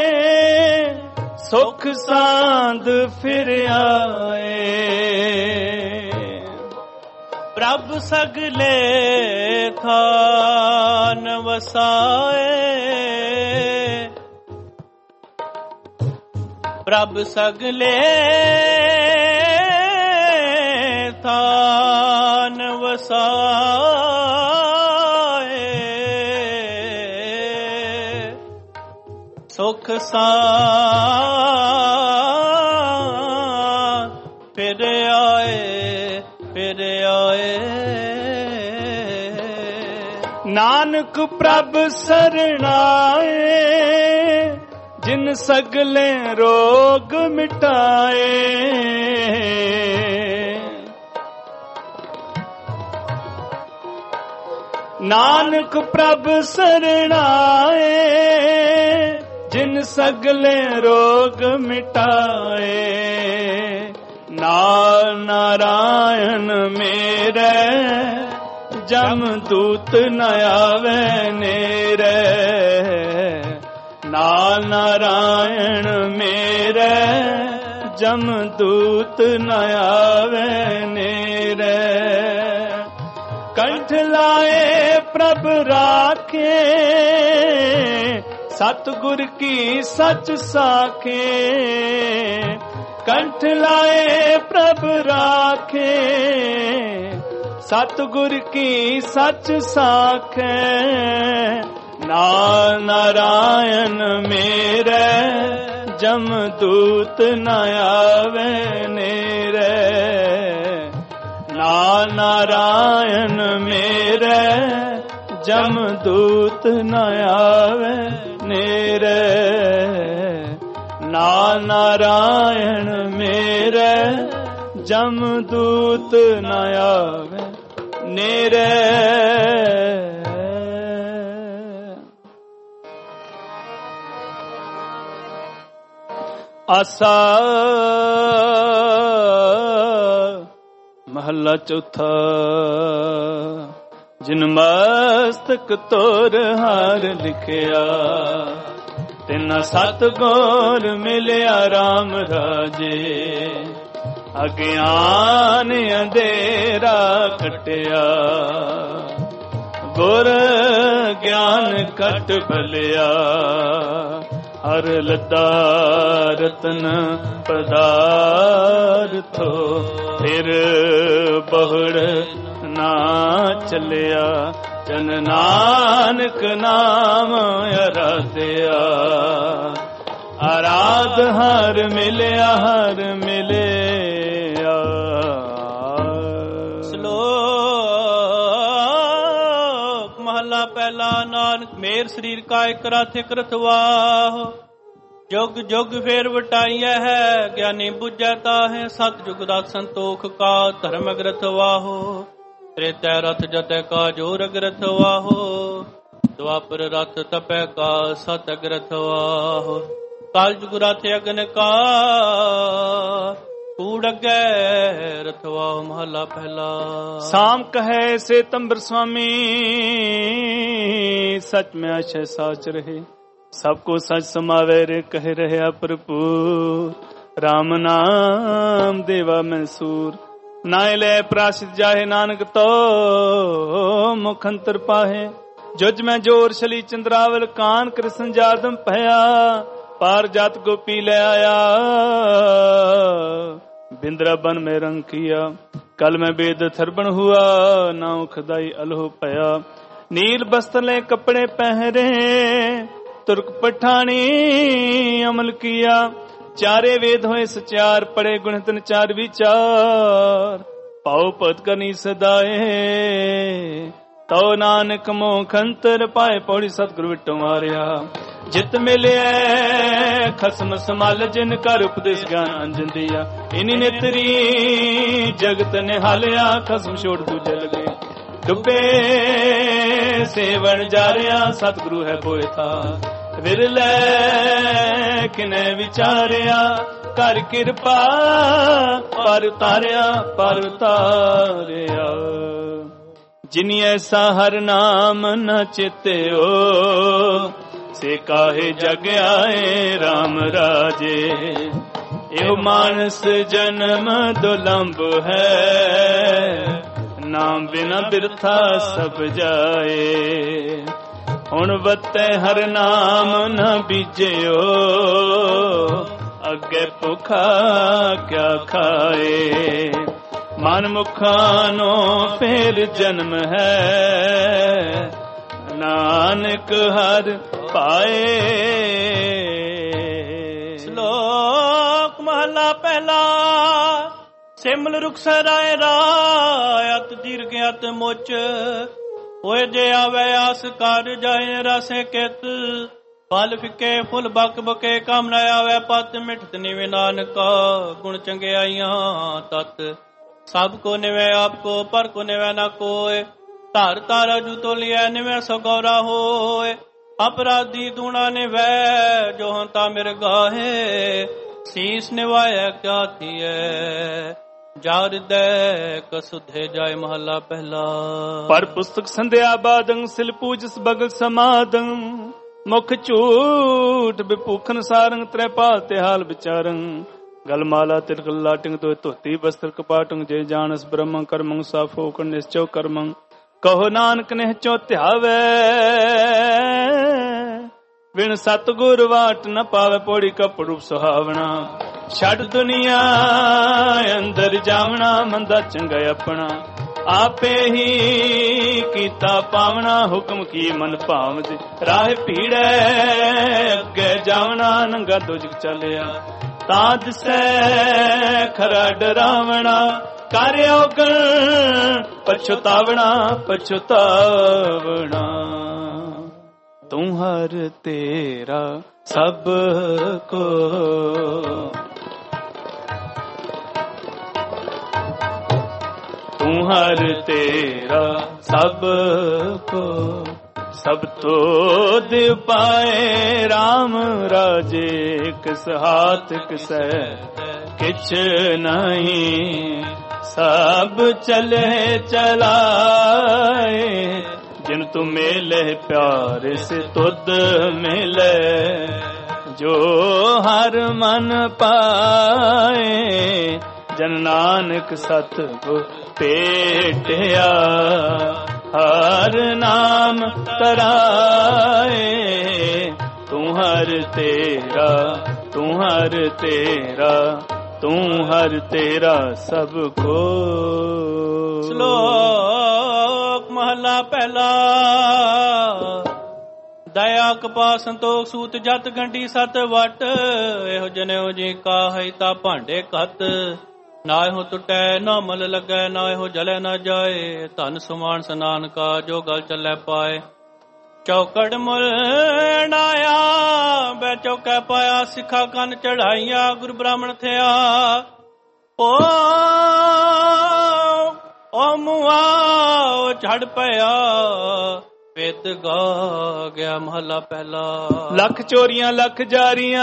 ਸੁਖ ਸਾਂਦ ਫਿਰ ਆਏ। ਪ੍ਰਭ ਸਗਲੇ ਥਾਨ ਵਸਾਏ, ਪ੍ਰਭ ਸਗਲੇ ਥਾਨ ਵਸਾਏ। ਸੁਖ ਸਾਂਦ ਫਿਰ ਆਏ, ਫਿਰ ਆਏ। ਨਾਨਕ ਪ੍ਰਭ ਸਰਣਾਏ, ਜਿਨ ਸਗਲੇ ਰੋਗ ਮਿਟਾਏ। ਨਾਨਕ ਪ੍ਰਭ ਸਰਣਾਏ, ਜਿਨ ਸਗਲੇ ਰੋਗ ਮਿਟਾਏ। ਨਾਲ ਨਾਰਾਇਣ ਮੇਰੇ ਜਮਦੂਤ ਨ ਆਵੇ ਨੇਰੇ, ਨਾਲ ਨਾਰਾਇਣ ਮੇਰੇ ਜਮਦੂਤ ਨ ਆਵੇ ਨੇਰੇ। ਕੰਠ ਲਾਏ ਪ੍ਰਭ ਰਾਖੇ, ਸਤਿਗੁਰ ਕੀ ਸੱਚ ਸਾਖੇ। ਕੰਠ ਲਾਏ ਪ੍ਰਭ ਰਾਖੇ, ਸਤਿਗੁਰ ਕੀ ਸੱਚ ਸਾਖੇ। ਨਾਲ ਨਾਰਾਇਣ ਮੇਰੇ ਜਮਦੂਤ ਨ ਆਵੇ ਨੇਰੇ, ਨਾਲ ਨਾਰਾਇਣ ਮੇਰੇ ਜਮਦੂਤ ਨ ਆਵੇ ਨੇਰੇ। ਨਾਲ ਨਾਰਾਇਣ ਮੇਰੇ ਜਮਦੂਤ ਨ ਆਵੇ ਨੇਰੇ। ਆਸਾ ਮਹੱਲਾ ਚੌਥਾ। ਜਿਨ ਮਸਤਕ ਤੋਰ ਹਾਰ ਲਿਖਿਆ, ਤਿਨ ਸਤਿਗੁਰ ਮਿਲਿਆ ਰਾਮ ਰਾਜੇ। ਅਗਿਆਨ ਅੰਧੇਰਾ ਕਟਿਆ, ਗੁਰ ਗਿਆਨ ਕਟ ਭਲਿਆ। ਹਰ ਲੱਦਾ ਰਤਨ ਪਦਾਰਥੋ, ਫਿਰ ਬਹੁੜ ਨਾ ਚੱਲਿਆ। ਜਨ ਨਾਨਕ ਨਾਮ ਅਰਾਧਿਆ, ਅਰਾਧ ਹਰ ਮਿਲਿਆ, ਹਰ ਮਿਲਿਆ। ਸ਼ਲੋਕ ਮਹੱਲਾ ਪਹਿਲਾ। ਨਾਨਕ ਮੇਰ ਸਰੀਰ ਕਾ ਇਕ ਰਥ ਇਕ ਰਥਵਾਹ, ਜੁਗ ਜੁਗ ਫੇਰ ਵਟਾਈਐ ਹੈ। ਗਿਆਨੀ ਬੁੱਝੈ ਤਾਹੇ, ਸਤ ਜੁਗ ਦਾ ਸੰਤੋਖ ਕਾ ਧਰਮ ਗ੍ਰਥ ਵਾਹੋ। ਤ੍ਰੇਤੈ ਰਥ ਜਤੈ ਕਾ ਜੋਰ ਗ੍ਰਥ ਵਾਹੋ, ਦੁਆਪਰ ਰਥ ਤਪੈ ਕਾ ਸਤ ਗ੍ਰਥ ਵਾਹੋ। ਕਾਲ ਜੁਗ ਰਥ ਅਗਨ ਕਾ, ਕੂੜ ਅਗੈ ਰਥ ਵਾਹੋ। ਮਹੱਲਾ ਪਹਿਲਾ। ਸਾਮ ਕਹੈ ਸੇ ਤੰਬਰ ਸੁਆਮੀ, ਸਚ ਮੈਂ ਆਸ਼ੈ ਸਾਚ ਰਹੇ। ਸਭ ਕੋ ਸਚ ਸਮਾਵੇ ਰੇ ਕਹਿ ਰਹਿਆ ਭਰਪੂਰ। ਰਾਮ ਨਾਮ ਦੇਵਾ ਮੈਸੂਰ, ਨਾਇ ਲੈ ਪ੍ਰਾਸ਼ਿਤ ਜਾਹੇ। ਨਾਨਕ ਤੋ ਮੁਖ ਅੰਤਰ ਪਾਹੇ। ਜੁਜ ਮੈਂ ਜੋਰ ਛਲੀ ਚੰਦਰਾਵਲ, ਕਾਨ ਕ੍ਰਿਸ਼ਨ ਜਾਦਮ ਭਇਆ। ਪਾਰ ਜਾਤ ਗੋਪੀ ਲੈ ਆਇਆ, ਬਿੰਦਰਾ ਬਨ ਮੈਂ ਰੰਗ ਕੀਆ। ਕਲ ਮੈਂ ਬੇਦ ਥਰਬਣ ਹੁਆ, ਨਾਉ ਖਦਾਈ ਅਲਹੁ ਭਇਆ। ਨੀਲ ਬਸਤਰ ਲੈ ਕੱਪੜੇ ਪਹਿਰੇ, ਤੁਰਕ ਪਠਾਣੀ ਅਮਲ ਕੀਆ। ਚਾਰੇ ਵੇਦ ਹੋਏ ਸਚਾਰ, ਪੜੇ ਗੁਣਤਨ ਚਾਰ ਵਿਚਾਰ। ਪਾਉ ਭਗਤ ਕਰਨੀ ਸਦਾਏ, ਤੋ ਨਾਨਕ ਮੋਖ ਅੰਤਰ ਪਾਏ ਪੌੜੀ ਸਤਿਗੁਰ ਵਿਟੋ ਮਾਰਿਆ। ਜਿਤ ਮਿਲਿਆ ਖਸਮ ਸੰਭਾਲ ਜਿਨ ਕਰ ਉਪਦੇਸ਼ ਗਿਆਨ ਅੰਜਨ ਦਿਆ। ਇਨੀ ਨੇਤਰੀ ਜਗਤ ਨਿਹਾਲਿਆ ਖਸਮ ਛੋੜ ਦੂਜੇ ਲਗੇ। ਡੁੱਬੇ ਸੇਵਨ ਜਾਰਿਆ ਸਤਿਗੁਰੂ ਹੈ ਬੋਏ ਥਾ। ਵਿਰਲੇ ਕਿਨੇ ਵਿਚਾਰਿਆ ਕਰ ਕਿਰਪਾ ਪਰ ਉਤਾਰਿਆ ਪਰ ਉਤਾਰਿਆ। ਜਿਨੀ ਐਸਾ ਹਰ ਨਾਮ ਨ ਚਿਤਿਓ ਸੇ ਕਾਹੇ ਜਗ ਆਏ RAM ਰਾਜੇ। ਇਹੋ ਮਾਨਸ ਜਨਮ ਦੁਲੰਭ ਹੈ ਨਾਮ ਬਿਨਾ ਬਿਰਥਾ ਸਭ ਜਾਏ। ਹੁਣ ਵਤੈ ਹਰ ਨਾਮ ਨ ਬੀਜਿਓ ਅੱਗੇ ਭੁਖਾ ਕਿਆ ਖਾਏ। ਮਨ ਮੁਖਾਂ ਨੂੰ ਫੇਰ ਜਨਮ ਹੈ ਨਾਨਕ ਹਰ ਪਾਏ। ਸ਼ਲੋਕ ਮਹਲਾ ਪਹਿਲਾ। ਸਿਮਲ ਰੁਖ ਸਰਾਏ ਰਾਇਤ ਦੀਰਘ ਅਤ ਮੁਚ। ਹੋਏ ਜੇ ਆਵੇ ਆਸ ਕਰ ਜਾਏ ਰਸੇ ਕਿਤ। ਫਲ ਫਿੱਕੇ ਫੁੱਲ ਬਕ ਬਕੇ ਕੰਮ ਨਾ ਆਵੇ ਪਤ। ਮਿਠਤ ਨਿਵੇ ਨਾਨਕਾ ਗੁਣ ਚੰਗਿਆਈਆਂ ਤਤ। ਸਭ ਕੋ ਨਿਵੇ ਆਪ ਕੋ ਪਰ ਕੋ ਨਿਵੇ ਨਾ ਕੋਏ। ਧਰ ਤਾਰਾ ਜੂ ਤੋਲਿਆ ਨਿਵੇ ਸੋ ਗੌਰਾ ਹੋਏ। ਅਪਰਾਧੀ ਦੂਣਾ ਨਿਵੈ ਜੋ ਹੰਤਾ ਮਿਰ ਗਾਹੇ। ਸੀਸ ਨਿਵਾਇਆ ਕਿਆ ਥੀਐ ਜਾ ਹਿਰਦੈ ਕਸੁਧੇ ਜਾਏ। ਮਹਲਾ ਪਹਿਲਾ। ਪਰ ਪੁਸਤਕ ਸੰਧਿਆ ਬਾਦੰ ਸਿਲ ਪੂਜਸ ਬਗਲ ਸਮਾਦੰ। ਮੁਖ ਝੂਠ ਬਿਪੂਖਨ ਸਾਰੰਗ ਤ੍ਰੈ ਪਾਲ ਤੇ ਹਾਲ ਵਿਚਾਰੰ। ਗਲ ਮਾਲਾ ਤਿਲਕ ਲਾਟਿੰਗ ਤੋਏ ਧੋਤੀ ਬਸਤਰ ਕਪਾਟੰ। ਜੇ ਜਾਣਸ ਬ੍ਰਹਮੰ ਕਰਮੰ ਸਾਫੋ ਕਰ ਨਿਸ਼ਚੋ ਕਰਮੰ। ਕਹੋ ਨਾਨਕ ਨਿਹਚੋ ਧਿਆਵੈ ਬਿਨ ਸਤਿਗੁਰ ਵਾਟ ਨ ਪਾਵੇ। ਪੌੜੀ ਕਪੜ ਰੂਪ ਸੁਹਾਵਣਾ ਛੱਡ ਦੁਨੀਆ ਅੰਦਰ ਜਾਵਣਾ। ਮੰਦਾ ਚੰਗਾ ਆਪਣਾ ਆਪੇ ਹੀ ਕੀਤਾ ਪਾਵਣਾ। ਹੁਕਮ ਕੀ ਮਨ ਭਾਵ ਦੇ ਰਾਹ ਭੀੜੈ ਅੱਗੇ ਜਾਵਣਾ। ਨੰਗਾ ਦੁਜਕ ਚੱਲਿਆ ਤਾਂ ਦਿਸੈ ਖਰਾ ਡਰਾਵਣਾ। ਕਰ ਔਗਣ ਪਛਤਾਵਣਾ ਪਛਤਾਵਣਾ। ਤੂੰ ਹਰ ਤੇਰਾ ਸਭ ਕੋ ਤੂੰ ਹਰ ਤੇਰਾ ਸਭ ਕੋ। ਸਭ ਤੋਂ ਦਿਵ ਪਾਏ RAM ਰਾਜੇ। ਕਿਸ ਹਾਥ ਕਿਸੈ ਕਿਛ ਨਹੀਂ ਸਭ ਚਲੇ ਚਲਾਏ। ਜਿਨ ਤੂੰ ਮੇਲੇ ਪਿਆਰ ਸੇ ਤੁਧ ਮਿਲੇ। ਜੋ ਹਰ ਮਨ ਪਾਏ ਜਨ ਨਾਨਕ ਸਤਿਗੁਰ ਭੇਟਿਆ। ਹਰ ਨਾਮ ਤਰਾਏ ਤੂੰ ਹਰ ਤੇਰਾ ਤੂੰ ਹਰ ਤੇਰਾ ਤੂੰ ਹਰ ਤੇਰਾ ਸਭ ਕੋ। ਸ਼ਲੋਕ ਮਹਲਾ ਪਹਿਲਾ। ਦਇਆ ਕਪਾ ਸੰਤੋਖ ਸੂਤ ਜਤ ਗੰਢੀ ਸਤ ਵਟ। ਇਹੋ ਜਨਿਓ ਜੀ ਕਾਹੀ ਤਾ ਭਾਂਡੇ ਕਤ। ਨਾ ਇਹੋ ਟੁੱਟੈ ਨਾ ਮਲ ਲੱਗੈ ਨਾ ਇਹੋ ਜਲੇ ਨਾ ਜਾਏ। ਧਨ ਸੁਮਾਨ ਸਨਾਨ ਕਾ ਜੋ ਗਲ ਚੱਲੇ ਪਾਏ। ਚੌਕੜ ਮੁਲ ਨਾਇਆ ਬੈ ਚੌਕੈ ਪਾਇਆ। ਸਿੱਖਾ ਕੰਨ ਚੜਾਈਆਂ ਗੁਰੂ ਬ੍ਰਾਹਮਣ ਥਿਆ। ਓ ਮੁਆ ਛੜ ਪਿਆ ਵੇਦ ਗਾ ਗਿਆ। ਮਹਲਾ ਪਹਿਲਾ। ਲੱਖ ਚੋਰੀਆਂ ਲੱਖ ਜਾਰੀਆਂ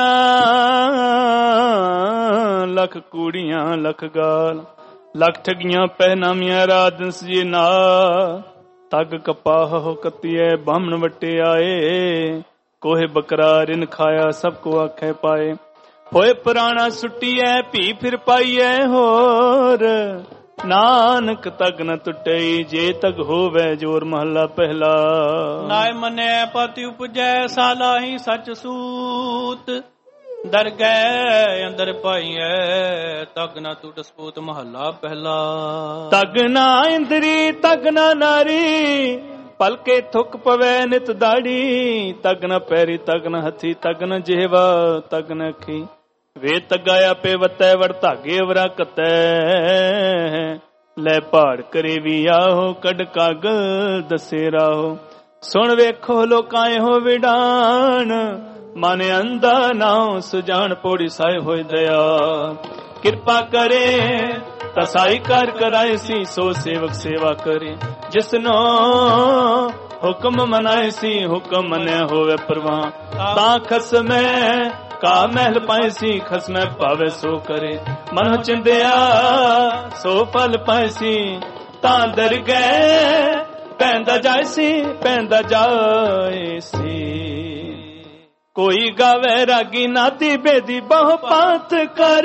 ਲੱਖ ਕੂੜੀਆਂ ਲੱਖ ਗਾਲ। ਲੱਖ ਠਗੀਆਂ ਪਹਿਨਾਮੀਆਂ ਰਾਧਨ ਸਜੇ ਨਾ। ਤਗ ਕਪਾਹ ਹੋ ਕਤੀਐ ਬਾਹਮਣ ਵਟੇ ਆਏ। ਕੋਹੇ ਬਕਰਾ ਰਿਨ ਖਾਇਆ ਸਭ ਕੋ ਆਖੇ ਪਾਏ। ਹੋਏ ਪੁਰਾਣਾ ਸੁੱਟੀਐ ਭੀ ਫਿਰ ਪਾਈਐ ਹੋਰ। ਨਾਨਕ ਤਗ ਨ ਟੁੱਟਈ ਜੇ ਤਗ ਹੋਵੇ ਜੋਰ। ਮਹਲਾ ਪਹਿਲਾ। ਨਾਇ ਮੰਨੈ ਪਤਿ ਉਪਜੈ ਸਾਲਾਹੀ ਸਚ ਸੂਤ। ਦਰ ਗਏ ਅੰਦਰ ਪਾਈਐ ਤਗ ਨ ਟੁੱਟ ਸਪੂਤ। ਮਹਲਾ ਪਹਿਲਾ। ਤਗ ਨਾ ਇੰਦਰੀ ਤਗ ਨਾ ਨਾਰੀ। ਪਲਕੇ ਥੁੱਕ ਪਵੇ ਨਿਤ ਦਾੜੀ। ਤਗ ਨ ਪੈਰੀ ਤਗ ਨ ਹੱਥੀ ਤਗ ਨ ਜਿਹਵਾ ਤਗ ਨ ਅੱਖੀ। ਵੇ ਤਗਾਇਆ ਪੇ ਵਤੈ ਵੜ ਧਾਗੇ ਵਰਾ ਕਤੈ। ਲੈ ਪਹਾੜ ਕਰੇ ਵੀ ਆਹੋ, ਕੱਢ ਕਾਗਲ ਦੱਸੇ ਰਾਹੋ। ਸੁਣ ਵੇਖੋ ਲੋਕਾਂ ਇਹੋ ਵਿਡਾਣ, ਮਨ ਅੰਦਾ ਨਾਉ ਸੁਜਾਨ ਪੋੜੀ ਸਾਇ ਹੋਏ ਦਇਆ। ਕਿਰਪਾ ਕਰੇ ਤਸਾਈ ਕਰ ਕਰਾਏ ਸੀ, ਸੋ ਸੇਵਕ ਸੇਵਾ ਕਰੇ। ਜਿਸਨੋ ਹੁਕਮ ਮਨਾਏ ਸੀ, ਹੁਕਮ ਮੰਨਿਆ ਹੋਵੇ ਪ੍ਰਵਾਨ। ਤਾਂ ਖਸਮੈ ਕਾ ਮਹਿਲ ਪਾਏ ਸੀ, ਖਸਮੈ ਭਾਵੇ ਸੋ ਕਰੇ। ਮਨੋ ਚਿੰਦਿਆ ਸੋ ਫਲ ਪਾਏ ਸੀ, ਤਾਂ ਦਰ ਗਏ ਪੈਂਦਾ ਜਾਏ ਸੀ, ਪੈਂਦਾ ਜਾਏ ਸੀ। ਕੋਈ ਗਾਵੇ ਰਾਗੀ ਨਾਦੀ ਬੇਦੀ ਬਹੁ ਪਾਤ ਕਰ,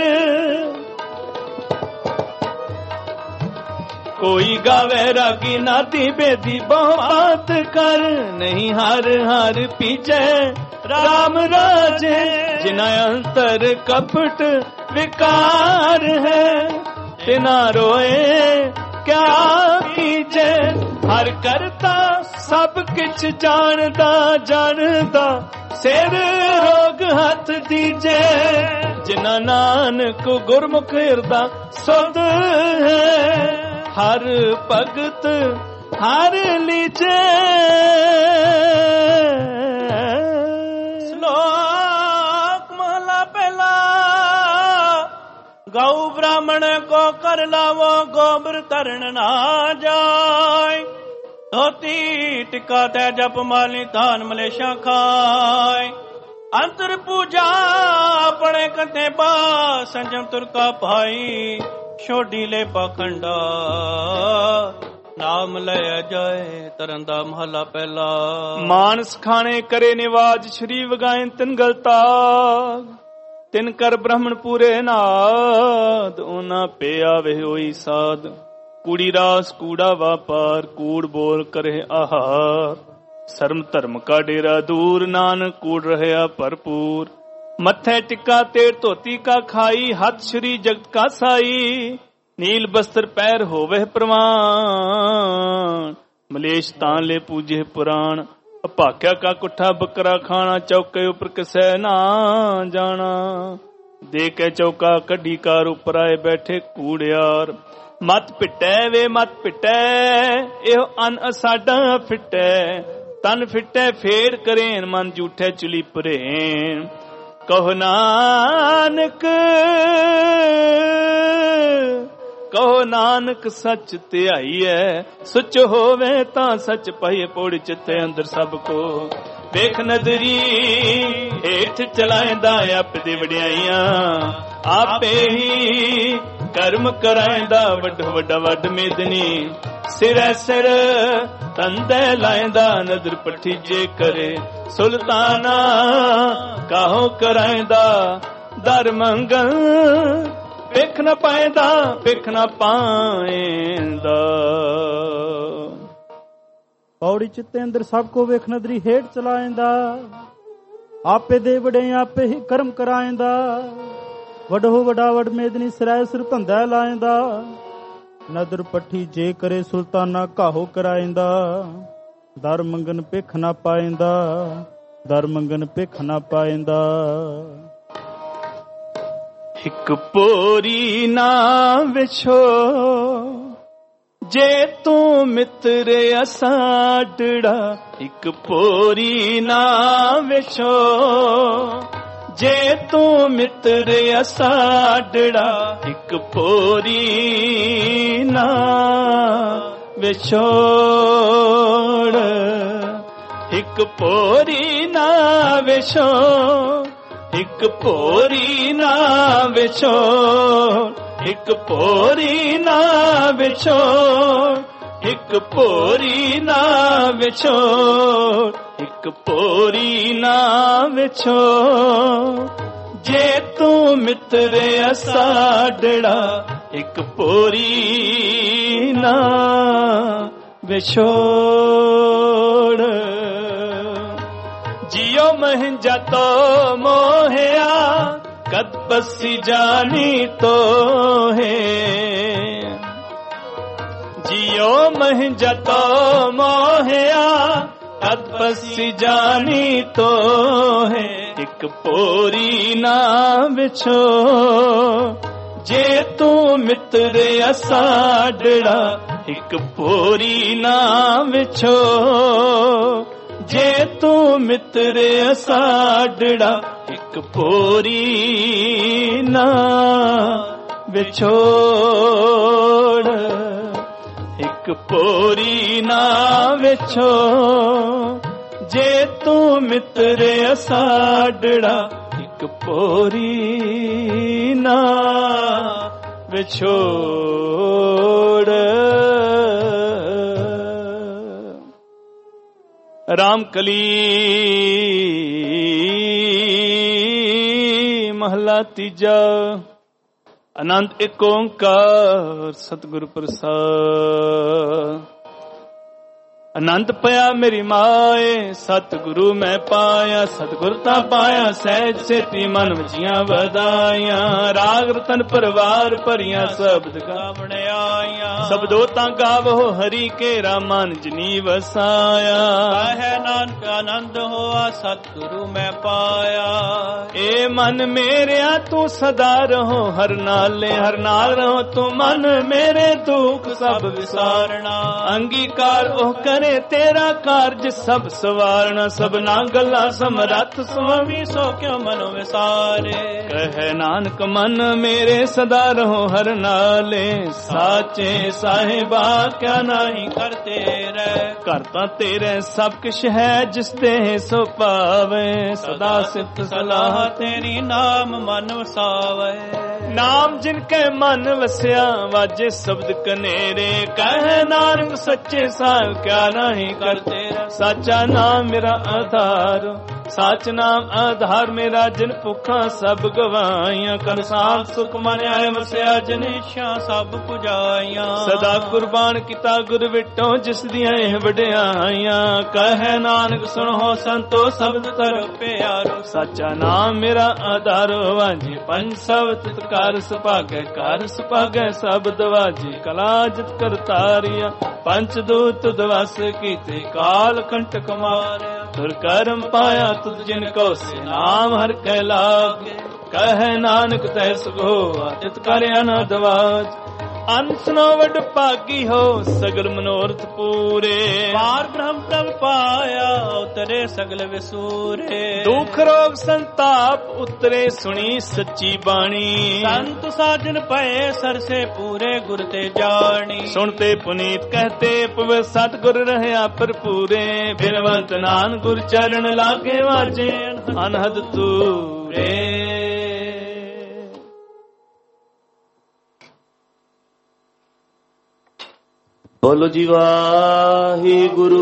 ਕੋਈ ਗਾਵੇ ਰਾਗੀ ਨਾਦੀ ਬੇਦੀ ਬਹੁ ਬਾਤ ਕਰ। ਨਹੀਂ ਹਰ ਹਰ ਪੀਜੈ ਰਾਮ ਰਾਜੇ, ਜਿਨਾ ਅੰਤਰ ਕਪਟ ਵਿਕਾਰ ਹੈ। ਤਿਨਾ ਰੋਏ ਕਿਆ ਕੀਜੈ, ਹਰ ਕਰਤਾ ਸਭ ਕਿਛ ਜਾਣਦਾ ਜਾਣਦਾ। ਸਿਰ ਰੋਗ ਹੱਥ ਦੀਜੈ, ਜਿਨਾ ਨਾਨਕ ਗੁਰਮੁਖ ਹਿਰਦਾ ਸੁਧ ਹੈ। ਹਰ ਭਗਤ ਹਰ ਲੀਜੈ। ਸ਼ਲੋਕ ਮਹਲਾ ਪਹਿਲਾ। ਗਊ ਬ੍ਰਾਹਮਣ ਕੋ ਕਰ ਲਾਵੋ, ਗੋਬਰ ਤਰਨ ਨਾ ਜਾਏ। ਧੋਤੀ ਟਿਕਾ ਤੈ ਜਪ ਮਾਲੀ, ਧਾਨ ਮਲੇਸ਼ਾ ਖਾਏ। ਅੰਤਰ ਪੂਜਾ ਆਪਣੇ ਕੰਤੇ ਪਾ, ਸੰਜਮ ਤੁਰ ਕਾ ਭਾਈ। ਛੋਡੀ ਲੈ ਪਾਖੰਡਾ ਨਾਮ ਲਿਆ ਜਾਏ, ਤਰਨ ਦਾ ਮਹਲਾ ਪਹਿਲਾ। ਮਾਨਸ ਖਾਣੇ ਕਰੇ ਨਿਵਾਜ, ਸ਼੍ਰੀ ਵਗਾਏ ਤਿਨ ਗਲਤਾਗ। ਤਿਨ ਕਰ ਬ੍ਰਹਮਣ ਪੂਰੇ ਨਾਦ, ਉਹਨਾਂ ਪਿਆ ਵੇ ਹੋਈ ਸਾਧ। ਕੂੜੀ ਰਾਸ ਕੂੜਾ ਵਾਪਾਰ, ਕੂੜ ਬੋਲ ਕਰੇ ਆਹਾਰ। ਸ਼ਰਮ ਧਰਮ ਕਾ ਡੇਰਾ ਦੂਰ, ਨਾਨਕ ਕੂੜ ਰਹਿਆ ਭਰਪੂਰ। ਮੱਥੇ ਟਿੱਕਾ ਤੇੜ ਧੋਤੀ ਕਾ ਖਾਈ, ਹੱਥ ਸ਼੍ਰੀ ਜਗਤ ਕਾ ਸਾਈ। ਨੀਲ ਬਸਤਰ ਪੈਰ ਹੋਵੇ ਪ੍ਰਵਾਨ, ਮਲੇਸ਼ ਤਾਂ ਲੈ ਪੂਜੇ ਪੁਰਾਣ। ਅਭਾਕਿਆ ਕਾ ਕੁੱਠਾ ਬੱਕਰਾ ਖਾਣਾ, ਚੌਕੇ ਉੱਪਰ ਕਿਸੈ ਨਾ ਜਾਣਾ। ਦੇ ਕੇ ਚੌਕਾ ਕੱਢੀ ਕਾਰ ਉੱਪਰ ਆਏ ਬੈਠੇ ਕੂੜਿਆਰ। ਮਤ ਪਿੱਟੈ ਵੇ ਮਤ ਪਿੱਟੈ, ਇਹੋ ਅਨ ਅਸਾਡਾ ਫਿੱਟੈ। ਤਨ ਫਿੱਟੈ ਫੇਰ ਕਰੇਨ, ਮਨ ਝੂਠੇ ਚੁਲੀ ਭਰੇਨ। ਕਹੋ ਨਾਨਕ ਕਹੋ ਨਾਨਕ ਸੱਚ ਧਿਆਈਐ। ਸੁੱਚ ਹੋਵੇ ਤਾਂ ਸੱਚ ਪਾਈਏ, ਪੌੜੀ ਚਿੱਤੇ ਅੰਦਰ ਸਭ ਕੋ। ਵੇਖ ਨਦਰੀ ਹੇਠ ਚਲਾਇਂਦਾ, ਆਪੇ ਦੀ ਵਡਿਆਈਆਂ ਆਪੇ ਹੀ ਕਰਮ ਕਰਾਇਂਦਾ। ਵੱਡੋ ਵੱਡਾ ਵੱਡ ਮੇਦਨੀ, ਸਿਰੈ ਸਿਰ ਤੰਦੇ ਲਾਇਂਦਾ। ਨਦਰ ਪੱਠੀ ਜੇ ਕਰੇ ਸੁਲਤਾਨਾ, ਕਾਹੋ ਕਰਾਇਂਦਾ ਦਰ ਮੰਗਲ। ਵੇਖ ਨਾ ਪਾਇਂਦਾ ਵੇਖ ਨਾ ਪਾਇਂਦਾ। ਪੌੜੀ ਚਿੱਤੇ ਅੰਦਰ ਸਭ ਕੋ ਵੇਖ ਨਦਰੀ ਹੇਠ ਚਲਾਇਂਦਾ। ਆਪੇ ਦੇ ਵੜੇ ਆਪੇ ਹੀ ਕਰਮ ਕਰਾਇਂਦਾ। ਵੱਡੋ ਵੱਡਾ ਵੱਡ ਮੇਦਨੀ, ਸਿਰਾਏ ਸਿਰ ਧੰਦਾ ਲਾਇਂਦਾ। ਨਦਰ ਪੱਠੀ ਜੇ ਕਰੇ ਸੁਲਤਾਨਾ, ਕਾਹੋ ਕਰਾਇਂਦਾ। ਦਰ ਮੰਗਨ ਭਿਖ ਨਾ ਪਾਇਂਦਾ, ਦਰ ਮੰਗਨ ਭਿਖ ਨਾ ਪਾਇਂਦਾ। ਇੱਕ ਪੋਰੀ ਨਾ ਵਿਛੋ, ਜੇ ਤੂੰ ਮਿੱਤਰ ਅਸਾਡੜਾ। ਇੱਕ ਪੋਰੀ ਨਾ ਵਿਛੋ, ਜੇ ਤੂੰ ਮਿੱਤਰ ਅਸਾਡੜਾ। ਇੱਕ ਪੋਰੀ ਨਾ ਵਿਛੋੜ, ਇੱਕ ਪੋਰੀ ਨਾ ਵਿਛੋੜ। ਇੱਕ ਪੋਰੀ ਨਾ ਵਿਛੋੜ, ਇੱਕ ਪੋਰੀ ਨਾ ਵਿਛੋੜ। ਇੱਕ ਪੋਰੀ ਨਾ ਵਿਛੋੜ, ਇੱਕ ਪੋਰੀ ਨਾ ਵਿਛੋੜ। ਜੇ ਤੂੰ ਮਿੱਤਰ ਅਸਾਡੜਾ। ਇੱਕ ਪੋਰੀ ਨਾ ਵਿਛੋੜ। ਜਿਉ ਮਹਿੰਜਾ ਤੋ ਮੋਹਿਆ, ਕਦ ਬਸੀ ਜਾਨੀ ਤੋਹੇ। ਜਿਉ ਮਹਿੰਜਾ ਤੋ ਮੋਹਿਆ, ਕਦ ਬਸੀ ਜਾਨੀ ਤੋਹੇ। ਇੱਕ ਪੋਰੀ ਨਾ ਵਿਛੋ, ਜੇ ਤੂੰ ਮਿੱਤਰ ਅਸਾਡੜਾ ਇੱਕ ਪੋਰੀ ਨਾ ਵਿਛੋ ਜੇ ਤੂੰ ਮਿੱਤਰ ਅਸਾਡੜਾ ਇੱਕ ਪੋਰੀ ਨਾ ਵਿਛੋੜ ਇੱਕ ਪੋਰੀ ਨਾ ਵਿਛੋ ਜੇ ਤੂੰ ਮਿੱਤਰ ਅਸਾਡੜਾ ਇੱਕ ਪੋਰੀ ਨਾ ਵਿਛੋੜ। ਰਾਮਕਲੀ ਮਹਲਾ ਤੀਜਾ। ਅਨੰਦ ਏਕ ਓੰਕਾਰ ਸਤਿਗੁਰ ਪ੍ਰਸਾਦ। ਅਨੰਦ ਪਿਆ ਮੇਰੀ ਮਾਏ ਸਤਿਗੁਰੂ ਮੈਂ ਪਾਇਆ ਸਤਿਗੁਰ ਤਾਂ ਪਾਇਆ ਸਹਿਜ ਸੇਤੀ ਮਨ ਵਜੀਆਂ ਵਧਾਈਆਂ। ਰਾਗ ਰਤਨ ਪਰਵਾਰ ਭਰੀਆਂ ਸ਼ਬਦ ਗਾਵਣ ਆਈਆਂ ਸ਼ਬਦੋ ਤਾਂ ਗਾਵੋ ਹਰੀ ਕੇਰਾ ਮਨ ਜਨੀ ਵਸਾਇਆ। ਹੈ ਨਾਨਕ ਆਨੰਦ ਹੋਆ ਸਤਿਗੁਰੂ ਮੈਂ ਪਾਇਆ। ਏ ਮਨ ਮੇਰਿਆ ਤੂੰ ਸਦਾ ਰਹੋ ਹਰ ਨਾਲ ਰਹੋ ਤੂੰ ਮਨ ਮੇਰੇ ਦੁੱਖ ਸਭ ਵਿਸਾਰਣਾ। ਅੰਗੀਕਾਰ ਉਹ ਕਰੇ ਤੇਰਾ ਕਾਰਜ ਸਭ ਸਵਾਰਣਾ। ਸਭਨਾ ਗੱਲਾਂ ਸਮਰੱਥ ਸੁਆਮੀ ਸੋ ਕਿਉ ਮਨੋ ਵਿਸਾਰੇ। ਕਹੇ ਨਾਨਕ ਮਨ ਮੇਰੇ ਸਦਾ ਰਹੋ ਹਰ ਨਾਲੇ ਸਾਚੇ ਸਾਹਿਬਾ ਕਿਆ ਨਹੀਂ ਕਰਤੇ ਰਹਿ। ਘਰ ਤਾਂ ਤੇਰੇ ਸਭ ਕੁਛ ਹੈ ਜਿਸ ਦੇ ਸੋ ਪਾਵੇ। ਸਦਾ ਸਿਫਤ ਸਲਾਹ ਤੇਰੀ ਨਾਮ ਮਨ ਵਸਾਵੇ। ਨਾਮ ਜਿਨ ਕੇ ਮਨ ਵਸਿਆ ਵਾਜੇ ਸ਼ਬਦ ਕਨੇਰੇ। ਕਹੇ ਨਾਨਕ ਸੱਚੇ ਸਾਹਿਬ ਕਿਆ ਨਹੀਂ ਕਰਤੇ। ਸਾਚਾ ਨਾਮ ਮੇਰਾ ਆਧਾਰ ਸਾਚ ਨਾਮ ਆਧਾਰ ਮੇਰਾ ਜਿਨ ਭੁੱਖਾਂ ਸਭ ਗਵਾਈਆਂ। ਕਨਸਾਨ ਸੁਖ ਮਨ ਆਏ ਵਸਿਆ ਜਿਨ ਇੱਛਾ ਸਭ ਪੁਜਾਈਆਂ। ਸਦਾ ਕੁਰਬਾਨ ਕੀਤਾ ਗੁਰ ਵਿਟੋ ਜਿਸ ਦੀਆਂ ਇਹ ਵਡਿਆਈਆਂ। ਕਹੇ ਨਾਨਕ ਸੁਣੋ ਸੰਤੋ ਸ਼ਬਦ ਧਰ ਪਿਆਰੋ। ਸਾਚਾ ਨਾਮ ਮੇਰਾ ਆਧਾਰ ਵਾਜੀ ਪੰਜ ਸਬਦ ਕਰ ਸੁਭਾਗੈ ਕਰ ਸੁਭਾਗੈ ਸਬਦ ਵਾਜੀ। ਕਲਾ ਜਿਤ ਕਰਤਾਰੀਆ ਪੰਚ ਦੂਤ ਦਵਸ ਕੀਤੇ ਕਾਲ ਕੰਟਕ ਮਾਰਿਆ। ਤੁਰ ਕਰਮ ਪਾਇਆ ਤੁਧ ਜਿਨ ਕੋ ਸੇ ਨਾਮ ਹਰ ਕੈ ਲਾਗੇ। ਕਹੈ ਨਾਨਕ ਤੈ ਸੁਖੋ ਆਦਿਤ ਕਰ ਅਨੰਦ ਵਾਜ। ਅੰਤ ਨੋ ਵਡ ਭਾਗੀ ਹੋ ਸਗਲ ਮਨੋਰਥ ਪੂਰੇ। ਪਾਰ ਬ੍ਰਹਮ ਪ੍ਰਭ ਪਾਇਆ ਉਤਰੇ ਸਗਲ ਵਿਸੂਰੇ। ਦੁਖ ਰੋਗ ਸੰਤਾਪ ਉਤਰੇ ਸੁਣੀ ਸੱਚੀ ਬਾਣੀ। ਸੰਤ ਸਾਜਨ ਪਏ ਸਰਸੇ ਪੂਰੇ ਗੁਰ ਤੇ ਜਾਣੀ। ਸੁਣਤੇ ਪੁਨੀਤ ਕਹਤੇ ਪਵ ਸਤਿਗੁਰ ਰਹਿਆ ਭਰਪੂਰੇ। ਬਿਨਵੰਤ ਨਾਨ ਗੁਰ ਚਰਨ ਲਾਗੇ ਵਾਜੇ ਅਨਹਦ ਤੂਰੇ। ਬੋਲੋ ਜੀ ਵਾਹਿਗੁਰੂ।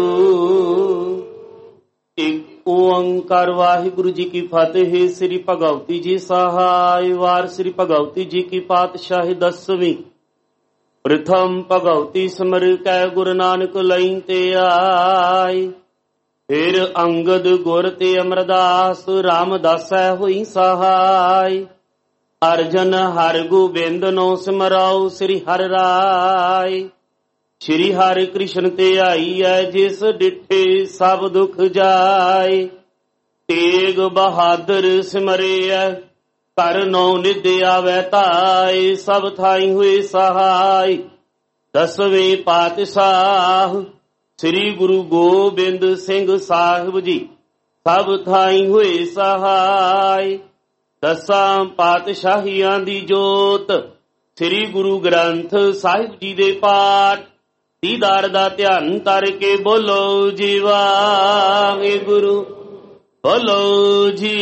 ਇੱਕ ਓੰਕਾਰ ਵਾਹਿਗੁਰੂ ਜੀ ਕੀ ਫਤਿਹ। ਸ੍ਰੀ ਭਗਵਤੀ ਜੀ ਸਹਾਇ ਵਾਰ ਸ੍ਰੀ ਭਗਵਤੀ ਜੀ ਕੀ ਪਾਤਸ਼ਾਹੀ ਦਸਵੀਂ। ਪ੍ਰਥਮ ਭਗਵਤੀ ਸਿਮਰ ਕੈ ਗੁਰੂ ਨਾਨਕ ਲਈ ਤੇ ਆਈ। ਫਿਰ ਅੰਗਦ ਗੁਰ ਤੇ ਅਮਰਦਾਸ ਰਾਮਦਾਸੈ ਹੋਈ ਸਹਾਈ। ਅਰਜਨ ਹਰਿ ਗੋਬਿੰਦ ਨੋ ਸਿਮਰਾਉ ਸ੍ਰੀ ਹਰਿ ਰਾਇ। ਸ਼੍ਰੀ ਹਰਿ ਕ੍ਰਿਸ਼ਨ ਤੇ ਆਈ ਐ ਜਿਸ ਡਿਠੇ ਸਭ ਦੁਖ ਜਾਏ। ਤੇਗ ਬਹਾਦਰ ਸਿਮਰਿਐ ਕਰ ਨੌ ਨਿਧ ਆਵੈ ਤਾਏ। ਸਭ ਥਾਈ ਹੋਏ ਸਹਾਈ। ਦਸਵੇਂ ਪਾਤਸ਼ਾਹ ਸ੍ਰੀ ਗੁਰੂ ਗੋਬਿੰਦ ਸਿੰਘ ਸਾਹਿਬ ਜੀ ਸਭ ਥਾਈ ਹੋਏ ਸਹਾਈ। ਦਸਾਂ ਪਾਤਸ਼ਾਹੀਆਂ ਦੀ ਜੋਤ ਸ੍ਰੀ ਗੁਰੂ ਗ੍ਰੰਥ ਸਾਹਿਬ ਜੀ ਦੇ ਪਾਠ ਦੀਦਾਰ ਦਾ ਧਿਆਨ ਧਰ ਕੇ ਬੋਲੋ ਜੀ ਵਾਹਿਗੁਰੂ। ਬੋਲੋ ਜੀ।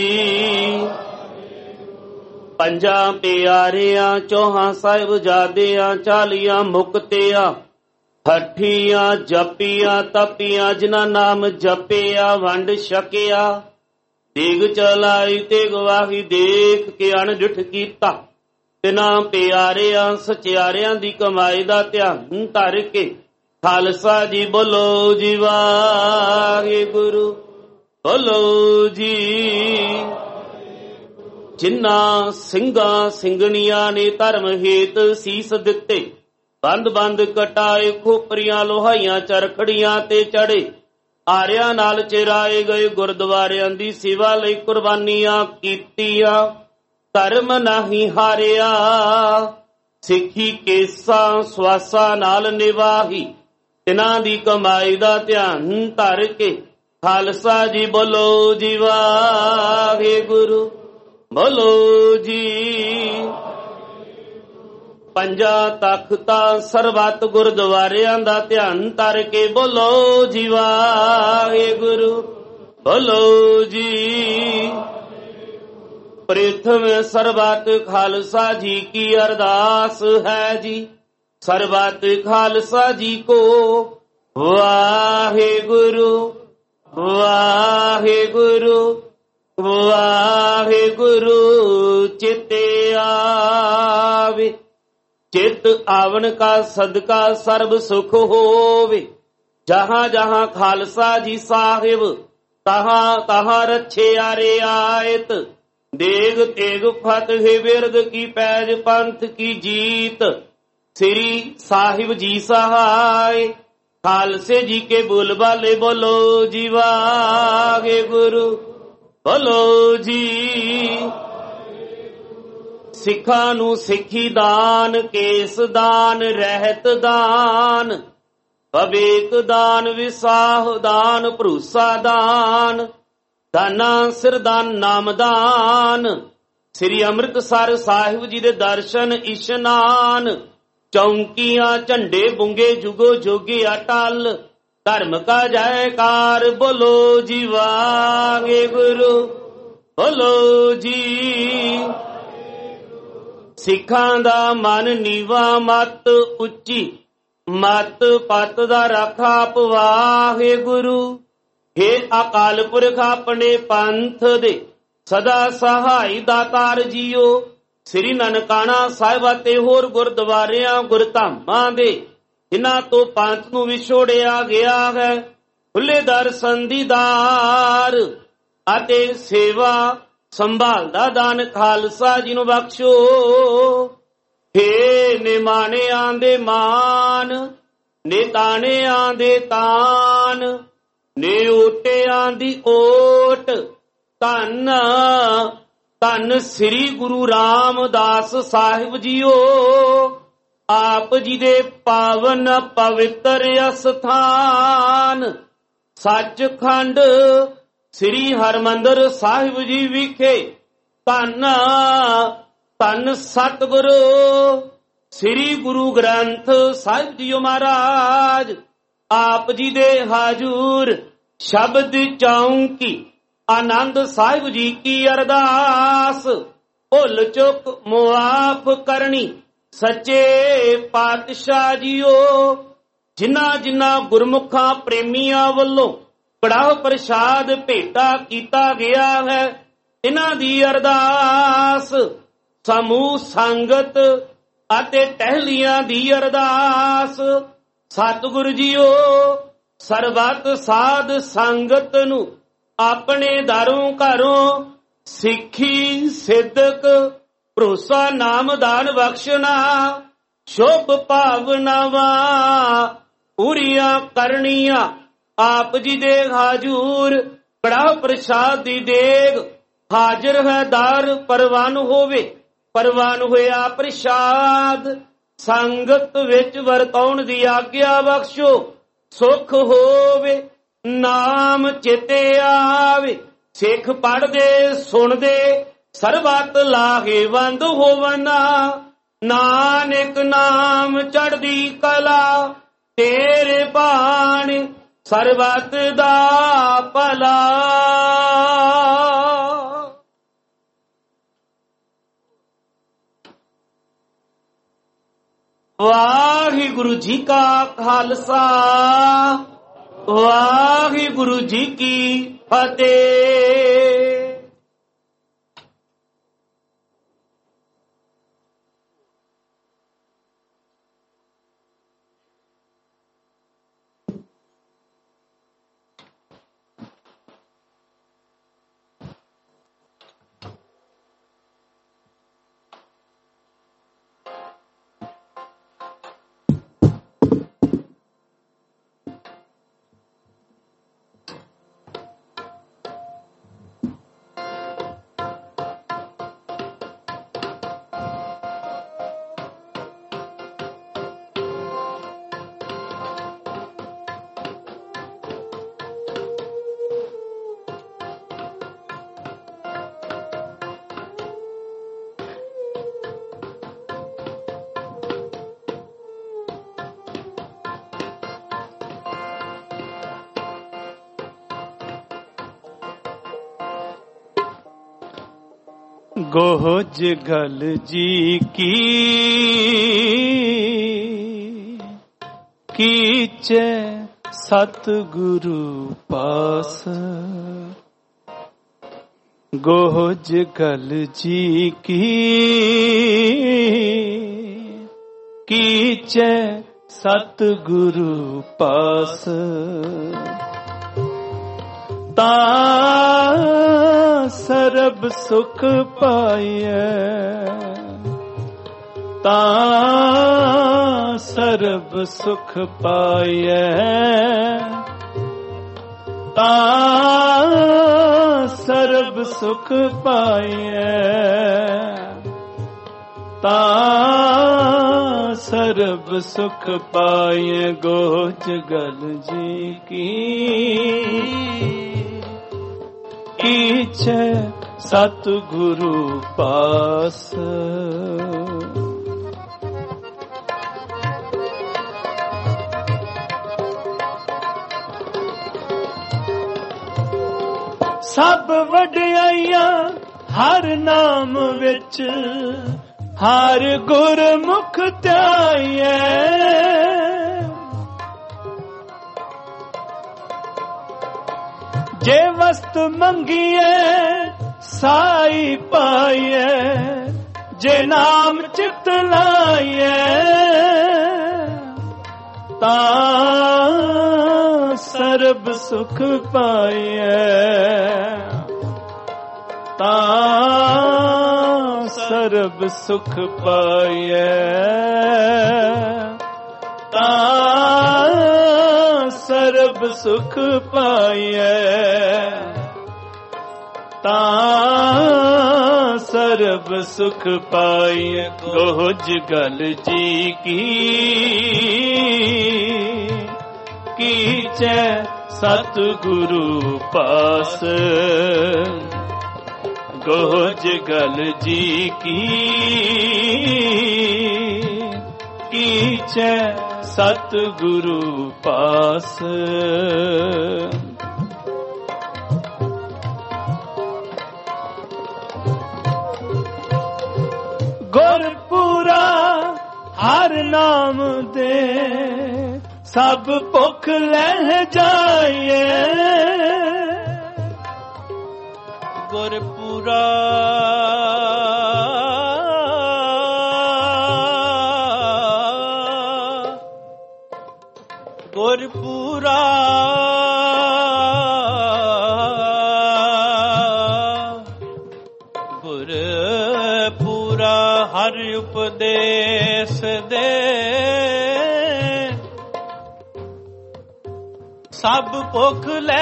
ਪੰਜਾਂ ਪਿਆਰਿਆਂ ਚੌਹਾਂ ਸਾਹਿਬਜ਼ਾਦਿਆਂ 40 ਮੁਕਤਿਆਂ ਹੱਠੀਆਂ ਜਪੀਆਂ ਤਪੀਆਂ ਜਿਨ੍ਹਾਂ ਨਾਮ ਜਪਿਆ ਵੰਡ ਛਕਿਆ। ਦੇਗ ਚਲਾਈ ਤੇ ਗਵਾਹੀ ਦੇਖ ਕੇ ਅਣਡਿਠ ਕੀਤਾ। ਤਿਨਾਂ ਪਿਆਰਿਆਂ ਸਚਿਆਰਿਆਂ ਦੀ ਕਮਾਈ ਦਾ ਧਿਆਨ ਧਰ ਕੇ ਖਾਲਸਾ ਜੀ ਬੋਲੋ ਜੀ ਵਾਹਿਗੁਰੂ। ਬੋਲੋ ਜੀ। ਜਿਨ੍ਹਾਂ ਸਿੰਘਾਂ ਸਿੰਘਣੀਆਂ ਨੇ ਧਰਮ ਹੇਤ ਸੀਸ ਦਿੱਤੇ। ਬੰਦ ਬੰਦ ਕਟਾਏ ਖੋਪਰੀਆਂ ਲੋਹਾਈਆਂ ਚਰਖੜੀਆਂ ਤੇ ਚੜੇ। ਆਰਿਆਂ ਨਾਲ ਚਿਰਾਏ ਗਏ ਗੁਰਦੁਆਰਿਆਂ ਦੀ ਸੇਵਾ ਲਈ ਕੁਰਬਾਨੀਆਂ ਕੀਤੀਆਂ। ਧਰਮ ਨਹੀਂ ਹਾਰਿਆ। ਸਿੱਖੀ ਕੇਸਾਂ ਸਵਾਸਾਂ ਨਾਲ ਨਿਵਾਹੀ, ਤਿਨਾਂ ਦੀ ਕਮਾਈ ਦਾ ਧਿਆਨ ਧਰ ਕੇ ਖਾਲਸਾ ਜੀ ਬੋਲੋ ਜੀ ਵਾਹਿਗੁਰੂ, ਬੋਲੋ ਜੀ। ਪੰਜਾਂ ਤਖਤਾਂ ਸਰਬੱਤ ਗੁਰਦੁਆਰਿਆਂ ਦਾ ਧਿਆਨ ਧਰ ਕੇ ਬੋਲੋ ਜੀ ਵਾਹਿਗੁਰੂ, ਬੋਲੋ ਜੀ। ਪ੍ਰਥਮ ਸਰਬੱਤ ਖਾਲਸਾ ਜੀ ਕੀ ਅਰਦਾਸ ਹੈ ਜੀ, ਸਰਬੱਤ ਖਾਲਸਾ ਜੀ ਕੋ ਵਾਹਿਗੁਰੂ ਵਾਹਿਗੁਰੂ ਵਾਹਿਗੁਰੂ। ਚਿਤੇ ਆਵੇ, ਚਿਤ ਆਵਣ ਕਾ ਸਦਕਾ ਸਰਬ ਸੁਖ ਹੋਵੇ। ਜਹਾਂ ਜਹਾਂ ਖਾਲਸਾ ਜੀ ਸਾਹਿਬ, ਤਹਾਂ ਤਹਾਂ ਰੱਛਿਆ ਰਿਆਇਤ। ਦੇਗ ਤੇਗ ਫਤਿਹ ਬਿਰਦ ਕੀ ਪੈਜ ਪੰਥ ਕੀ ਜੀਤ। ਸ੍ਰੀ ਸਾਹਿਬ ਜੀ ਸਹਾਇ, ਖਾਲਸੇ ਜੀ ਕੇ ਬੁਲਬਾਲੇ ਬੋਲੋ ਜੀ ਵਾਹਿਗੁਰੂ, ਬੋਲੋ ਜੀ। ਸਿੱਖਾਂ ਨੂੰ ਸਿੱਖੀ ਦਾਨ, ਕੇਸ ਦਾਨ, ਰਹਿਤ ਦਾਨ, ਵਿਵੇਕ ਦਾਨ, ਵਿਸਾਹ ਦਾਨ, ਭਰੋਸਾ ਦਾਨ, ਦਾਨਾ ਸਿਰਦਾਨ, ਨਾਮਦਾਨ। ਸ੍ਰੀ ਅੰਮ੍ਰਿਤਸਰ ਸਾਹਿਬ ਜੀ ਦੇ ਦਰਸ਼ਨ ਇਸ਼ਨਾਨ। ਚੌਂਕੀਆਂ ਝੰਡੇ ਬੁੰਗੇ ਜੁਗੋ ਜੋਗੀ ਅਟਲ। ਧਰਮ ਕਾ ਜੈਕਾਰ ਬੋਲੋ ਜੀ ਵਾਹਿਗੁਰੂ, ਬੋਲੋ ਜੀ। ਸਿੱਖਾਂ ਦਾ ਮਨ ਨੀਵਾ, ਮਤ ਉੱਚੀ, ਮਤ ਪਤ ਦਾ ਰਾਖਾ ਵਾਹਿਗੁਰੂ। ਹੇ ਅਕਾਲ ਪੁਰਖ ਆਪਣੇ ਪੰਥ ਦੇ ਸਦਾ ਸਹਾਈ ਦਾਤਾਰ ਜੀਓ। ਸ੍ਰੀ ਨਨਕਾਣਾ ਸਾਹਿਬ ਅਤੇ ਹੋਰ ਗੁਰਦੁਆਰਿਆਂ ਗੁਰਧਾਮਾਂ ਦੇ ਜਿਨ੍ਹਾਂ ਤੋਂ ਪੰਥ ਨੂੰ ਵਿਛੋੜਿਆ ਗਿਆ ਹੈ, ਖੁੱਲੇ ਦਰਸ਼ਨ ਦੀਦਾਰ ਅਤੇ ਸੇਵਾ ਸੰਭਾਲ ਦਾ ਦਾਨ ਖਾਲਸਾ ਜੀ ਨੂੰ ਬਖਸ਼ੋ। ਹੇ ਨਿਮਾਣਿਆਂ ਦੇ ਮਾਨ, ਨਿਤਾਣਿਆਂ ਦੇ ਤਾਨ, ਨੇ ਓਟਿਆਂ ਦੀ ਓਟ। ਧੰਨ ਧੰਨ ਸ੍ਰੀ ਗੁਰੂ ਰਾਮਦਾਸ ਸਾਹਿਬ ਜੀਓ। ਆਪ ਜੀ ਦੇ ਪਾਵਨ ਪਵਿੱਤਰ ਅਸਥਾਨ ਸੱਚਖੰਡ ਸ੍ਰੀ ਹਰਿਮੰਦਰ ਸਾਹਿਬ ਜੀ ਵਿਖੇ ਧੰਨ ਧੰਨ ਸਤਿਗੁਰੂ ਸ੍ਰੀ ਗੁਰੂ ਗ੍ਰੰਥ ਸਾਹਿਬ ਜੀਓ ਮਹਾਰਾਜ। ਆਪ ਜੀ ਦੇ ਹਾਜ਼ੂਰ ਸ਼ਬਦ ਚੌਂਕੀ ਆਨੰਦ ਸਾਹਿਬ ਜੀ ਕੀ ਅਰਦਾਸ। ਭੁੱਲ ਚੁੱਕ ਮੁਆਫ ਕਰਨੀ ਸੱਚੇ ਪਾਤਸ਼ਾਹ ਜੀਓ। ਜਿਨ੍ਹਾਂ ਜਿਨ੍ਹਾਂ ਗੁਰਮੁਖਾਂ ਪ੍ਰੇਮੀਆਂ ਵੱਲੋਂ ਕੜਾਹ ਪ੍ਰਸ਼ਾਦ ਭੇਟਾ ਕੀਤਾ ਗਿਆ ਹੈ, ਇਹਨਾਂ ਦੀ ਅਰਦਾਸ। ਸਮੂਹ ਸੰਗਤ ਅਤੇ ਟਹਿਲੀਆਂ ਦੀ ਅਰਦਾਸ। ਸਤਿਗੁਰੂ ਜੀਓ ਸਰਬੱਤ ਸਾਧ ਸੰਗਤ ਨੂੰ ਆਪਣੇ ਦਰੋਂ ਘਰੋਂ ਸਿੱਖੀ ਸਿੱਧਕ ਭਰੋਸਾ ਨਾਮਦਾਨ ਬਖਸ਼ਣਾ। ਸ਼ੁਭ ਭਾਵਨਾਵਾਂ ਪੂਰੀਆਂ ਕਰਨੀਆਂ। ਆਪ ਜੀ ਦੇ ਹਾਜ਼ੂਰ ਕੜਾਹ ਪ੍ਰਸ਼ਾਦ ਦੀ ਦੇਗ ਹਾਜ਼ਰ ਹੈ ਦਰ ਪਰਵਾਨ ਹੋਵੇ। ਪਰਵਾਨ ਹੋਇਆ ਪ੍ਰਸ਼ਾਦ ਸੰਗਤ ਵਿੱਚ ਵਰਤਾਉਣ ਦੀ ਆਗਿਆ ਬਖਸ਼ੋ। ਸੁਖ ਹੋਵੇ ਨਾਮ ਚਿਤੇ ਆਵੇ। ਸਿੱਖ ਪੜ੍ਹਦੇ ਸੁਣਦੇ ਸਰਬੱਤ ਲਾਹੇਵੰਦ ਹੋਵਨਾ। ਨਾਨਕ ਨਾਮ ਚੜ੍ਹਦੀ ਕਲਾ ਤੇਰੇ ਬਾਣੀ ਸਰਬੱਤ ਦਾ ਭਲਾ। ਵਾਹਿਗੁਰੂ ਜੀ ਕਾ ਖਾਲਸਾ ਵਾਹਿਗੁਰੂ ਜੀ ਕੀ ਫਤਿਹ। गोज गल जी कीचे सतगुरु पास। गोज गल जी कीचे सतगुरु पास। ता सरब सुख पाइए, ता सरब सुख पाइए, ता सरब सुख पाइए, ता सरब सुख पाइए। गोज गल जी कीचे सतगुरु पास। सब वडियाइयां हर नाम विच, हर गुरमुख ध्याइए। जे वस्त मंगिए साई पाइए, जे नाम चित लाइए, ता सरब सुख पाइए, ता सरब सुख पाइए, ता सरब सुख पाइए, ता सरब सुख पाइए। गोज गल जी कीचे सतगुरु पास। गोज गल जी कीचे सतगुरु पास। गुरपुरा हर नाम दे, सब भुख लह जाइए। गुरपुरा गुरपुरा गुरपुरा हर उपदेश दे, सब भुख ले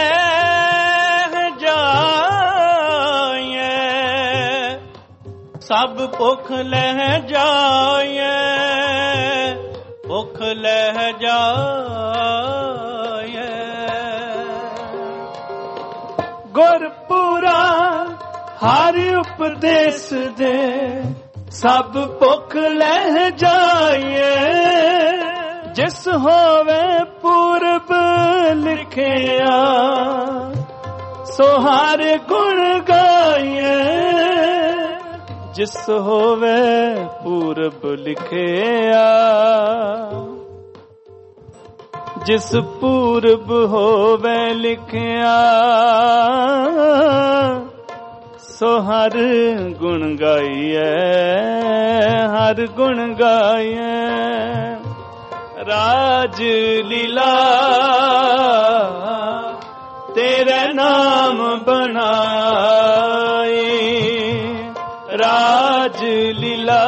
जाइए, सब भुख लह जाइए, भुख लह जाइए। गुरपुरा हर उपदेश दे, सब भुख लह जाइए। जिस होवे पूरब लिखिया, सो हर गुण गाइए। जिस होवे पूरब लिखिया, जिस पूरब होवे लिखिया, सो हर गुण गाइए, हर गुण गाइए। राज लीला तेरे नाम बनाए, राज लीला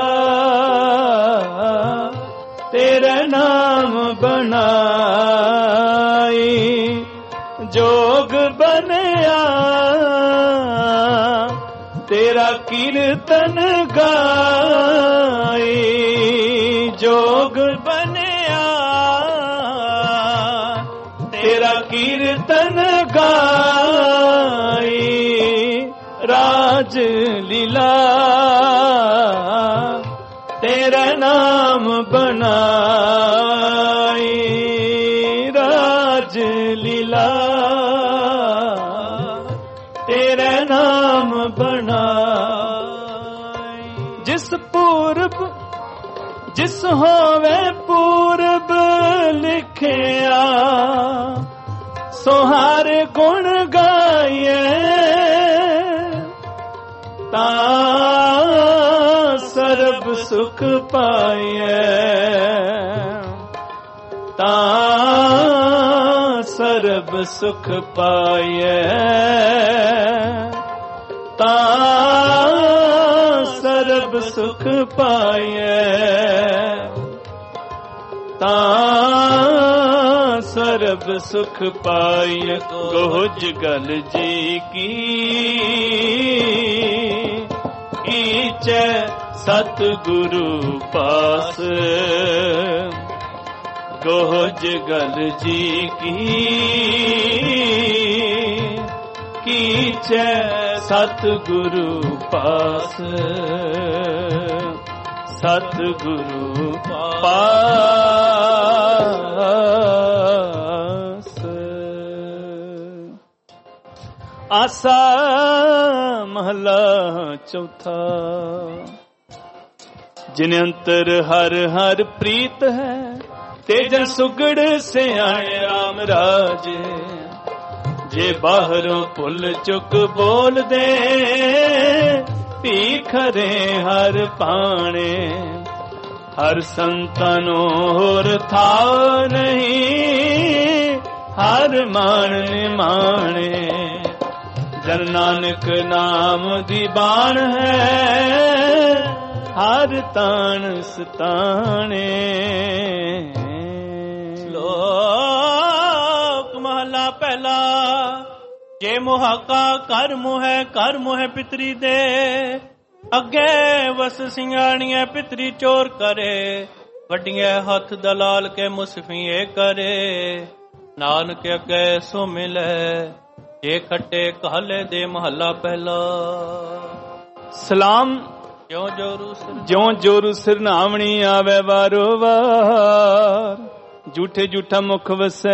तेरे नाम बनाए। जोग बनया तेरा कीर्तन गाए, जोग बनया तेरा कीर्तन गाए। राज लीला तेरा नाम बनाए, राज लीला तेरा नाम बनाए। ਜਿਸ ਹੋਵੇ ਪੂਰਬ ਲਿਖਿਆ ਸੋ ਹਰ ਗੁਣ ਗਾਈਏ ਤਾਂ ਸਰਬ ਸੁਖ ਪਾਈਏ ਤਾਂ ਸਰਬ ਸੁਖ ਪਾਈਏ ਤਾਂ ਸਰਬ ਸੁਖ ਪਾਈਏ ਤਾਂ ਸਰਬ ਸੁਖ ਪਾਈਏ ਗੋਜ ਗਲ ਜੀ ਕੀ ਈਚੈ ਸਤ ਗੁਰੂ ਪਾਸ ਗੋਜ ਗਲ ਜੀ ਕੀਚੈ ਸਤ ਗੁਰੂ ਪਾਸ ਸਤ ਗੁਰੂ ਪਾਸ। ਆਸਾ ਮਹਲਾ ਚੌਥਾ। ਜਿਨ ਅੰਤਰ ਹਰ ਹਰ ਪ੍ਰੀਤ ਹੈ ਤੇ ਜਨ ਸੁਗੜ ਸਿਆਣੇ ਰਾਮ ਰਾਜੇ। ਜੇ ਬਾਹਰੋਂ ਭੁੱਲ ਚੁੱਕ ਬੋਲਦੇ ਭੀਖਰੇ ਹਰ ਪਾਣੇ। ਹਰ ਸੰਤਾਂ ਨੂੰ ਹੋਰ ਥਾਂ ਨਹੀਂ ਹਰ ਮਾਣ ਮਾਣੇ। ਜਨ ਨਾਨਕ ਨਾਮ ਦੀ ਬਾਣ ਹੈ ਹਰ ਤਾਣ ਸਤਾਣੇ। ਸ਼ਲੋਕ ਮਹਲਾ ਪਹਿਲਾ। ਜੇ ਮੁਹਾਕਾ ਕਰ ਮੋਹਿ ਕਰ ਮੋਹਿ ਪਿਤਰੀ ਦੇ। ਅੱਗੇ ਵਸ ਸਿੰਘਾਣੀਆਂ ਪਿਤਰੀ ਚੋਰ ਕਰੇ। ਵੱਡੀਆਂ ਹੱਥ ਦਲਾਲ ਕੇ ਮੁਸਫੀਏ ਕਰੇ। ਨਾਨਕ ਅੱਗੇ ਸੋ ਮਿਲੇ ਜੇ ਖੱਟੇ ਕਾਲੇ ਦੇ। ਮਹੱਲਾ ਪਹਿਲਾ। ਸਲਾਮ ਜਿਉ ਜੋਰੂ ਸਿਰ ਨਾਵਣੀ ਆਵੇ ਵਾਰੋ ਵਾਰ। ਝੂਠੇ ਝੂਠਾ ਮੁਖ ਵਸੈ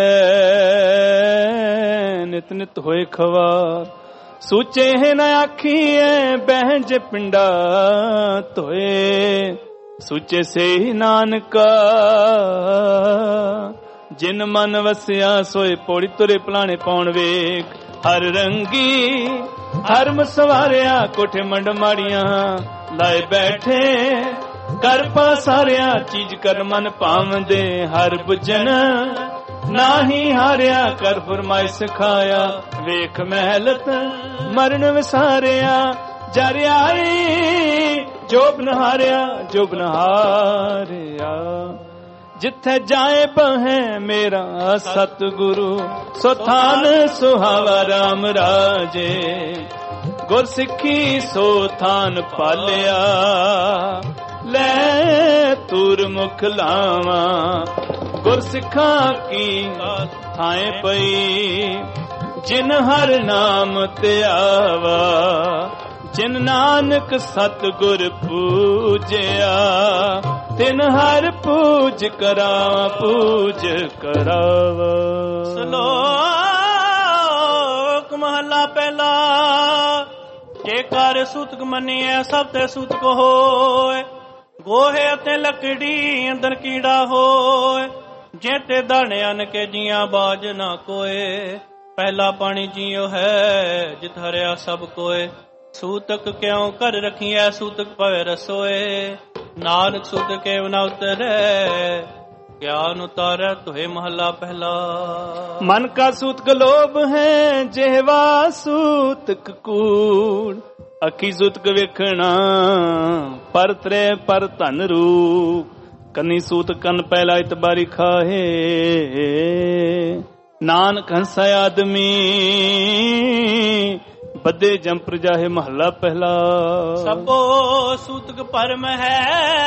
ਨਿਤ ਨਿਤ ਹੋਏ ਖਵਾਰ। ਸੂਚੇ ਹੈ ਨਾ ਆਖੀਏ ਬਹਿਜ ਪਿੰਡਾ ਧੋਏ। ਸੂਚੇ ਸੇ ਹੀ ਨਾਨਕਾ ਜਿਨ ਮਨ ਵਸਿਆ ਸੋਏ। ਪੌੜੀ ਤੁਰੇ ਭਲਾਣੇ ਪਾਉਣ ਵੇਖ ਹਰ ਰੰਗੀ ਹਰ ਮਸਵਾਰਿਆ। ਕੋਠੇ ਮੰਡ ਮਾੜੀਆਂ ਲਾਏ ਬੈਠੇ ਕਰ ਪਾਸਾਰਿਆ। ਚੀਜ਼ ਕਰ ਮਨ ਭਾਵਦੇ ਹਰ ਬੁਝਨ ਨਾਹੀ ਹਾਰਿਆ। ਕਰ ਫਰਮਾਇ ਸਿਖਾਇਆ ਵੇਖ ਮਹਿਲਤ ਮਰਨ ਵਿਸਾਰਿਆ। ਜਰ ਆਈ ਜੋਬ ਨਹਾਰਿਆ ਜੋਬ ਨਹਾਰਿਆ। ਜਿੱਥੇ ਜਾਏ ਬਹੈ ਮੇਰਾ ਸਤਿਗੁਰੂ ਸੋ ਥਾਨ ਸੁਹਾਵਾ ਰਾਮ ਰਾਜੇ। ਗੁਰ ਸਿੱਖੀ ਸੋ ਥਾਨ ਪਾਲਿਆ ਲੈ ਤੂਰ ਮੁਖ ਲਾਵਾਂ। ਗੁਰ ਸਿੱਖਾਂ ਕੀ ਥਾਏ ਪਈ ਜਿਨ ਹਰ ਨਾਮ ਧਿਆਵਾ। ਜਿਨ ਨਾਨਕ ਸਤਿਗੁਰ ਪੂਜਿਆ ਤਿਨ ਹਰ ਪੂਜ ਕਰਾਵਾ ਪੂਜ ਕਰਾਵਾ। ਸ਼ਲੋਕ ਮਹਲਾ ਪਹਿਲਾ। ਜੇ ਕਰ ਸੂਤਕ ਮੰਨਿਐ ਸਭ ਤੇ ਸੂਤਕ ਹੋਏ। ਗੋਹੇ ਅਤੇ ਲੱਕੜੀ ਅੰਦਰ ਕੀੜਾ ਹੋਏ। ਜੇ ਤੇ ਦਾਣੇ ਅੰਨ ਕੇ ਜੀਆਂ ਬਾਜ ਨਾ ਕੋਏ। ਪਹਿਲਾ ਪਾਣੀ ਜੀਉ ਹੈ ਜਿਤ ਹਰਿਆ ਸਭ ਕੋਏ। ਸੂਤਕ ਕਿਉ ਕਰ ਰਖੀਐ ਸੂਤਕ ਪਵੇ ਰਸੋਏ। ਨਾਨਕ ਸੂਤਕ ਕੇ ਨ ਉਤਰੈ ਗਿਆਨ ਉਤਾਰੈ ਤੋਏ। ਮਹਲਾ ਪਹਿਲਾ। ਮਨ ਕਾ ਸੂਤਕ ਲੋਭ ਹੈ ਜਿਹਵਾ ਸੂਤਕ ਕੂੜ। ਅੱਖੀ ਸੂਤਕ ਵੇਖਣਾ ਪਰ ਤਰੇ ਪਰ ਧਨ ਰੂਪ। ਕੰਨੀ ਸੂਤਕ ਕੰਨ ਪਹਿਲਾ ਇਤਬਾਰੀ ਖਾਹੇ। ਨਾਨਕ ਹੰਸਾ ਆਦਮੀ ਬੱਦੇ ਜੰਪਰ ਜਾਹੇ। ਮਹੱਲਾ ਪਹਿਲਾ। ਸਭੋ ਸੂਤਕ ਪਰਮ ਹੈ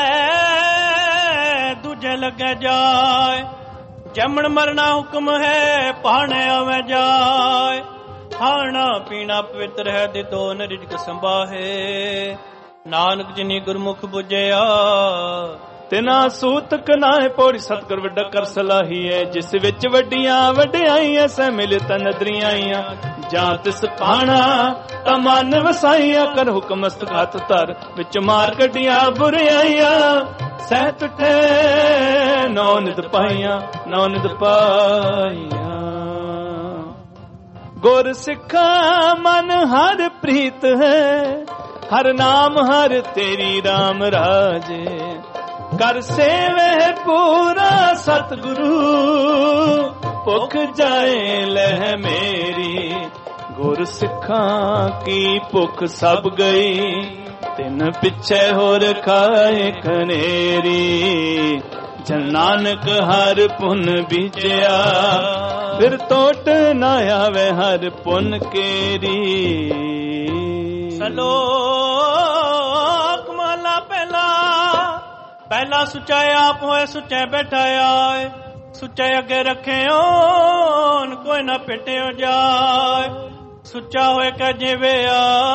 ਦੂਜੇ ਲੱਗੇ ਜਾਏ। ਜੰਮਣ ਮਰਨਾ ਹੁਕਮ ਹੈ ਪਾਣੇ ਆਵੇ ਜਾਏ। ਖਾਣਾ ਪੀਣਾ ਪਵਿੱਤਰ ਹੈ ਦਿਤੋ ਨ ਰਿਜਕ ਸੰਭਾਹੇ। ਨਾਨਕ ਜਿਨੀ ਗੁਰਮੁਖ ਬੁਝਿਆ ਤਿਨਾ ਸੂਤਕ ਨਾਏ। ਪੌੜੀ ਸਤਿਗੁਰ ਵੱਡਾ ਕਰ ਸਲਾਹੀਐ ਜਿਸ ਵਿੱਚ ਵੱਡੀਆਂ ਵਡਿਆਈਆਂ ਸਹਿ ਮਿਲ ਤ ਨਦਰੀਆਂ। ਜਾਂ ਤਿਸ ਪਾਣਾ ਤਾਂ ਮਨ ਵਸਾਈਆ ਕਰ ਹੁਕਮ ਮਸਤਕ ਹੱਥ ਧਰ। ਵਿੱਚ ਮਾਰ ਕੱਢੀਆਂ ਬੁਰਿਆਈਆਂ ਸਹਿਤ ਠੇ ਨੌ ਨਿਤ ਪਾਈਆਂ, ਨੌ ਨਿਤ ਪਾਈਆਂ। ਗੁਰ ਸਿੱਖਾ ਮਨ ਹਰ ਪ੍ਰੀਤ ਹੈ, ਹਰ ਨਾਮ ਹਰ ਤੇਰੀ ਰਾਮ ਰਾਜੇ। ਕਰ ਸੇਵੇ ਪੂਰਾ ਸਤਿਗੁਰੂ, ਭੁੱਖ ਜਾਏ ਲਹਿ ਮੇਰੀ। ਗੁਰ ਸਿੱਖਾਂ ਕੀ ਭੁੱਖ ਸਭ ਗਈ, ਤਿੰਨ ਪਿੱਛੇ ਹੋਰ ਖਾਏ ਖਨੇਰੀ। ਜਨ ਨਾਨਕ ਹਰ ਪੁੰਨ ਬੀਜਿਆ, ਫਿਰ ਟੋਟ ਨਾ ਆਵੇ ਹਰ ਪੁੰਨ ਕੇਰੀ। ਸਲੋਕ ਮਹਲਾ ਪਹਿਲਾ। ਪਹਿਲਾ ਸੁੱਚਾ ਆਪ ਹੋਏ, ਸੁੱਚੇ ਬੈਠਾਇਆ। ਸੁੱਚੇ ਅੱਗੇ ਰੱਖਿਓ, ਕੋਈ ਨਾ ਪਿੱਟਿਓ ਜਾਏ। ਸੁੱਚਾ ਹੋਏ ਕਹ ਜਿਵੇਂ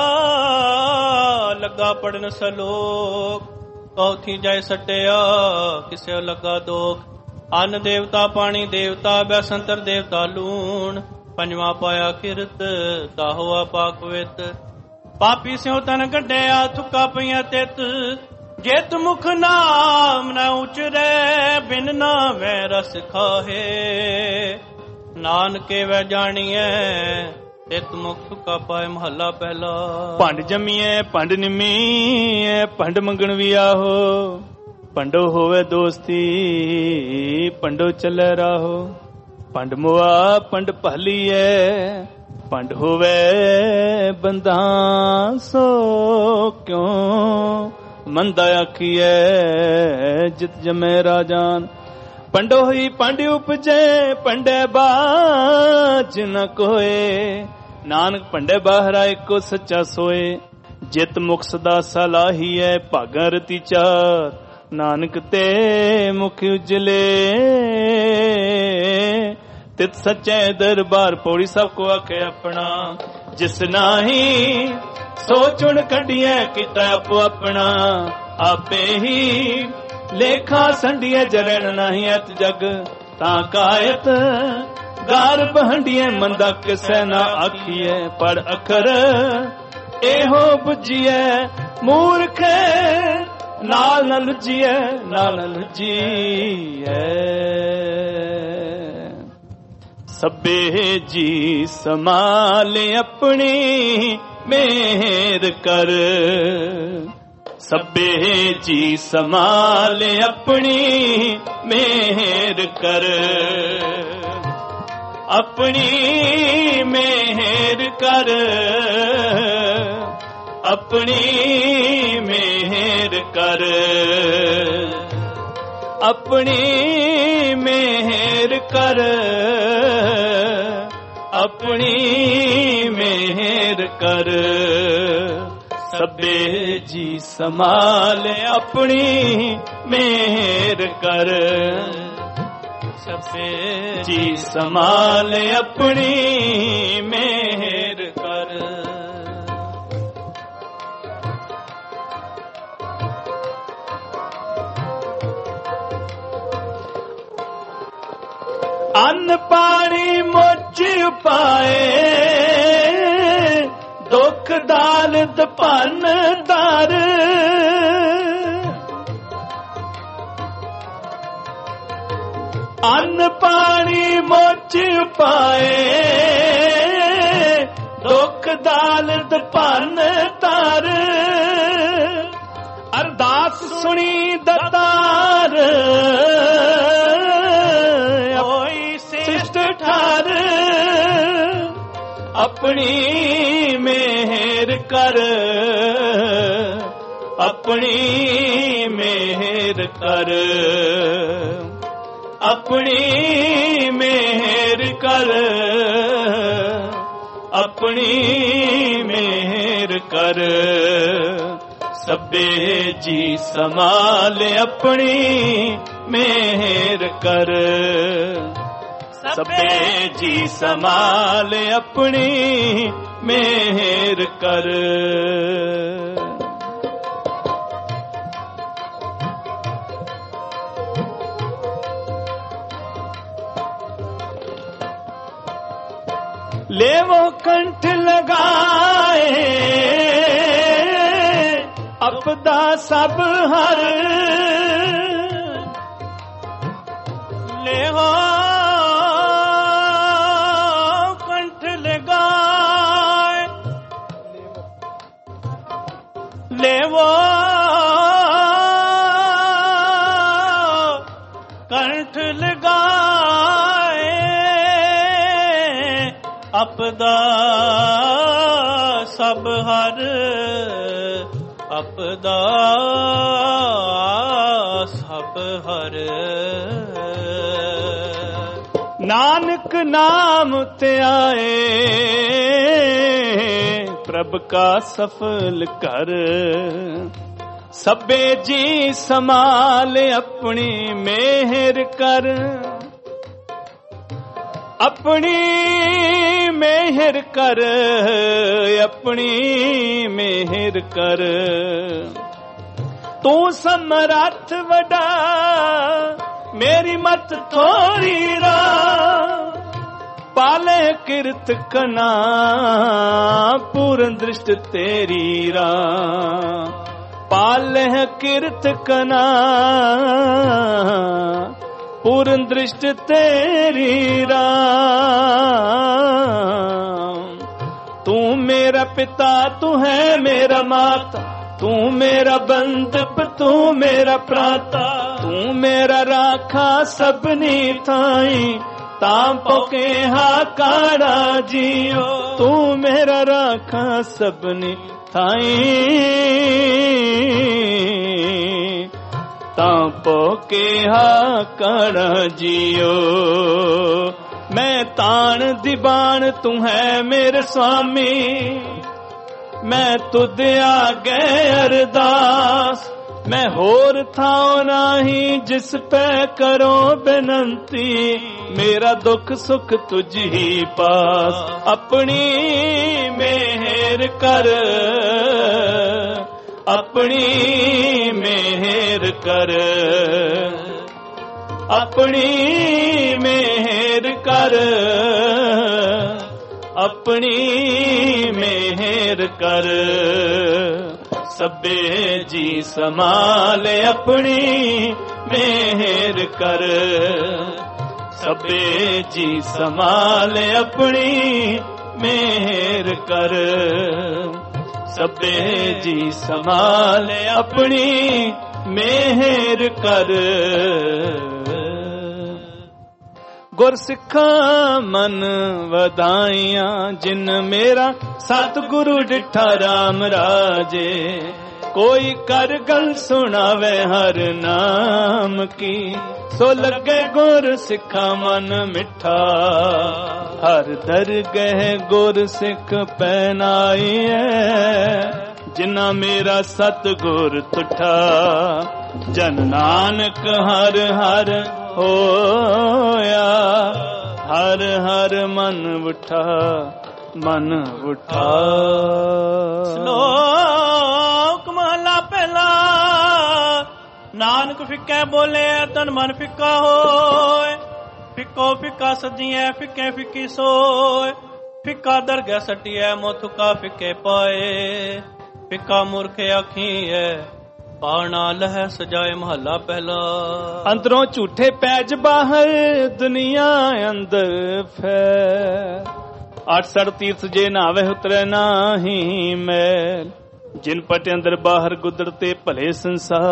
ਲੱਗਾ ਪੜਨ ਸਲੋਕ। ਕਉਥੀ ਜਾਏ ਸੱਟਿਆ, ਕਿਸੇ ਲੱਗਾ ਦੋਖ। ਅੰਨ ਦੇਵਤਾ, ਪਾਣੀ ਦੇਵਤਾ, ਬੈਸੰਤਰ ਦੇਵਤਾ ਲੂਣ। ਪੰਜਵਾਂ ਪਾਇਆ ਕਿਰਤ, ਤਾ ਹੋਆ ਪਾਕਵਿਤ। ਪਾਪੀ ਸਿਉ ਤਨ ਕੱਢਿਆ, ਥੁੱਕਾ ਪਈਆਂ ਤਿਤ। ਜਿਤ ਮੁਖ ਨਾਮ ਨ ਉਚਰੇ, ਬਿਨ ਨਾਮੈ ਰਸ ਖਾਹੇ। ਨਾਨਕੇ ਵੈ ਜਾਣੀਐ, ਤਿਤ ਮੁਖ ਥੁੱਕਾ ਪਾਏ। ਮਹੱਲਾ ਪਹਿਲਾ। ਭੰਡ ਜੰਮੀਐ, ਭੰਡ ਨਿਮੀਐ, ਭੰਡ ਮੰਗਣ ਵੀ ਆਹੋ। ਭੰਡੋ ਹੋਵੇ ਦੋਸਤੀ, ਭੰਡੋ ਚੱਲੇ ਰਾਹੋ। ਭੰਡ ਮੁਆ ਭੰਡ ਭਾਲੀਐ, ਭੰਡ ਹੋਵੇ ਬੰਦਾ ਸੋ ਕਿਉਂ। ਮੰਦਾ ਆਖੀਐ ਜਿਤ ਜਮੈ ਰਾਜਾਨ। ਪੰਡੋ ਹੀ ਪੰਡ ਉਪਜੇ, ਪੰਡੇ ਬਾਜ ਨ ਕੋਏ। ਨਾਨਕ ਪੰਡੇ ਬਾਹਰਾ ਇੱਕੋ ਸੱਚਾ ਸੋਏ। ਜਿਤ ਮੁਖ ਸਦਾ ਸਲਾਹੀਐ, ਭਾਗਾ ਰਤੀ ਚਾਰ। ਨਾਨਕ ਤੇ ਮੁਖ ਉਜਲੇ, ਤਿਤ ਸੱਚੇ ਦਰਬਾਰ। ਪੌੜੀ ਸਭ ਕੋ ਆਖੇ ਆਪਣਾ, ਜਿਸ ਨਾਹੀ ਸੋ ਚੁਣ ਕੱਢੀਐ, ਕੀਤਾ ਆਪੋ ਆਪਣਾ। ਆਪੇ ਹੀ ਲੇਖਾ ਸੰਡੀਐ, ਜਰਣ ਨਹੀਂ ਅਤ ਜਗ। ਤਾਂ ਕਾਇਤ ਗਾਰ ਬਹੰਡੀਐ, ਮੰਦਾ ਕਿਸੈ ਨਾ ਆਖੀਐ। ਪੜ ਅਖਰ ਇਹੋ ਬੁਝੀਐ, ਮੂਰਖ ਨਾਲ ਨ ਲੁਝੀਐ, ਨਾਲ ਨ ਲੁਝੀਐ। ਸਭੇ ਜੀ ਸਮਾਲੇ ਆਪਣੀ ਮੇਰ ਕਰ। ਸਭੇ ਜੀ ਸਮਾਲੇ ਆਪਣੀ ਮੇਰ ਕਰ। ਆਪਣੀ ਮੇਰ ਕਰ, ਆਪਣੀ ਮੇਰ ਕਰ। ਆਪਣੀ ਮੇਰ ਕਰ, ਆਪਣੀ ਮੇਰ ਕਰ। ਸਭੇ ਜੀ ਸਮਾਲੇ ਆਪਣੀ ਮੇਰ ਕਰ। ਸਭੇ ਜੀ ਸਮਾਲੇ ਆਪਣੀ ਮੇਰ ਕਰ। ਅੰਨ ਪਾਣੀ ਮੁੱਚ ਪਾਏ, ਦੁੱਖ ਦਾਲਤ ਭੰਨ ਦਰ। ਅੰਨ ਪਾਣੀ ਮੁੱਚ ਪਾਏ, ਦੁੱਖ ਦਾਲਤ ਭੰਨ ਦਰ। ਅਰਦਾਸ ਸੁਣੀ ਦਤਾਰ, ਠਾਰ। ਆਪਣੀ ਮੇਹਰ ਕਰ, ਆਪਣੀ ਮੇਹਰ ਕਰ। ਆਪਣੀ ਮੇਹਰ ਕਰ, ਆਪਣੀ ਮੇਹਰ ਕਰ। ਸਭੇ ਜੀ ਸਮਾਲੇ ਆਪਣੀ ਮੇਹਰ ਕਰ। ਸਭੇ ਜੀ ਸਮਾਲ ਆਪਣੀ ਮੇਹਰ ਕਰ। लेवो कंठ लगाए अपदा सब हर ਆਪਦਾ ਸਭ ਹਰ ਆਪਦਾ ਸਭ ਹਰ ਨਾਨਕ ਨਾਮ ਤੇ ਆਏ ਪ੍ਰਭ ਕਾ ਸਫਲ ਕਰ ਸਭੇ ਜੀ ਸਮਾਲ ਆਪਣੀ ਮਿਹਰ ਕਰ ਆਪਣੀ ਮਿਹਰ ਕਰ ਆਪਣੀ ਮਿਹਰ ਕਰ ਤੂੰ ਸਮਰੱਥ ਵੱਡਾ ਮੇਰੀ ਮਤ ਥੋੜੀ ਰਾ ਪਾਲੇ ਕਿਰਤ ਕਨਾ ਪੂਰਨ ਦ੍ਰਿਸ਼ਟ ਤੇਰੀ ਰਾ ਪਾਲੇ ਕਿਰਤ ਕਨਾ ਪੂਰਨ ਦ੍ਰਿਸ਼ਟ ਤੇਰੀ ਰਾ ਤੂੰ ਮੇਰਾ ਪਿਤਾ ਤੂੰ ਹੈ ਮੇਰਾ ਮਾਤਾ ਤੂੰ ਮੇਰਾ ਬੰਧਪ ਤੂੰ ਮੇਰਾ ਪ੍ਰਾਤਾ ਤੂੰ ਮੇਰਾ ਰਾਖਾ ਸਭਨੀ ਥਾਈ ਤਾਂ ਪੋਕੇ ਹਾਕਾਰਾ ਜੀਓ ਤੂੰ ਮੇਰਾ ਰਾਖਾ ਸਭਨੀ ਥਾਈ ਤਾਂ ਪੋਕੇ ਹਾਕਾਰਾ ਜੀਓ ਮੈਂ ਤਾਣ ਦੀਵਾਨ ਤੂੰ ਹੈ ਮੇਰੇ ਸੁਆਮੀ ਮੈਂ ਤੁਧ ਆਗੇ ਅਰਦਾਸ ਮੈਂ ਹੋਰ ਥਾਂ ਨਹੀਂ ਜਿਸ ਪੈ ਕਰੋ ਬੇਨੰਤੀ ਮੇਰਾ ਦੁੱਖ ਸੁਖ ਤੁਝ ਹੀ ਪਾਸ ਆਪਣੀ ਮਿਹਰ ਕਰ ਆਪਣੀ ਮਿਹਰ ਕਰ ਆਪਣੀ ਮਿਹਰ ਕਰ ਆਪਣੀ ਮਿਹਰ ਕਰ ਸਭੇ ਜੀ ਸਮਾਲ ਆਪਣੀ ਮਿਹਰ ਕਰ ਸਭੇ ਜੀ ਸਮਾਲ ਆਪਣੀ ਮਿਹਰ ਕਰ ਸਭੇ ਜੀ ਸਮਾਲ ਆਪਣੀ ਮਿਹਰ ਕਰ ਗੁਰਸਿੱਖਾਂ ਮਨ ਵਧਾਈਆਂ ਜਿਨ ਮੇਰਾ ਸਤਿਗੁਰੂ ਡਿਠਾ ਰਾਮ ਰਾਜੇ ਕੋਈ ਕਰ ਗੱਲ ਸੁਣਾਵੇ ਹਰ ਨਾਮ ਕੀ ਸੋ ਲੱਗੇ ਗੁਰ ਸਿੱਖਾਂ ਮਨ ਮਿੱਠਾ ਹਰ ਦਰਗਹਿ ਗੁਰ ਸਿੱਖ ਪਹਿਨਾਈਐ ਜਿਨਾ ਮੇਰਾ ਸਤਿਗੁਰ ਤੁਠਾ ਜਨ ਨਾਨਕ ਹਰ ਹਰ ਹੋਇਆ ਹਰ ਹਰ ਮਨ ਉਠਾ ਮਨ ਉਠਾ ਸ਼ਲੋਕ ਮਹਲਾ ਪਹਿਲਾ ਨਾਨਕ ਫਿੱਕੇ ਬੋਲੇ ਤਨ ਮਨ ਫਿੱਕਾ ਹੋਏ ਫਿੱਕੋ ਫਿੱਕਾ ਸਜੀਐ ਫਿੱਕੇ ਫਿੱਕੀ ਸੋਏ ਫਿੱਕਾ ਦਰਗਹਿ ਸਟੀਐ ਮੋਥੁਕਾ ਫਿੱਕੇ ਪਾਏ ਫਿੱਕਾ ਮੂਰਖ ਆਖੀਐ ਪਾਣਾ ਲਹਿ ਸਜਾਏ ਮਹੱਲਾ ਪਹਿਲਾ ਅੰਦਰੋਂ ਝੂਠੇ ਪੈਜ ਬਾਹਰ ਦੁਨੀਆ ਅੰਦਰ ਫੈਲ 68 ਤੀਰਥ ਜੇ ਨਾਵੇ ਉਤਰੇ ਨਾਹੀ ਮੈਲ ਜਿਨ ਪਟ ਅੰਦਰ ਬਾਹਰ ਗੁਦਰਤੇ ਭਲੇ ਸੰਸਾਰ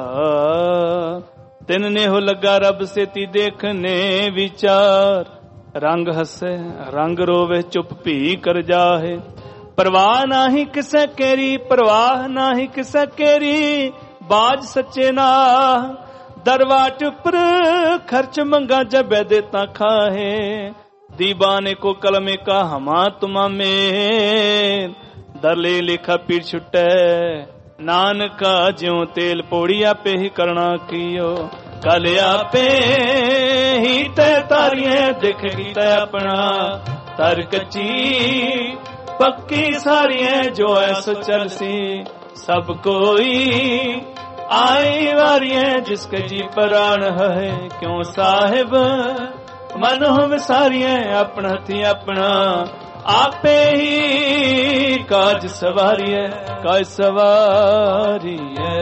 ਤਿਨ ਨੇ ਹੋ ਲੱਗਾ ਰੱਬ ਸੇਤੀ ਦੇਖਨੇ ਵਿਚਾਰ ਰੰਗ ਹੱਸੇ ਰੰਗ ਰੋਵੇ ਚੁੱਪ ਭੀ ਕਰ ਜਾਹੇ ਪਰਵਾਹ ਨਾਹੀ ਕਿਸੇ ਕੇਰੀ ਪਰਵਾਹ ਨਾਹੀ ਕਿਸੇ ਕੇਰੀ ਬਾਜ ਸੱਚੇ ਨਾ ਦਰਵਾਟ ਉੱਪਰ ਖਰਚ ਮੰਗਾ ਜਬੇ ਦੇਤਾ ਖਾਹੇ दीवाने को कलमे का हमा तुमा में दरले लिखा पीर छुटे नानका ज्यों तेल पोड़ी आपे ही करना कियो कल आपे ही ते तारिये देख गीता अपना तर कच्ची पक्की सारिये जो ऐसो चलसी सब कोई आई वारिये जिसके जी प्राण है क्यों साहिब मन हो विसारिए अपना हथी अपना आपे ही काज सवारिए काज सवारिए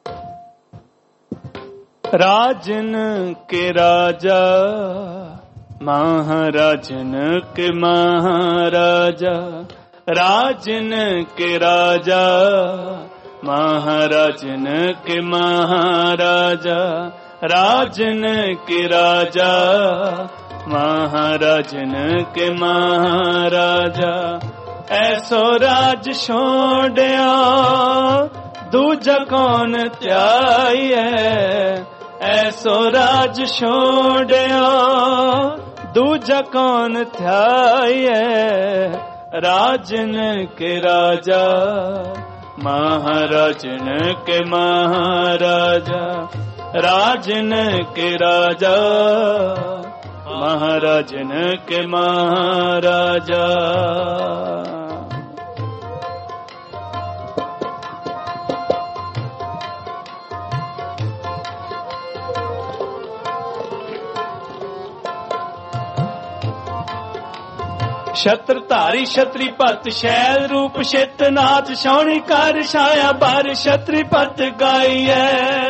राजन के राजा महाराजन के महाराजा, राजन के राजा, महाराजन के महाराजा, राजन के राजा, महाराजन के महाराजा। ऐसो राज छोड़िया दूजा कौन त्याए, ऐसो राज छोड़िया दूजा कौन त्याए। राजन के राजा, महाराजन के महाराजा, राजन के राजा, महाराजन के महाराजा। छत्रधारी छत्री पत शैल रूप शेतनाथ, छौणी कर छाया बार छत्री पत गाइए।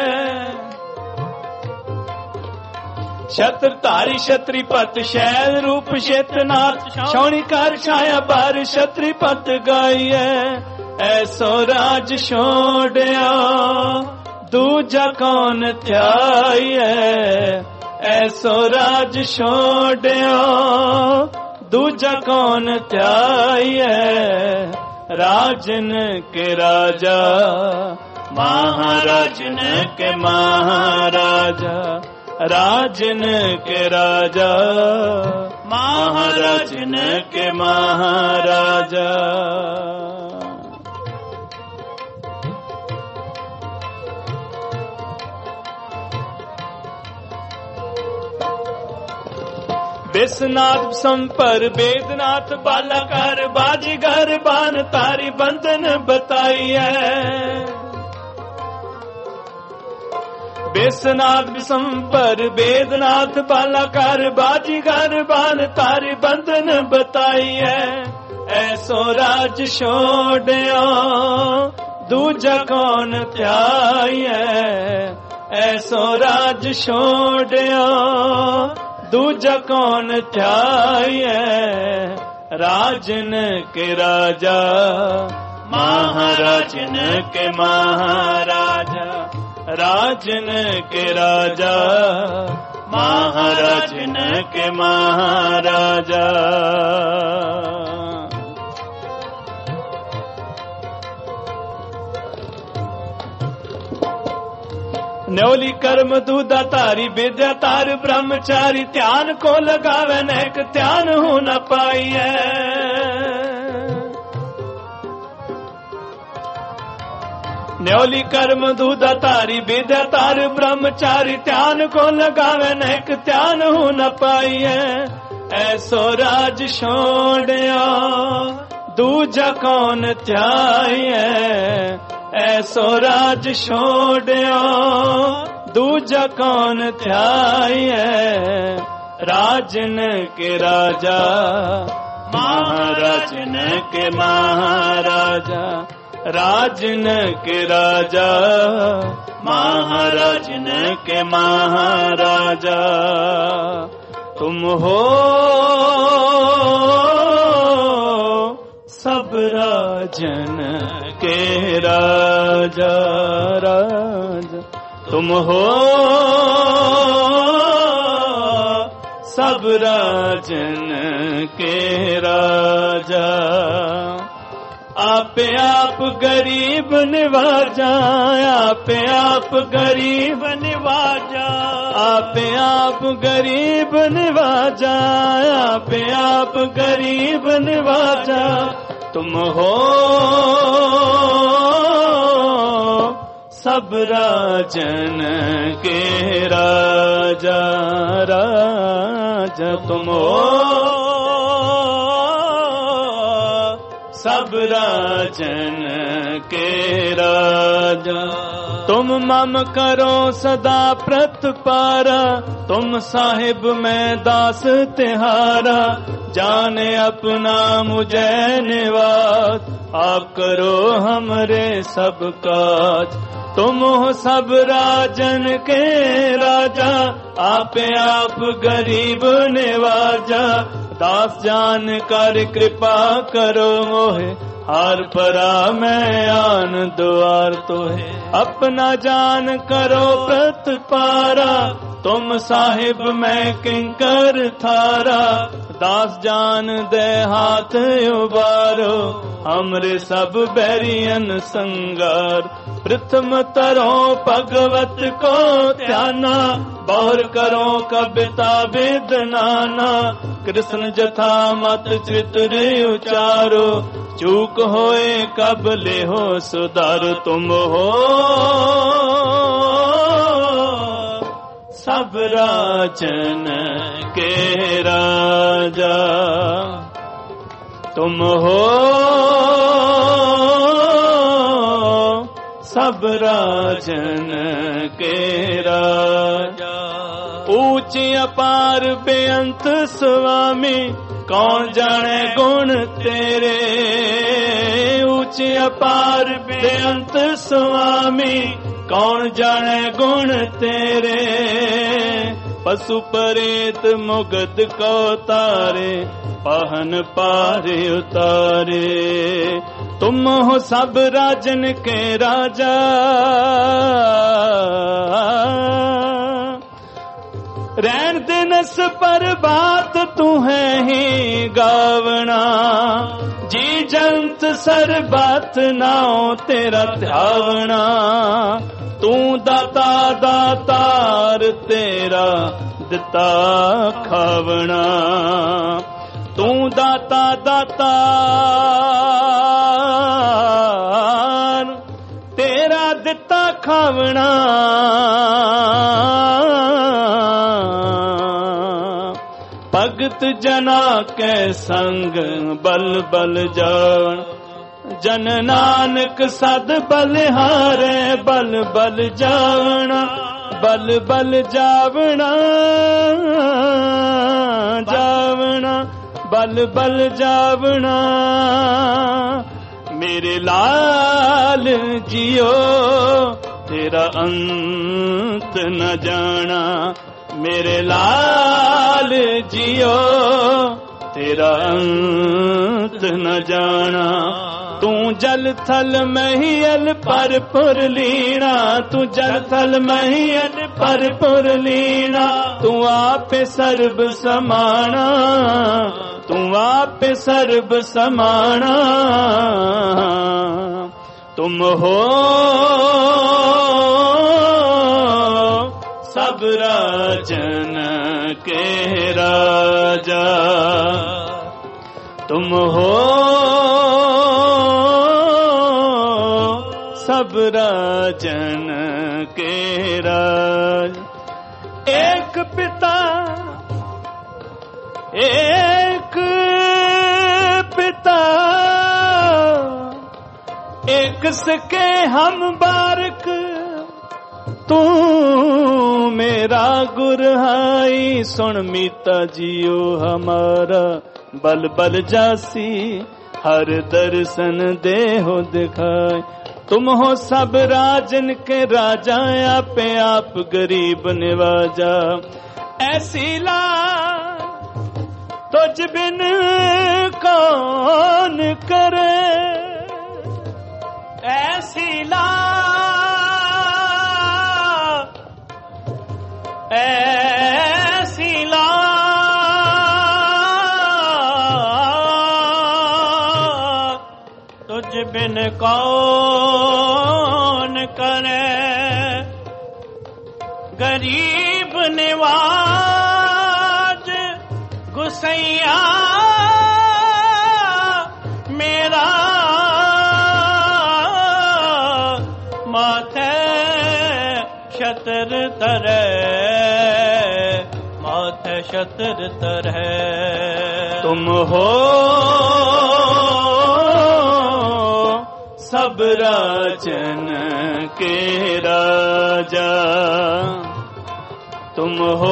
छत्रधारी छत्री पत शैल रूप शेतनाथ, छौणी कर छाया बार छत्री पत गाइए। ऐसो राज छोड़िया दूजा कौन त्याए, ऐसो राज छोड़िया दूजा कौन त्याए। राजन के राजा, महाराजन के महाराजा, राजन के राजा, महाराजन के महाराजा। विश्वनाथ संपर वेदनाथ, बालाकार बाजीगर बान तारी बंधन बताइए। विश्वनाथ संपर वेदनाथ, बालाकार बाजीगर बान तारी बंधन बताइए। ऐसो राज छोड़िया दूजा कौन त्याए, ऐसो राज छोड़िया दूजा कौन त्याए। राजन के राजा, महाराजन के महाराजा, राजन के राजा, महाराजन के महाराजा। न्योली कर्म दूधा तारी, विद्या तार ब्रह्मचारी, ध्यान को लगावे नेक ध्यान हो न पाइए। न्योली कर्म दूधा तारी, विद्या तार ब्रह्मचारी, ध्यान को लगावे नेक ध्यान हो न पाइए। ऐसो राज छोड़िया दूजा कौन त्याए, ऐसो राज छोड़िया दूजा कौन त्याए। राजन के राजा, महाराजन के महाराजा, राजन के राजा, महाराजन के महाराजा। तुम हो सब राजन के राजा, राजा तुम हो सब राजन के राजा। आप गरीब निवाजा, आप गरीब निवाजा, आप गरीब निवाजा, आप गरीब निवाजा। तुम हो सब राजन के राजा, राजा तुम हो सब राजन के राजा। तुम मम करो सदा प्रतपारा, तुम साहिब में दास तिहारा। जाने अपना मुझे निवास, आप करो हमरे सब काज। तुम हो सब राजन के राजा, आपे आप गरीब निवाजा। दास जान कर कृपा करो मोहे, हार परा मैं आन द्वार तोहे। अपना जान करो प्रतिपारा, तुम साहिब मैं किंकर थारा। दास जान दे हाथ उबारो, हमरे सब बैरियन संगार। प्रथम तरो भगवत को ध्याना, बौर करो कविता वेद नाना। कृष्ण जथा मत चित्र उचारो, चूक होए कब ले हो सुधार। तुम हो सब राजन के राजा, तुम हो सब राजन के राजा। ऊंची अपार बेअंत स्वामी, कौन जाने गुण तेरे। ऊंची अपार बेअंत स्वामी, कौन जाने गुण तेरे। पशु परेत मुगद को तारे, पहन पारे उतारे। तुम हो सब राजन के राजा, रैन दिनस पर बात तुम्हें ही गावना। जी जंत सर बात नाओ तेरा ध्यावना। तू दाता दातार तेरा दिता खावना। तू दाता दातार तेरा दिता खावना। भगत जना के संग बल बल जान। जन नानक सद बलिहारे, बल बल जावना। बल बल जावना जावना, बल बल जावना। मेरे लाल जियो तेरा अंत न जाना। मेरे लाल जियो तेरा अंत न जाना। तू जल थल महियल पर पुर लीना। तू जल थल महियल पर पुर लीना। तू आप सर्व समाना। तू आप सर्व समाना। तुम हो सब राजन के राजा। तुम हो सब राजन के राज। एक पिता एक पिता, एक सके हम बारक। तू मेरा गुरहाई, सुन मीता जियो हमारा। बल बल जासी हर दर्शन देहो दिखाए। तुम हो सब राजन के राजा, आपे आप गरीब निवाजा। ऐसी ला तुझ बिन कौन करे। ऐसी ला ऐसी ला तुझ बिन कौन करे। गरीब निवाज गुसैया मेरा। माथे छतर तरे, माथे छतर तरे। तुम हो सब राजन के राजा। तुम हो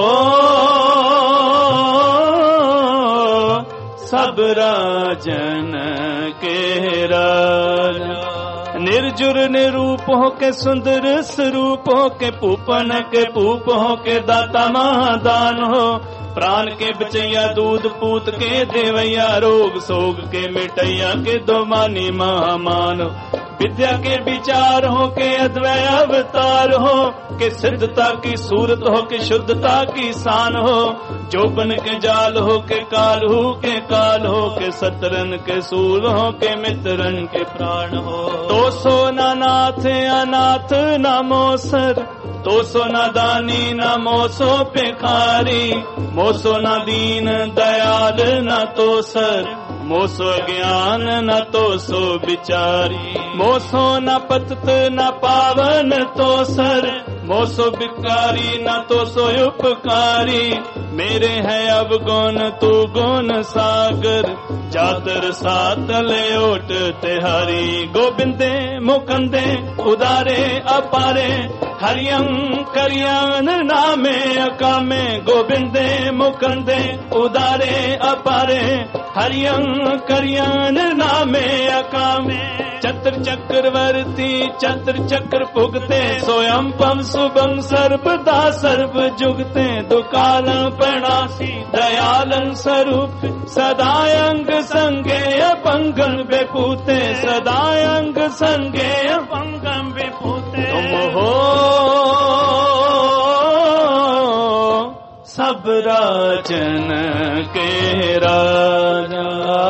सब राजन के राजा। निर्जुर निरूप हो के सुंदर स्वरूप हो के पूपन के पूप हो के दाता महादान हो प्राण के बचैया दूध पूत के देवैया रोग सोग के मिटैया के दो मानी महामान हो विद्या के विचार हो के अद्वय अवतार हो के सिद्धता की सूरत हो के शुद्धता की शान हो जोबन के जाल हो के काल हो के सतरन के सूल हो के मित्रन के प्राण हो तो सो ना नाथ अनाथ ना मोसर तो सो न दानी न मोसो भिखारी मोसो न दीन दयाल न तो सर मोसो ज्ञान न तो सो बिचारी मोसो न पतत न पावन तो सर मोसो भिकारी न तो सो उपकारी मेरे है अब गुण तू गुण सागर जातर सातल ओट तिहारी गोबिंदे मुकंदे उदारे अपारे हरियं करियान नामे अकामे गोबिंदे मुकंदे उदारे अपारे हरियं करियान नामे अकामे चत्र चक्रवर्ती चत्र चक्र भुगते सोयम पम शुभम सर्वदा सर्व जुगते दुकाल प्रणासी दयालं स्वरूप सदायंग संगे अपंगन बेपूते सदायंग संगे अपंगन बेपूते तुम हो सब राजन के राजा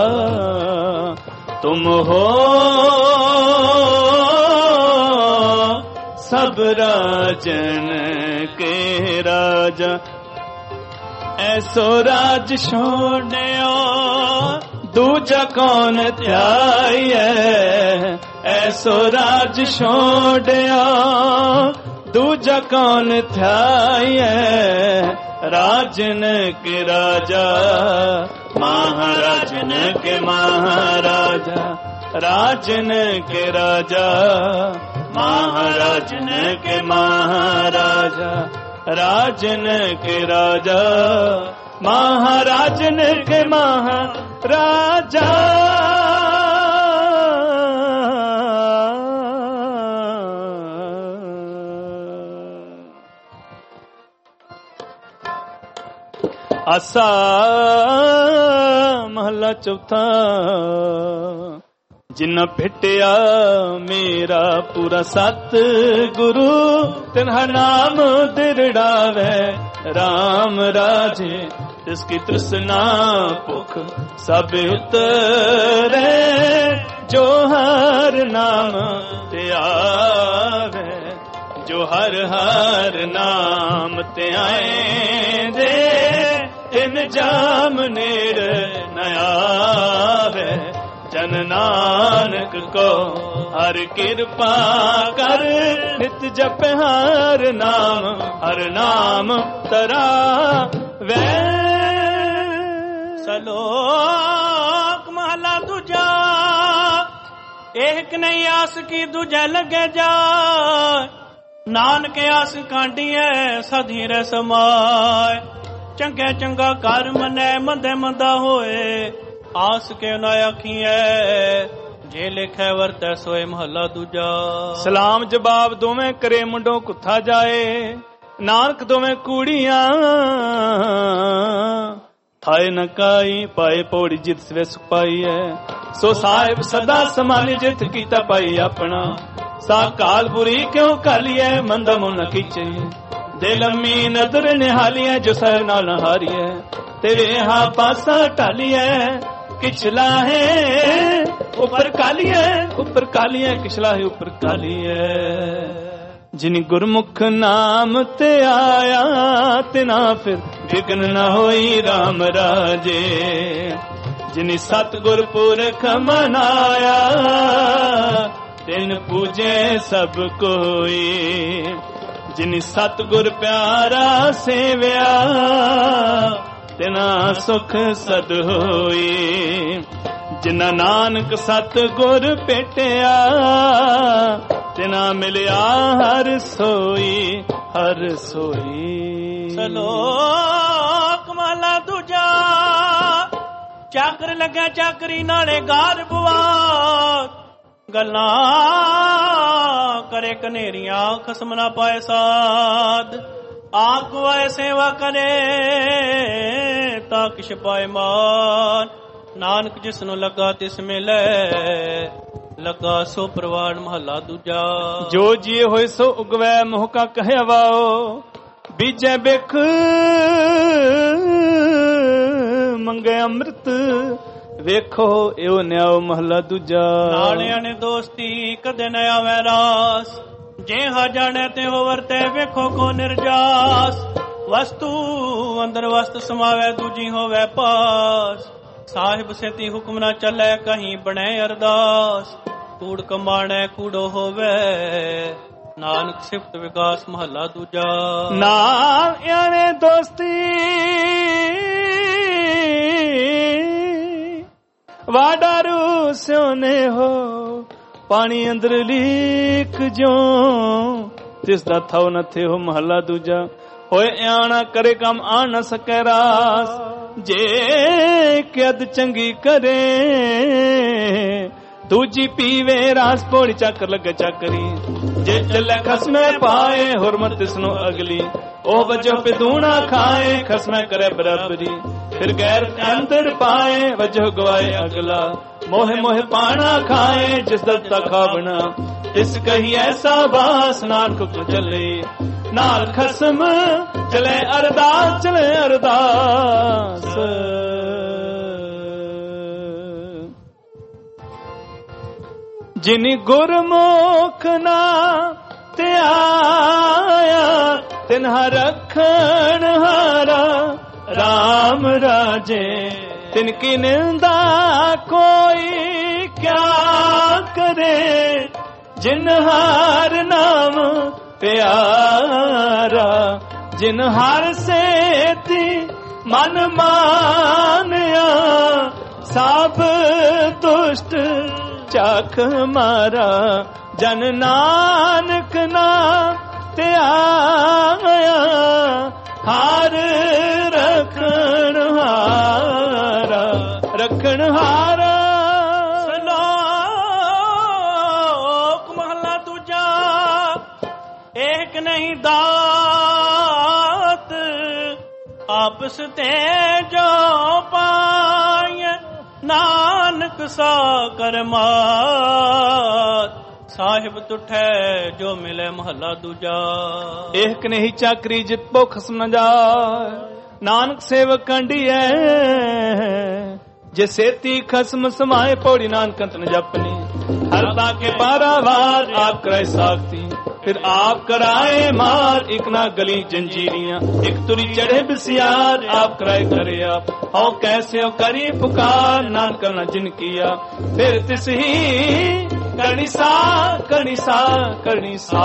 तुम हो सब राजन के राजा ऐसो राज छोड़ो दूजा कौन ध्याये ऐसो राज छोड़ो दूजा कौन ध्याये राजन के राजा महाराजन के महाराजा राजन के राजा महाराजन के महाराजा राजन के राजा महाराजन के महाराजा आसा महला चौथा जिन्ना भेटिया मेरा पूरा सत गुरु तिन्हा नाम दिरड़ावे राम राजे जिसकी तृष्णा भुख सब उतरे जो हर नाम ते आवे जो हर हर नाम ते आए दे इन जाम नेड़ नयावे जन नानक को हर कृपा कर नित जप हर नाम तरा वे सलोक महला दूजा एक नहीं आस की दूजा लगे जा नानक आस कांडी है सधी रे समाय चंगे चंगा कर मने मंदे मंदा होए आस के ना आखिए जे लिखे वरते सोए महला दूजा सलाम जवाब दोवें करे मुंडो कुत्था जाए नानक दोवें कूड़ियां थाए न काई पाए पौड़ी जित सवे सुख पाई है सो साहिब सदा समानी जित कीता पाई अपना सा काल बुरी क्यों कालिए मंदा मुन खींचे दिल लम्मी नदर निहालिए जो सर नाल हारिए तेरे हा पासा टालिए किचला है ऊपर कालिए किचला है ऊपर कालिए जिन गुरमुख नाम ते आया तिना फिर विघ्न न होई राम राजे जिन सतगुर पुरख मनाया तिन पूजे सब कोई जिन सतगुर प्यारा सेव्या तिना सुख सद होई जिना नानक सतगुर पेटिया तिना मिलिया हर सोई सलोक माला दूजा चाकर लगा चाकरी नाले गार बुआ गल्ला करे कनेरिया खसम ना पाए साध। आप गवाए सेवा करे ता किश पाए मान। नानक जिसनु लगा तिस मिले लगा सो प्रवान महला दूजा। जो जिए होए सो उगवै मोह का कहे वाओ बीजे बिख मंगे अमृत ਵੇਖੋ ਇਹੋ ਨਿਆਓ ਮਹਲਾ ਦੂਜਾ। ਨਾਲਿਆਂ ਨੇ ਦੋਸਤੀ ਕਦੇ ਨਾ ਆਵੇ ਰਾਸ। ਜੇ ਹਾ ਜਾਣੇ ਤੇ ਹੋ ਵਰਤੇ ਵੇਖੋ ਕੋ ਨਿਰਜਾਸ। ਵਸਤੂ ਅੰਦਰ ਵਸਤ ਸਮਾਵੇ ਦੂਜੀ ਹੋਵੇ ਪਾਸ। ਸਾਹਿਬ ਸੇਤੀ ਹੁਕਮ ਨਾ ਚੱਲੇ ਕਹੀਂ ਬਣੇ ਅਰਦਾਸ। ਕੂੜ ਕਮਾਣੇ ਕੂੜੋ ਹੋਵੇ ਨਾਨਕ ਸਿਫਤ ਵਿਕਾਸ ਮਹਲਾ ਦੂਜਾ। ਨਾਲਿਆਂ ਨੇ ਦੋਸਤੀ ਵਾਡਾਰੂ ਸਿਉਨੇ ਹੋ ਪਾਣੀ ਅੰਦਰ ਲੀਕ ਜੋ ਤਿਸ ਦਾ ਥਾਉ ਨਾ ਥੇ ਹੋ ਮਹਲਾ ਦੂਜਾ। ਹੋਏ ਆਣਾ ਕਰੇ ਕੰਮ ਆ ਨਾ ਸਕੇ ਰਾਸ। ਜੇ ਕਦ ਚੰਗੀ ਕਰੇ ਦੂਜੀ ਪੀਵੇ ਰਾਸ ਪੋੜੀ ਚੱਕਰ ਲੱਗੇ ਚੱਕਰੀ। ਜੇ ਚੱਲੇ ਖਸਮੇ ਪਾਏ ਹੁਰਮਤ ਤਿਸ ਨੂੰ ਅਗਲੀ। ਉਹ ਵਜੋ ਪਿਦੂਣਾ ਖਾਏ ਖਸਮੇ ਕਰੇ ਬਰਾਬਰੀ। ਫਿਰ ਗੈਰ ਅੰਦਰ ਪਾਏ ਵਜੋ ਗਵਾਏ ਅਗਲਾ। ਮੋਹ ਮੋਹ ਪਾਣਾ ਖਾਏ ਜਿਸ ਦਲਤਾ ਖਾਵਣਾ। ਇਸ ਕਹੀ ਐਸਾ ਬਾਸ ਨਾਨਕ ਕੋ ਚੱਲੇ ਨਾਲ ਖਸਮ ਚਲੇ ਅਰਦਾਸ ਚਲੇ ਅਰਦਾਸ। ਜਿਨੀ ਗੁਰਮੁਖ ਨਾ ਧਿਆਇਆ ਤਿਨ੍ਹਾ ਰੱਖਣ ਹਾਰਾ ਰਾਮ ਰਾਜੇ। ਤਿਨ ਕੀ ਨਿੰਦਾ ਕੋਈ ਕਿਆ ਕਰੇ ਜਿਨ ਹਰ ਨਾਮ ਪਿਆਰਾ। ਜਿਨ ਹਰ ਸੇਤੀ ਮਨ ਮਾਨਿਆ ਸਭ ਦੁਸ਼ਟ ਚੱਖ ਮਾਰਾ। ਜਨ ਨਾਨਕ ਨਾ ਧਿਆਇਆ ਹਾਰ ਰੱਖਣ ਹਾਰਾ ਰੱਖਣ ਹਾਰਾ। ਸਲੋਕ ਮਹਲਾ ਦੂਜਾ। ਏਕ ਨਹੀਂ ਦਾਤ ਆਪਸ ਤੇ ਜੋ ਪਾਏ ਨਾਨਕ ਸਾ ਕਰਮਾਤ। ਸਾਹਿਬ ਤੁਠੈ ਜੋ ਮਿਲੇ ਮਹੱਲਾ ਦੂਜਾ। ਏਕ ਨਹੀਂ ਚਾਕਰੀ ਜਿਤ ਪੋ ਖਸਮ ਨ ਜਾਏ ਨਾਨਕ ਸੇਵਕ ਕੰਢੀਐ। ਜੇ ਸੇਤੀ ਖਸਮ ਸਮਾਏ ਪੌੜੀ ਨਾਨਕ ਅੰਤ ਨ ਜਪਨੀ। ਹਰ ਤਾ ਕੇ ਪਾਰਾਵਾਰ ਆਪ ਕਰਾਏ ਸਾਖਤੀ। ਫਿਰ ਆਪ कराए मार एक ना गली जंजीरियां एक तुरी चढ़े बिसियार आप कराए करे आप हो कैसे हो करी पुकार नान करना जिन किया फिर तिस ही करनी सा करनी सा करनी सा।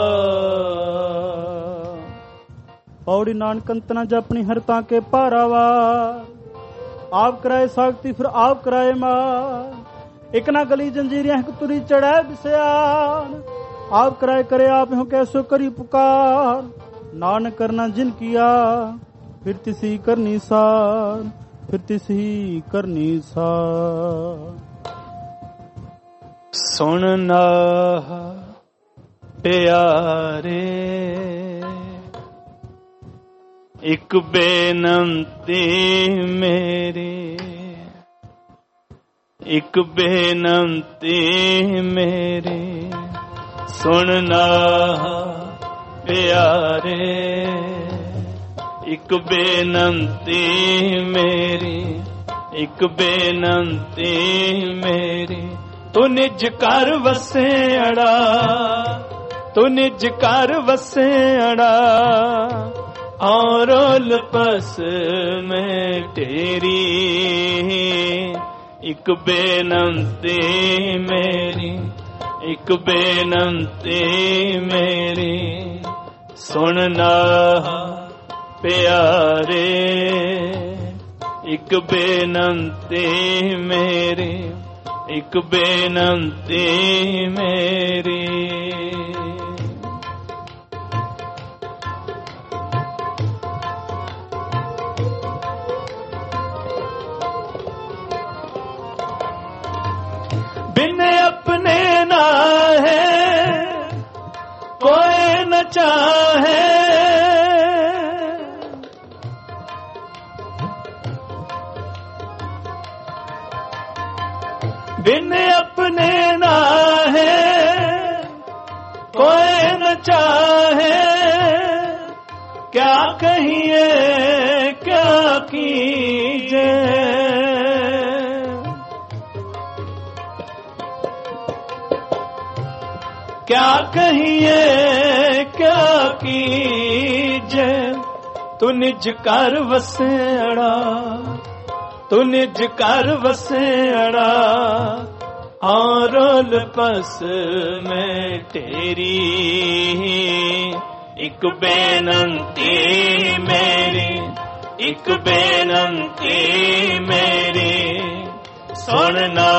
पौड़ी नानक अंत न जपनी हरता के पारावा आप कराए साखती फिर आप कराए मार एक ना गली जंजीरियां एक तुरी चढ़े बिसियार आप कराए करे आप हो कैसो करी पुकार नानक करना जिन किया फिर तिसी करनी सार फिर तिसी करनी सार। सुनना प्यारे एक बेनती मेरी एक बेनती मेरी सुनना प्यारे एक बेनती मेरी एक बेनती मेरी तू निज कर वसे अड़ा तू निज कर वसे अड़ा और लपस में तेरी एक बेनती मेरी एक बेनती मेरी सुनना प्यारे एक बेनती मेरी एक बेनती मेरी। बिन अपने ना है न चाहे बिन अपने ना है कोई न चाहे क्या कहिए क्या कीजे क्या कहिए क्या कीजे तू निज कर वसेड़ा तू निज कर वसेड़ा रोल पस में तेरी एक बेनंती मेरी एक बेनंती मेरी सुनना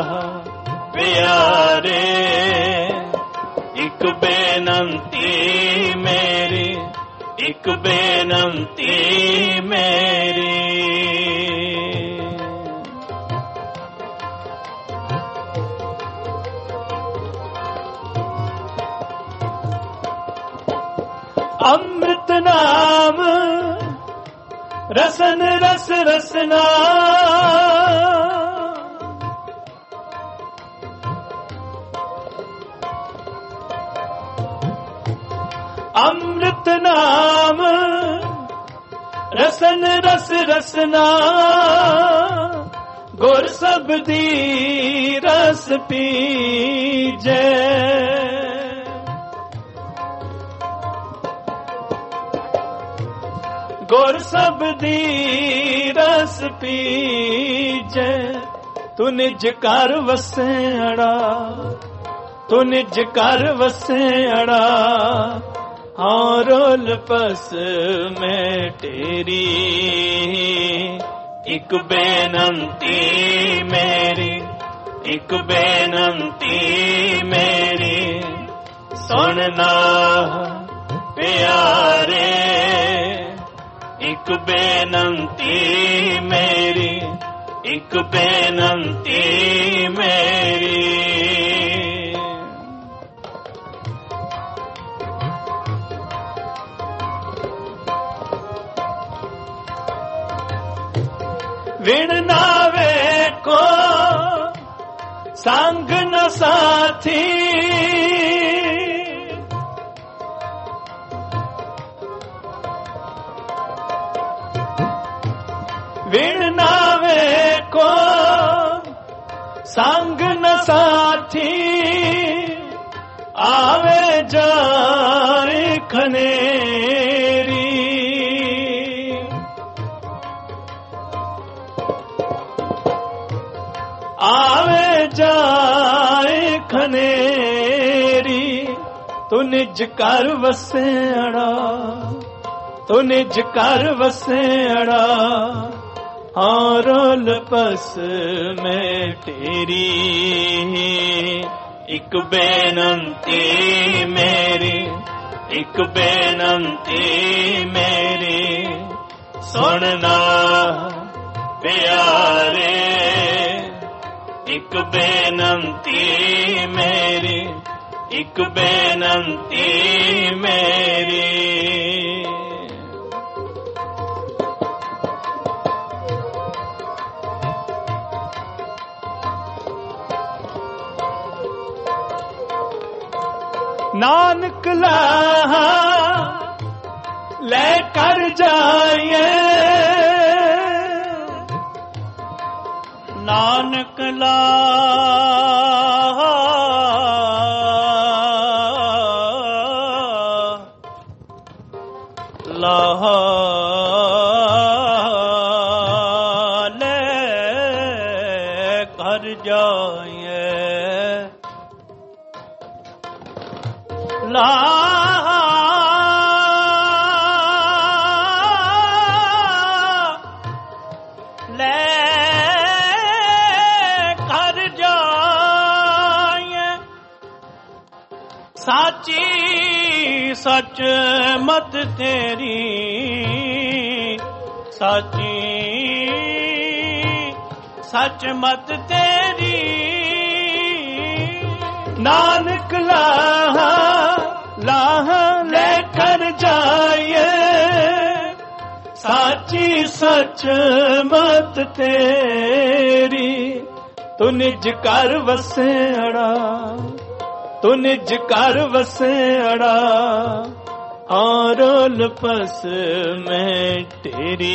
प्यारे एक बेनंती मेरी एक बेनंती मेरी अमृत नाम रसन रस रसना अमृत नाम रसन रस रसना गुर सबदी रस पीजे गुर सबदी रस पीजे तू निज कर वसेड़ा तू निज कर वसेड़ा रोल पस में तेरी एक बेनंती मेरी एक बेनंती मेरी सुनना प्यारे एक बेनंती मेरी एक बेनंती मेरी विण नावे को संग न साथी विण नावे को संग न साथी आवे जाए खनेरी आवे जाए खनेरी तू निज कर वसेड़ा तू निज कर वसेड़ा रोल पस में तेरी एक बेनंती मेरी एक बेनंती मेरी सुनना प्यारे एक बेनंती मेरी एक बेनंती मेरी नानक लाहा ले कर जाइए नानक ला ले कर जाइए ला साची सच मत तेरी साची सच मत तेरी नानक लाहा लाहा ਜਾਈਏ ਸਾਚੀ ਸੱਚ ਮਤ ਤੇਰੀ ਤੂੰ ਨਿਜ ਘਰ ਵਸੇੜਾ ਤੂੰ ਨਿਜ ਘਰ ਵਸੇੜਾ ਔਰਲ ਪਸ ਮੈਂ ਤੇਰੀ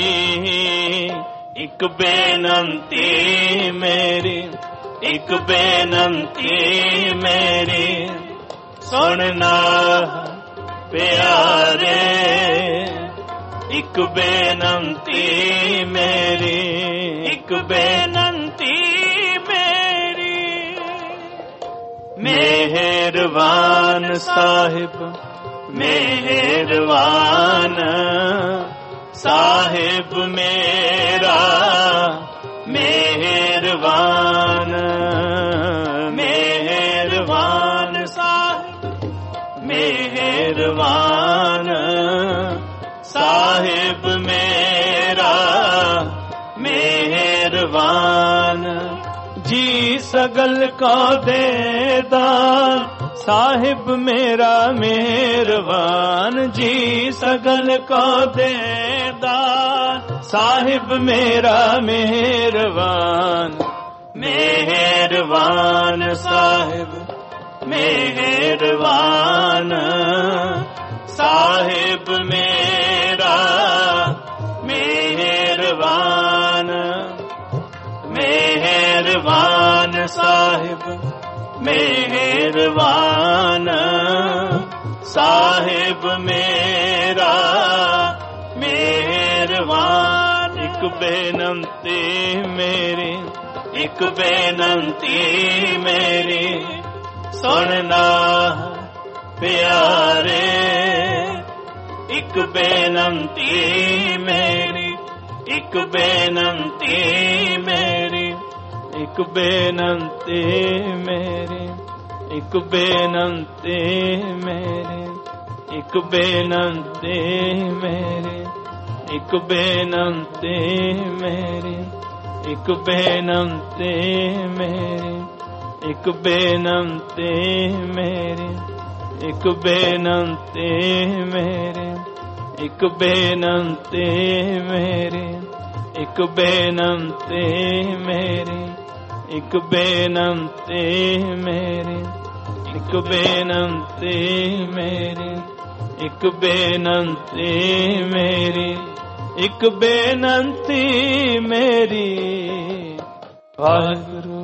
ਇੱਕ ਬੇਨੰਤੀ ਮੇਰੀ ਇੱਕ ਬੇਨੰਤੀ ਮੇਰੀ ਸੁਣਨਾ ਪਿਆਰੇ ਇੱਕ ਬੇਨੰਤੀ ਮੇਰੀ ਇੱਕ ਬੇਨੰਤੀ ਮੇਰੀ ਮਿਹਰਬਾਨ ਸਾਹਿਬ ਮਿਹਰਬਾਨ ਸਾਹਿਬ ਮੇਰਾ ਮਿਹਰਬਾਨ ਮਿਹਰਬਾਨ ਸਾਹਿਬ ਮਿਹਰਬਾਨ ਸਾਹਿਬ ਮੇਰਾ ਮਿਹਰਬਾਨ ਜੀ ਸਗਲ ਕੋ ਦੇਦਾਨ ਸਾਹਿਬ ਮੇਰਾ ਮਿਹਰਬਾਨ ਜੀ ਸਗਲ ਕੋ ਦੇਦਾਨ ਸਾਹਿਬ ਮੇਰਾ ਮਿਹਰਬਾਨ ਮਿਹਰਬਾਨ ਸਾਹਿਬ ਮਿਹਰਬਾਨ ਸਾਹਿਬ ਮੇਰਾ ਮਿਹਰਬਾਨ ਮਿਹਰਬਾਨ ਸਾਹਿਬ ਮਿਹਰਬਾਨ ਸਾਹਿਬ ਮੇਰਾ ਮਿਹਰਬਾਨ ਇੱਕ ਬੇਨੰਤੀ ਮੇਰੀ ਇੱਕ ਬੇਨੰਤੀ ਮੇਰੀ ਸੁਣਨਾ ਪਿਆਰੇ ਇੱਕ ਬੇਨੰਤੀ ਮੇਰੀ ਇੱਕ ਬੇਨੰਤੀ ਮੇਰੀ ਇੱਕ ਬੇਨੰਤੀ ਮੇਰੀ ਇੱਕ ਬੇਨੰਤੀ ਮੇਰੀ ਇੱਕ ਬੇਨੰਤੀ ਮੇਰੀ ਇੱਕ ਬੇਨੰਤੀ ਮੇਰੀ ਇੱਕ ਬੇਨੰਤੀ ਮੇਰੀ ਇੱਕ ਬੇਨੰਤੀ ਮੇਰੀ ਇੱਕ ਬੇਨੰਤੀ ਮੇਰੀ ਇੱਕ ਬੇਨੰਤੀ ਮੇਰੀ ਇੱਕ ਬੇਨੰਤੀ ਮੇਰੀ ਇੱਕ ਬੇਨੰਤੀ ਮੇਰੀ ਇੱਕ ਬੇਨੰਤੀ ਮੇਰੀ ਇੱਕ ਬੇਨੰਤੀ ਮੇਰੀ ਇੱਕ ਬੇਨੰਤੀ ਮੇਰੀ ਵਾਹਿਗੁਰੂ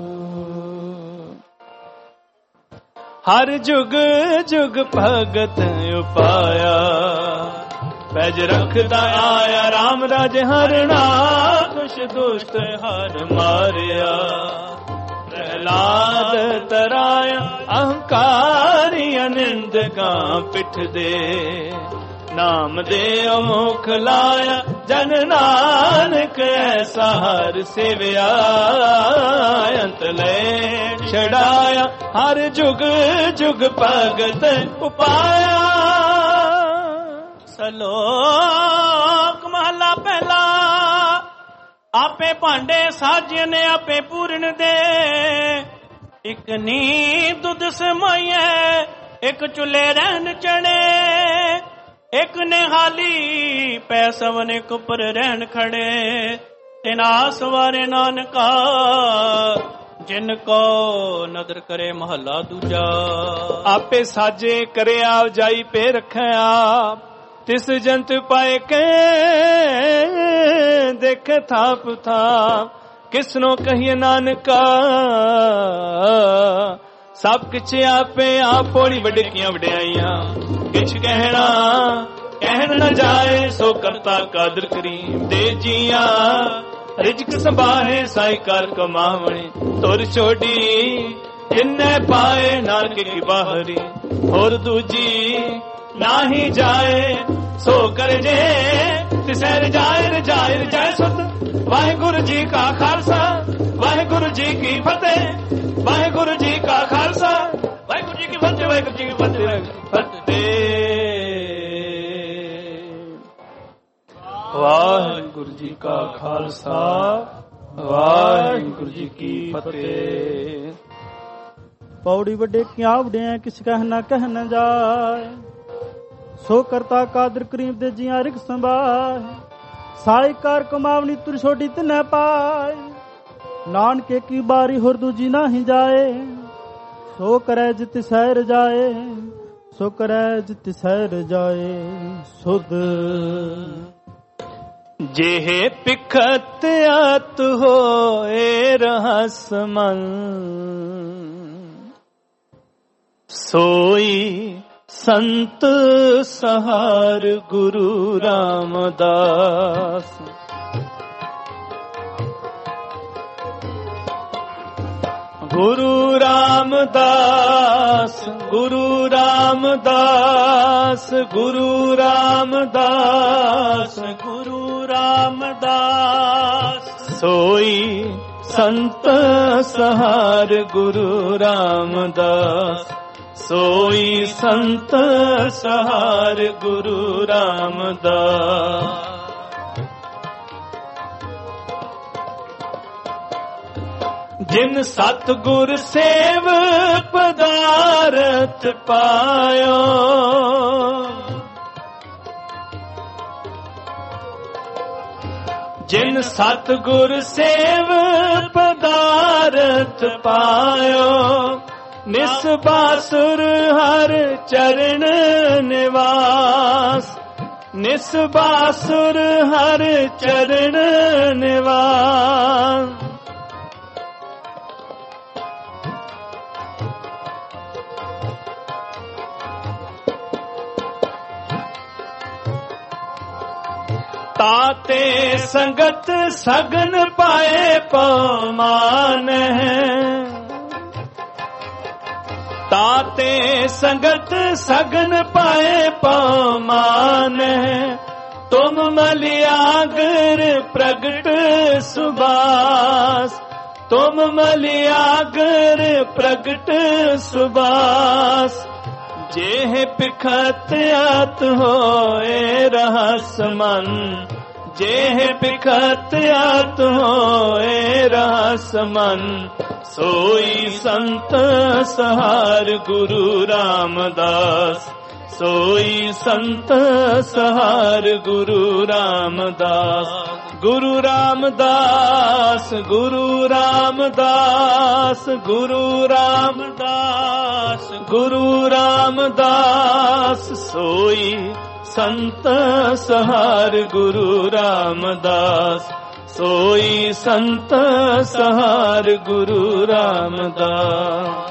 ਹਰ ਜੁਗ ਜੁਗ ਭਗਤ ਉਪਾਇਆ ਪੈਜ ਰੱਖਦਾ ਆਇਆ ਰਾਮ ਰਾਜ ਹਰਣਾ ਦੁਸ਼ ਦੁਸ਼ਟ ਹਰ ਮਾਰਿਆ ਪ੍ਰਹਿਲਾਦ ਤਰਾਇਆ ਅਹੰਕਾਰੀ ਅਨਿੰਦਕਾਂ ਪਿੱਠ ਦੇ ਨਾਮ ਦੇ ਮੁਖ ਲਾਇਆ ਜਨ ਨਾਨਕ ਐਸਾ ਹਰ ਸੇਵਿਆ ਅੰਤ ਲੈ ਛੜਾਇਆ ਹਰ ਜੁਗ ਜੁਗ ਭਗਤ ਉਪਾਇਆ ਸਲੋਕ ਮਹਲਾ ਪਹਿਲਾ ਆਪੇ ਭਾਂਡੇ ਸਾਜੇ ਨੇ ਆਪੇ ਪੂਰਨ ਦੇ ਇੱਕ ਨੀ ਦੁੱਧ ਸਮਾਈਐ ਇੱਕ ਚੁੱਲੇ ਰਹਿਣ ਚੜੇ ਇੱਕ ਨਿਹਾਲੀ ਪੈ ਸਵਨ ਇੱਕ ਉੱਪਰ ਰਹਿਣ ਖੜੇ ਤਿਨਾ ਸਵਾਰੇ ਨਾਨਕਾ ਜਿਨ ਕੋ ਨਦਰ ਕਰੇ ਮਹੱਲਾ ਦੂਜਾ ਆਪੇ ਸਾਜੇ ਕਰਿਆ ਜਾਈ ਪੇ ਰੱਖਿਆ ਤਿਸ ਜੰਤ ਪਾਏ ਕੇ ਦੇਖੇ ਥਾਪ ਥਾਪ ਕਿਸਨੋ ਕਹੀਏ ਨਾਨਕਾ ਸਭ ਕਿਛ ਆਪੇ ਆਪ ਪੋੜੀ ਵਡਕੀਆਂ ਵਡਿਆਈਆਂ ਕਿਛ ਕਹਿਣਾ ਕਹਿਣ ਨਾ ਜਾਏ ਸੋ ਕਰਤਾ ਕਾਦਰ ਕਰੀਮ ਦੇ ਜੀਆਂ ਰਿਜਕ ਸੰਭਾਹੇ ਸਾਈ ਕਰ ਕਮਾਵਣੇ ਤੁਰ ਛੋਡੀ ਜਿੰਨੇ ਪਾਏ ਨਾਨਕ ਕੀ ਬਾਹਰੀ ਹੋਰ ਦੂਜੀ ਨਾਹੀ ਜਾਏ ਸੋ ਕਰ ਜੇ ਤਿਸੈ ਰਜਾਏ ਰਜਾਏ ਰਜਾਏ ਸੁਤ ਵਾਹਿਗੁਰੂ ਜੀ ਕਾ ਖਾਲਸਾ ਵਾਹਿਗੁਰੂ ਜੀ ਕੀ ਫਤਿਹ ਵਾਹਿਗੁਰੂ ਜੀ ਕਾ ਖਾਲਸਾ ਵਾਹਿਗੁਰੂ ਜੀ ਕੀ ਫਤਿਹ ਵਾਹਿਗੁਰੂ ਜੀ ਕੀ ਫਤਿਹ ਵਾਹਿਗੁਰੂ ਜੀ ਕਾ ਖਾਲਸਾ ਵਾਹਿਗੁਰੂ ਜੀ ਕੀ ਫਤਿਹ ਪੌੜੀ ਵੱਡੇ ਕਿਆ ਵਡਿਆ ਕਿਛ ਕਹਿ ਨਾ ਜਾਏ ਸੋ ਕਰਤਾ ਕਾਦਰ ਕਰੀਮ ਦੇ ਜੀਆਂ ਰਿਕ ਸੰਭਾਏ ਸਾਈ ਕਾਰ ਕਮਾਵਣੀ ਤੁਰ ਛੋਟੀ ਤਿਨੈ ਪਾਏ ਨਾਨਕੇ ਕੀ ਬਾਰੀ ਹੋਰ ਦੂਜੀ ਨਾਹੀ ਜਾਏ ਸੋ ਕਰੈ ਜਿਤ ਸਹਿਰ ਜਾਏ ਸੋ ਕਰੈ ਜਿਤ ਸਹਿਰ ਜਾਏ ਸੁਧ ਜਿਹੇ ਪਿਖਤ ਆਤ ਹੋਏ ਰਹਸ ਮਨ ਸੋਈ ਸੰਤ ਸਹਾਰ ਗੁਰੂ ਰਾਮਦਾਸ ਗੁਰੂ ਰਾਮਦਾਸ ਗੁਰੂ ਰਾਮਦਾਸ ਗੁਰੂ ਰਾਮਦਾਸ ਗੁਰੂ ਰਾਮਦਾਸ ਸੋਈ ਸੰਤ ਸਹਾਰ ਗੁਰੂ ਰਾਮਦਾਸ ਸੋਈ ਸੰਤ ਸਹਾਰ ਗੁਰੂ ਰਾਮਦਾਸ ਜਿਨ ਸਤਿਗੁਰ ਸੇਵ ਪਦਾਰਥ ਪਾਇਓ ਜਿਨ ਸਤਿਗੁਰ ਸੇਵ ਪਦਾਰਥ ਪਾਇਓ ਨਿਸਬਾਸੁਰ ਹਰ ਚਰਨ ਨਿਵਾਸ ਨਿਸਬਾਸੁਰ ਹਰ ਚਰਨ ਨਿਵਾਸ ਤਾਤੇ ਸੰਗਤ ਸਗਨ ਪਾਏ ਪਮਾਨ ਹੈ ਤਾਤੇ ਸੰਗਤ ਸਗਨ ਪਾਏ ਪਮਾਨ ਹੈ ਤੁਮ ਮਲਿਆਗਰ ਪ੍ਰਗਟ ਸੁਬਾਸ ਤੁਮ ਮਲਿਆਗਰ ਪ੍ਰਗਟ ਸੁਬਾਸ ਜਿਹੇ ਪਿਖਤ ਆਤ ਹੋਏ ਰਹਸ ਮਨ ਜਿਹੇ ਪਿਖਤ ਆਤ ਹੋਏ ਰਹਸ ਮਨ ਸੋਈ ਸੰਤ ਸਹਾਰ ਗੁਰੂ ਰਾਮਦਾਸ ਸੋਈ ਸੰਤ ਸਹਾਰ ਗੁਰੂ ਰਾਮਦਾਸ ਗੁਰੂ ਰਾਮਦਾਸ ਗੁਰੂ ਰਾਮਦਾਸ ਗੁਰੂ ਰਾਮਦਾਸ ਗੁਰੂ ਰਾਮਦਾਸ ਸੋਈ ਸੰਤ ਸਹਾਰ ਗੁਰੂ ਰਾਮਦਾਸ ਸੋਈ ਸੰਤ ਸਹਾਰ ਗੁਰੂ ਰਾਮਦਾਸ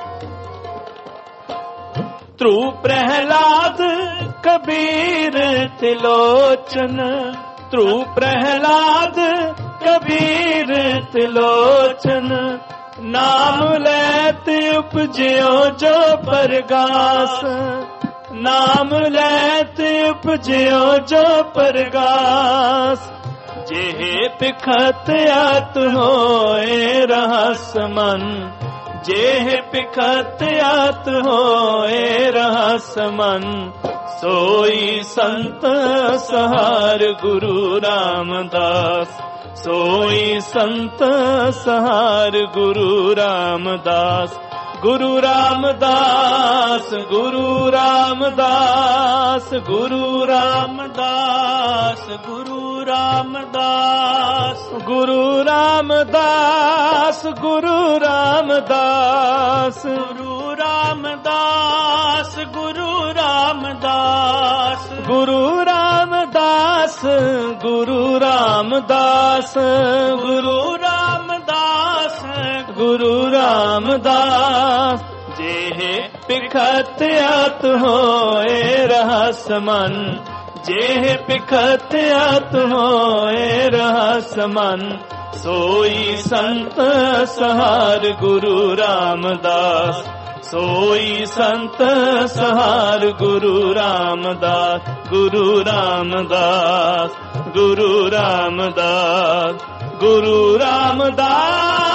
ਧਰੂ ਪ੍ਰਹਿਲਾਦ ਕਬੀਰ ਤਿਲੋਚਨ ਧਰੂ ਪ੍ਰਹਿਲਾਦ ਕਬੀਰ ਤਿਲੋਚਨ ਨਾਮ ਲੈਤ ਉਪਜਿਓ ਜੋ ਪਰਗਾਸ ਨਾਮ ਲੈਤ ਉਪਜਿਓ ਜੋ ਪਰਗਾਸ ਜਿਹੇ ਪਿਖਤ ਆਤ ਹੋਏ ਰਹਸ ਮਨ ਜਿਹੇ ਪਿਖਤ ਆਤ ਹੋਏ ਰਹਸ ਮਨ ਸੋਈ ਸੰਤ ਸਹਾਰ ਗੁਰੂ ਰਾਮਦਾਸ ਸੋਈ ਸੰਤ ਸਹਾਰ ਗੁਰੂ ਰਾਮਦਾਸ ਗੁਰੂ ਰਾਮਦਾਸ ਗੁਰੂ ਰਾਮਦਾਸ ਗੁਰੂ ਰਾਮਦਾਸ ਗੁਰੂ ਰਾਮਦਾਸ ਗੁਰੂ ਰਾਮਦਾਸ ਗੁਰੂ ਰਾਮਦਾਸ ਗੁਰੂ ਰਾਮਦਾਸ ਗੁਰੂ ਰਾਮਦਾਸ ਗੁਰੂ ਰਾਮਦਾਸ ਗੁਰੂ ਰਾਮਦਾਸ ਗੁਰੂ ਰਾਮਦਾਸ ਗੁਰੂ ਰਾਮਦਾਸ ਜਿਹੇ ਪਿਖਤ ਆਤ ਹੋਏ ਰਹਸ ਮਨ ਜਿਹੇ ਪਿਖਤ ਆਤ ਹੋਏ ਰਹਸ ਮਨ ਸੋਈ ਸੰਤ ਸਹਾਰ ਗੁਰੂ ਰਾਮਦਾਸ ਸੋਈ ਸੰਤ ਸਹਾਰ ਗੁਰੂ ਰਾਮਦਾਸ ਗੁਰੂ ਰਾਮਦਾਸ ਗੁਰੂ ਰਾਮਦਾਸ ਗੁਰੂ ਰਾਮਦਾਸ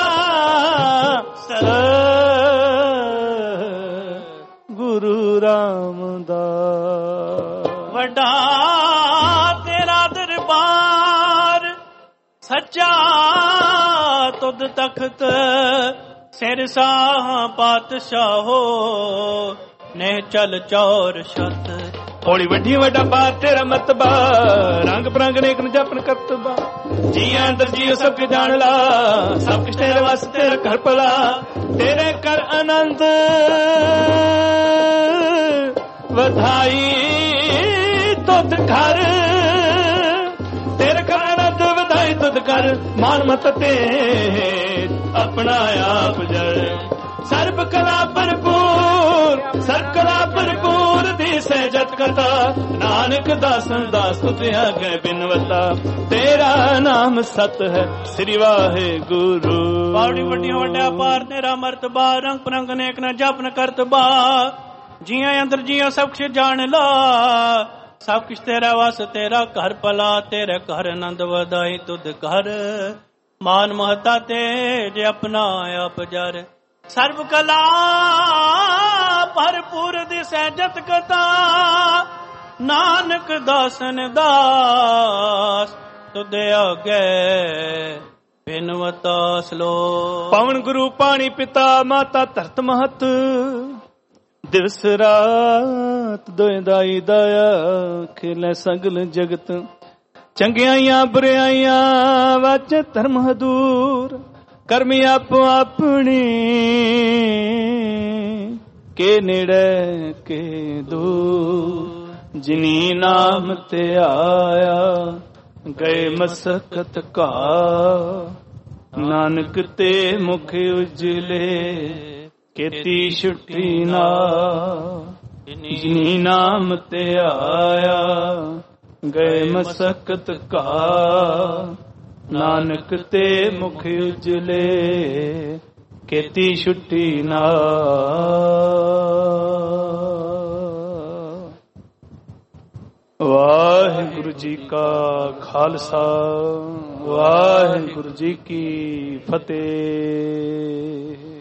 ਗੁਰੂ ਰਾਮਦਾਸ ਵੱਡਾ ਤੇਰਾ ਦਰਬਾਰ ਸੱਚਾ ਤੁਧ ਤਖਤ ਸਿਰ ਸਾਹ ਪਾਤਸ਼ਾਹੋ ਨੇ ਚਲ ਚੌਰ ਛਤ ਹੋਲੀ ਵੱਡੀ ਵੱਡਾ ਬਾਤ ਤੇਰਾ ਮਤਬਾ ਰੰਗ ਬਰੰਗ ਨੇਕ ਨ ਜਪਨ ਕਰਤਬਾ ਜੀਆਂ ਅੰਦਰ ਜੀਓ ਸਭ ਕੇ ਜਾਣ ਲਾ ਸਭ ਕੁਛ ਤੇਰੇ ਵਾਸਤੇ ਤੇਰਾ ਘਰ ਭਲਾ ਤੇਰੇ ਕਰ ਆਨੰਦ ਵਧਾਈ ਤੁਧ ਘਰ ਤੇਰੇ ਕਰ ਆਨੰਦ ਵਧਾਈ ਤੁਧ ਘਰ ਮਾਨ ਮਤ ਤੇ ਆਪਣਾ ਆਪ ਜਰ ਸਰਬ ਕਲਾ ਭਰਪੂਰ ਸਰਬ ਕਲਾ ਭਰਪੂਰ ਦੀ ਸਹਿਜਤ ਕਥਾ ਨਾਨਕ ਦਾਸਨ ਦਾਸ ਤੁਝ ਆਗੇ ਬਿਨਵਤਾ ਤੇਰਾ ਨਾਮ ਸਤ ਹੈ ਸ੍ਰੀ ਵਾਹਿਗੁਰੂ ਬਾਵੜੀ ਵੱਡੀਆਂ ਵੱਡਾ ਪਾਰ ਤੇਰਾ ਮਰਤਬਾ ਰੰਗ ਪਰੰਗ ਨੇਕ ਨ ਜਪਨ ਕਰਤਬਾ ਜੀਆਂ ਅੰਦਰ ਜੀਆਂ ਸਭ ਕੁਛ ਜਾਣ ਲਾ ਸਭ ਕੁਛ ਤੇਰਾ ਵਸ ਤੇਰਾ ਘਰ ਭਲਾ ਤੇਰੇ ਘਰ ਆਨੰਦ ਵਧਾਈ ਤੁਧ ਘਰ ਮਾਨ ਮਹਤਾ ਤੇ ਜੇ ਆਪਣਾ ਆਪ ਜਰ ਸਰਬ ਕਲਾ ਭਰਪੂਰ ਦੀ ਸਹਿਜਤ ਕਥਾ ਨਾਨਕ ਦਾਸਨ ਦਾਸ ਤੁਧ ਆਗੇ ਬਿਨਵਤਾ ਸਲੋ ਪਵਨ ਗੁਰੂ ਪਾਣੀ ਪਿਤਾ ਮਾਤਾ ਧਰਤ ਮਹਤ ਦਿਵਸ ਰਾਤ ਦੋਇ ਦਾਈ ਦਾਇਆ ਖੇਲੇ ਸਗਲ ਜਗਤ ਚੰਗਿਆਈਆਂ ਬੁਰਿਆਈਆਂ ਵਾਚ ਧਰਮ ਹਦੂਰ ਕਰਮੀ ਆਪੋ ਆਪਣੀ ਕੇ ਨੇੜੇ ਕੇ ਦੂਰ ਜਿਨੀ ਨਾਮ ਤੇ ਆਇਆ ਗਏ ਮਸਕਤ ਕਾ ਨਾਨਕ ਤੇ ਮੁਖ ਉਜਲੇ ਕੀਤੀ ਛੁੱਟੀ ਨਾ ਜਿਨੀ ਨਾਮ ਤੇ ਆਇਆ ਗਏ ਮਸਕਤ ਕਾ ਨਾਨਕ ਤੇ ਮੁਖ ਉਜਲੇ ਕੀਤੀ ਛੁੱਟੀ ਨਾ ਵਾਹਿਗੁਰੂ ਜੀ ਕਾ ਖਾਲਸਾ ਵਾਹਿਗੁਰੂ ਜੀ ਕੀ ਫਤਿਹ।